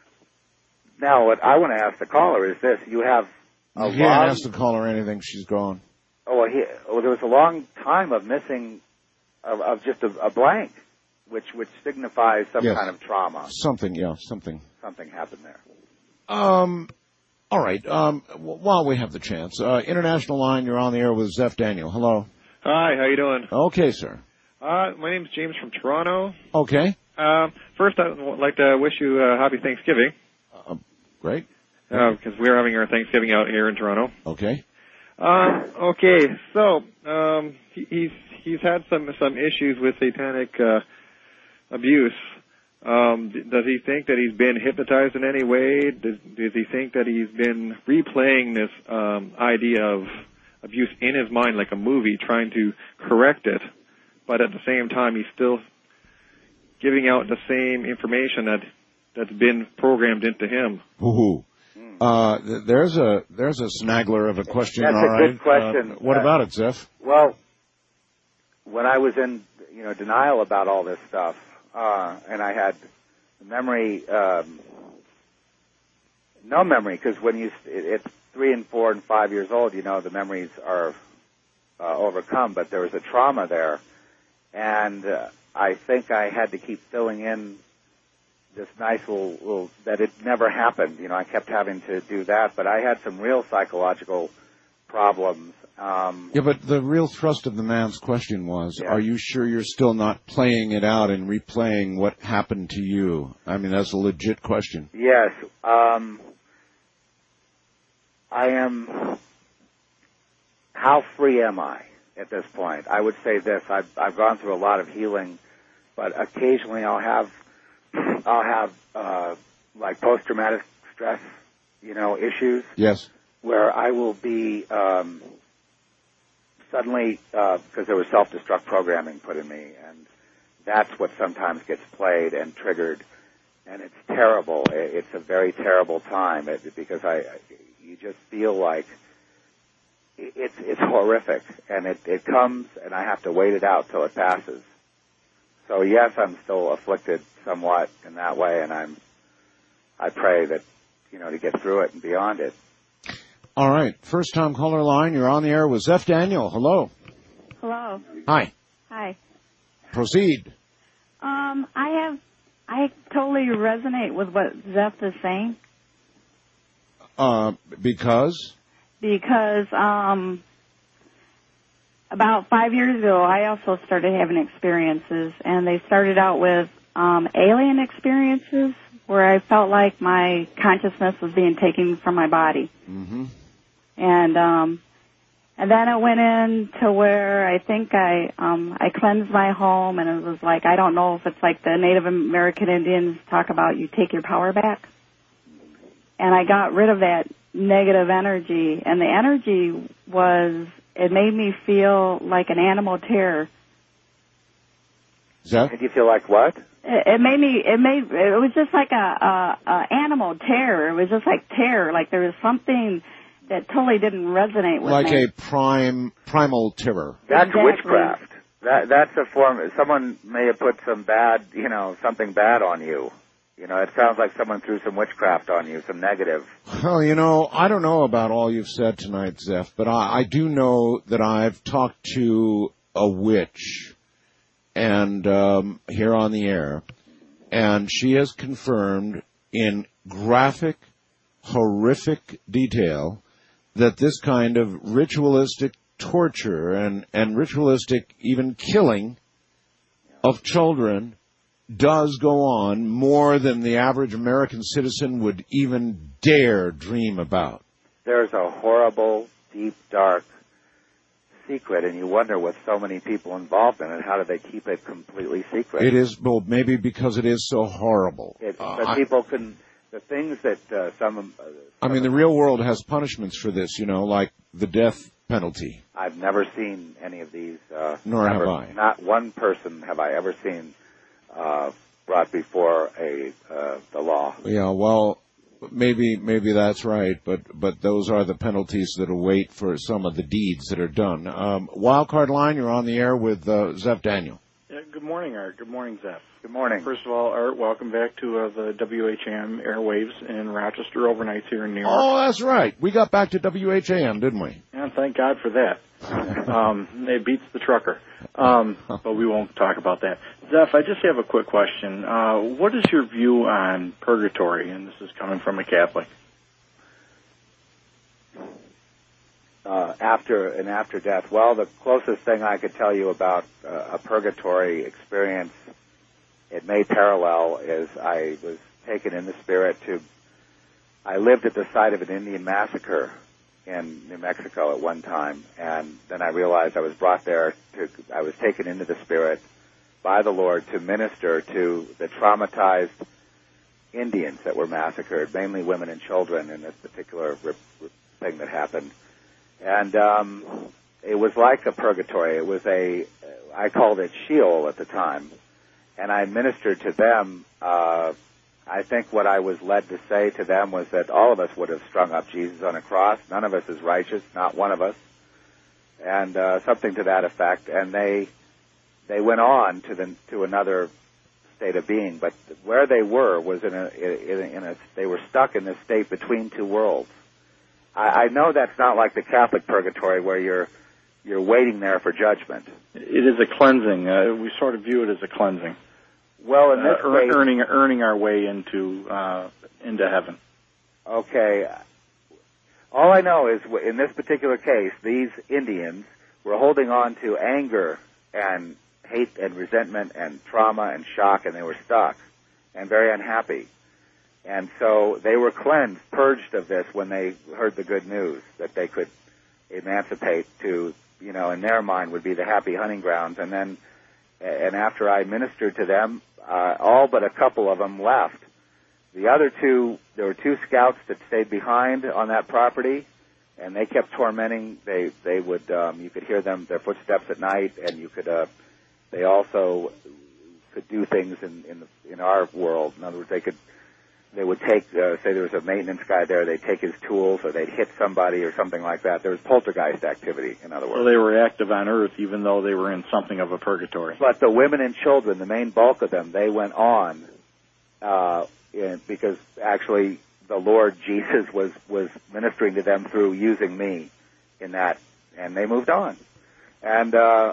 now what I want to ask the caller is this. You have a You can't long... ask the caller anything. She's gone. Oh, well, he, well, there was a long time of missing, of, of just a, a blank, which, which signifies some Yes. kind of trauma. Something, yeah, something. Something happened there. Um, all right. Um, w- while we have the chance, uh, international line, you're on the air with Zeph Daniel. Hello. Hi, how you doing? Okay, sir. Uh, my name's James from Toronto. Okay. Um, first, I'd like to wish you a happy Thanksgiving. Uh, great. Because we're having our Thanksgiving out here in Toronto. Okay. Um, okay, so um, he, he's he's had some some issues with satanic uh, abuse. Um, does he think that he's been hypnotized in any way? Does, does he think that he's been replaying this um, idea of abuse in his mind like a movie, trying to correct it, but at the same time he's still giving out the same information that that's been programmed into him? Ooh. Uh, th- there's a there's a snaggler of a question. That's all a right. good question. Uh, what Uh, about it, Zeph? Well, when I was in, you know, denial about all this stuff, uh, and I had memory, um, no memory, because when you, it, it's three and four and five years old, you know, the memories are uh, overcome, but there was a trauma there, and uh, I think I had to keep filling in this nice little, little, that it never happened. You know, I kept having to do that, but I had some real psychological problems. Um, Yeah, but the real thrust of the man's question was, are you sure you're still not playing it out and replaying what happened to you? I mean, that's a legit question. Yes. Um, I am, how free am I at this point? I would say this, I've, I've gone through a lot of healing, but occasionally I'll have, I'll have, uh, like post-traumatic stress, you know, issues. Yes. Where I will be, um, suddenly, uh, because there was self-destruct programming put in me, and that's what sometimes gets played and triggered, and it's terrible. It's a very terrible time it, because I, you just feel like it's it's horrific, and it it comes, and I have to wait it out till it passes. So yes, I'm still afflicted somewhat in that way, and I'm I pray that, you know, to get through it and beyond it. All right. First time caller line. You're on the air with Zeph Daniel. Hello. Hello. Hi. Hi. Proceed. Um, I have, I totally resonate with what Zeph is saying Uh, because? because, um, about five years ago, I also started having experiences, and they started out with, um, alien experiences where I felt like my consciousness was being taken from my body. Mm-hmm. And, um, and then it went in to where I think I, um, I cleansed my home, and it was like, I don't know if it's like the Native American Indians talk about you take your power back. And I got rid of that negative energy, and the energy was, it made me feel like an animal terror. Zeph? Did you feel like what? It, it made me. It made. It was just like a, a, a animal terror. It was just like terror. Like there was something that totally didn't resonate with Like me. a prime primal terror. That's Exactly. witchcraft. That that's a form. Someone may have put some bad, you know, something bad on you. You know, it sounds like someone threw some witchcraft on you, some negative. Well, you know, I don't know about all you've said tonight, Zeph, but I, I do know that I've talked to a witch, and um, here on the air, and she has confirmed in graphic, horrific detail that this kind of ritualistic torture and, and ritualistic even killing of children does go on more than the average American citizen would even dare dream about. There's a horrible, deep, dark secret, and you wonder with so many people involved in it, how do they keep it completely secret? It is, well, maybe because it is so horrible. It, Uh, but I- people can, the things that uh, some, uh, I mean, the real world has punishments for this, you know, like the death penalty. I've never seen any of these. Uh, Nor have never, I. Not one person have I ever seen uh, brought before a uh, the law. Yeah, well, maybe maybe that's right, but but those are the penalties that await for some of the deeds that are done. Um, Wildcard Line, you're on the air with uh, Zeph Daniel. Yeah, good morning, Art. Good morning, Zeph. Good morning. First of all, Art, welcome back to uh, the W H A M airwaves in Rochester overnights here in New York. Oh, that's right. We got back to W H A M, didn't we? And thank God for that. um, it beats the trucker. Um, but we won't talk about that. Zeph, I just have a quick question. Uh, what is your view on purgatory? And this is coming from a Catholic. Uh, after and after death. Well, the closest thing I could tell you about uh, a purgatory experience, it may parallel, is I was taken in the spirit to. I lived at the site of an Indian massacre in New Mexico at one time, and then I realized I was brought there to. I was taken into the spirit by the Lord to minister to the traumatized Indians that were massacred, mainly women and children, in this particular rip, rip thing that happened. And um, it was like a purgatory. It was a, I called it Sheol at the time. And I ministered to them. Uh, I think what I was led to say to them was that all of us would have strung up Jesus on a cross. None of us is righteous, not one of us. And uh, something to that effect. And they they went on to the to another state of being. But where they were was in a, in a, in a they were stuck in this state between two worlds. I know that's not like the Catholic purgatory where you're you're waiting there for judgment. It is a cleansing. Uh, we sort of view it as a cleansing. Well, in this uh, case, earning earning our way into uh, into heaven. Okay. All I know is in this particular case, these Indians were holding on to anger and hate and resentment and trauma and shock, and they were stuck and very unhappy. And so they were cleansed, purged of this when they heard the good news that they could emancipate to, you know, in their mind would be the happy hunting grounds. And then, and after I ministered to them, uh, all but a couple of them left. The other two, there were two scouts that stayed behind on that property, and they kept tormenting. They, they would, um, you could hear them, their footsteps at night, and you could, uh, they also could do things in, in, the, in our world. In other words, they could, They would take, uh, say there was a maintenance guy there, they'd take his tools, or they'd hit somebody or something like that. There was poltergeist activity, in other words. So they were active on Earth even though they were in something of a purgatory. But the women and children, the main bulk of them, they went on, uh, in, because actually the Lord Jesus was, was ministering to them through using me in that, and they moved on. And, uh,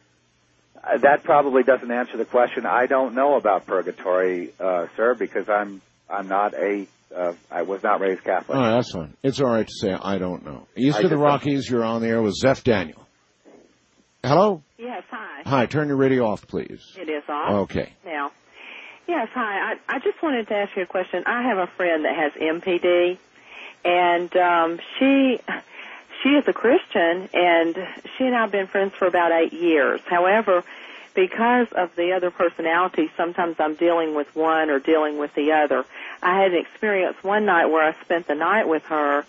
that probably doesn't answer the question. I don't know about purgatory, uh, sir, because I'm, I'm not a, uh, I was not raised Catholic. Oh, that's fine. It's all right to say I don't know. East I of the just Rockies, you're on the air with Zeph Daniel. Hello? Yes, hi. Hi, turn your radio off, please. It is off. Okay. Now, yes, hi. I, I just wanted to ask you a question. I have a friend that has M P D, and um, she she is a Christian, and she and I have been friends for about eight years. However, because of the other personalities, sometimes I'm dealing with one or dealing with the other. I had an experience one night where I spent the night with her,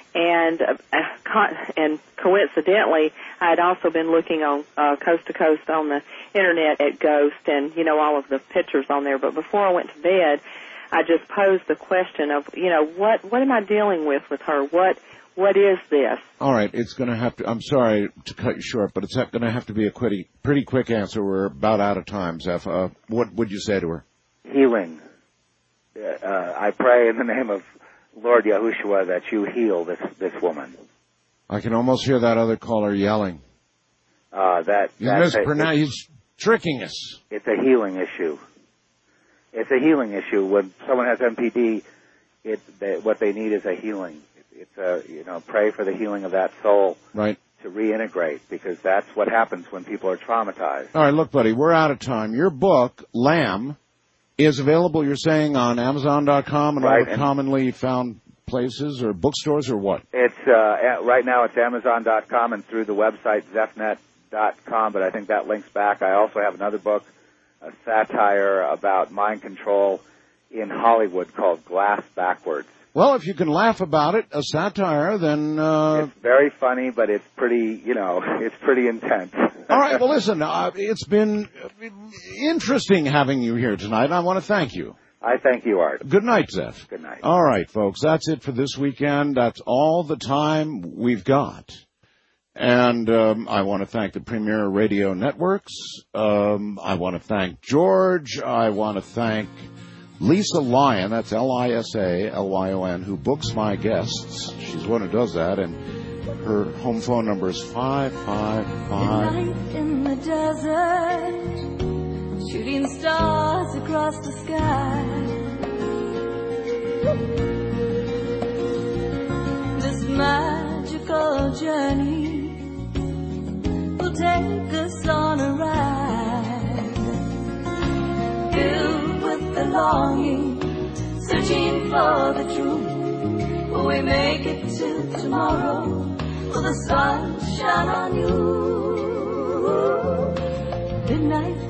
And uh, con- and coincidentally, I had also been looking on uh, Coast to Coast on the internet at Ghost, and you know all of the pictures on there. But before I went to bed, I just posed the question of, you know, what what am I dealing with with her? What what is this? All right, it's going to have to. I'm sorry to cut you short, but it's going to have to be a pretty pretty quick answer. We're about out of time, Zeph. Uh, what would you say to her? Healing. Uh, I pray in the name of Lord Yahushua that you heal this this woman. I can almost hear that other caller yelling. Uh, that You that's a- mispronounce. He's tricking us. It's a healing issue. It's a healing issue. When someone has M P D, it they, what they need is a healing. It's a you know pray for the healing of that soul. Right. To reintegrate, because that's what happens when people are traumatized. All right, look, buddy, we're out of time. Your book, Lamb, is available, you're saying, on Amazon dot com and Right, all the and- commonly found places or bookstores or what? It's uh, at, right now it's Amazon dot com and through the website Zephnet dot com, but I think that links back. I also have another book, a satire about mind control in Hollywood called Glass Backwards. Well, if you can laugh about it, a satire, then... Uh... It's very funny, but it's pretty, you know, it's pretty intense. All right, well, listen, uh, it's been interesting having you here tonight, and I want to thank you. I thank you, Art. Good night, Zeph. Good night. All right, folks, that's it for this weekend. That's all the time we've got. And um, I want to thank the Premier Radio Networks. Um, I want to thank George. I want to thank Lisa Lyon, that's L I S A L Y O N, who books my guests. She's one who does that, and her home phone number is five five five. Night in the desert, shooting stars across the sky. This magical journey will take us on a ride, filled with the longing, searching for the truth. Will we make it to tomorrow? Will the sun shine on you? Good night.